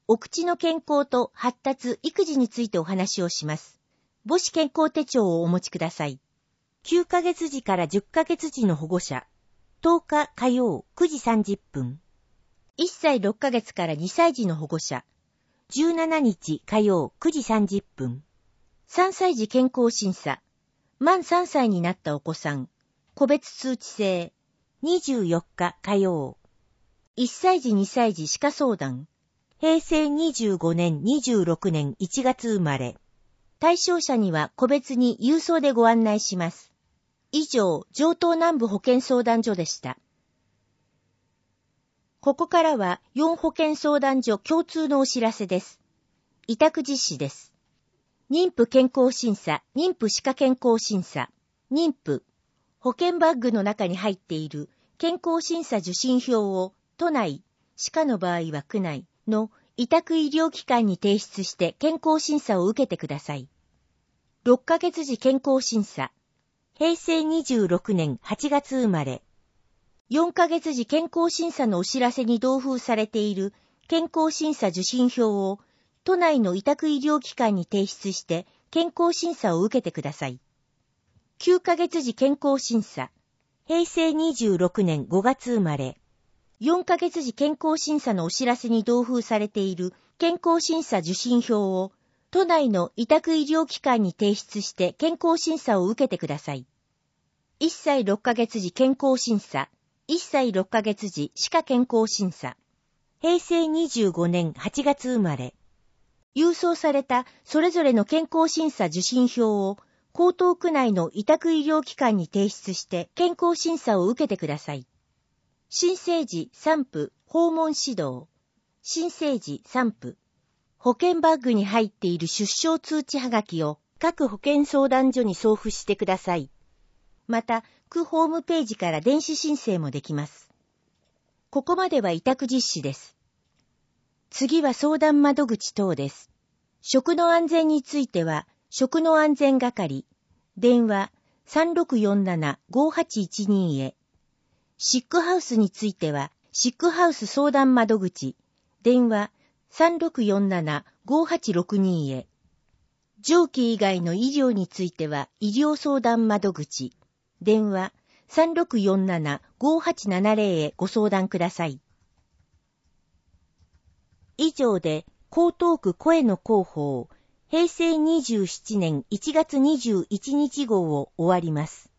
お口の健康と発達、育児についてお話をします。母子健康手帳をお持ちください。きゅうかげつじからじゅっかげつじの保護者。とおか火曜くじさんじゅっぷん。いっさいろっかげつからにさいじの保護者。じゅうしちにち火曜くじさんじゅっぷん。さんさいじ健康審査。満さんさいになったお子さん。個別通知制。にじゅうよっか火曜。いっさいじにさいじ歯科相談。へいせいにじゅうごねんにじゅうろくねんいちがつ生まれ。対象者には個別に郵送でご案内します。以上、城東南部保健相談所でした。ここからはよん保健相談所共通のお知らせです。委託実施です。妊婦健康審査、妊婦歯科健康審査、妊婦、保健バッグの中に入っている健康審査受診票を都内、歯科の場合は区内の委託医療機関に提出して健康審査を受けてください。ろっかげつじ健康審査、へいせいにじゅうろくねんはちがつ生まれ。よんかげつじ健康審査のお知らせに同封されている健康審査受診票を都内の委託医療機関に提出して健康審査を受けてください。きゅうかげつじ健康審査、へいせいにじゅうろくねんごがつ生まれ。よんかげつじ健康審査のお知らせに同封されている健康審査受診票を都内の委託医療機関に提出して健康審査を受けてください。いっさいろっかげつじ健康審査、いっさいろっかげつじ歯科健康審査、へいせいにじゅうごねんはちがつ生まれ。郵送されたそれぞれの健康審査受診票を江東区内の委託医療機関に提出して健康審査を受けてください。新生児産婦訪問指導、新生児産婦、保健バッグに入っている出生通知はがきを各保健相談所に送付してください。また、区ホームページから電子申請もできます。ここまでは委託実施です。次は相談窓口等です。食の安全については、食の安全係、電話 さんろくよんななごはちいちに へ。シックハウスについては、シックハウス相談窓口、電話 さんろくよんななごはちろくに へ。上記以外の医療については、医療相談窓口、電話 さんろくよんななごはちななぜろ へご相談ください。以上で、江東区声の広報、へいせいにじゅうななねんいちがつにじゅういちにち号を終わります。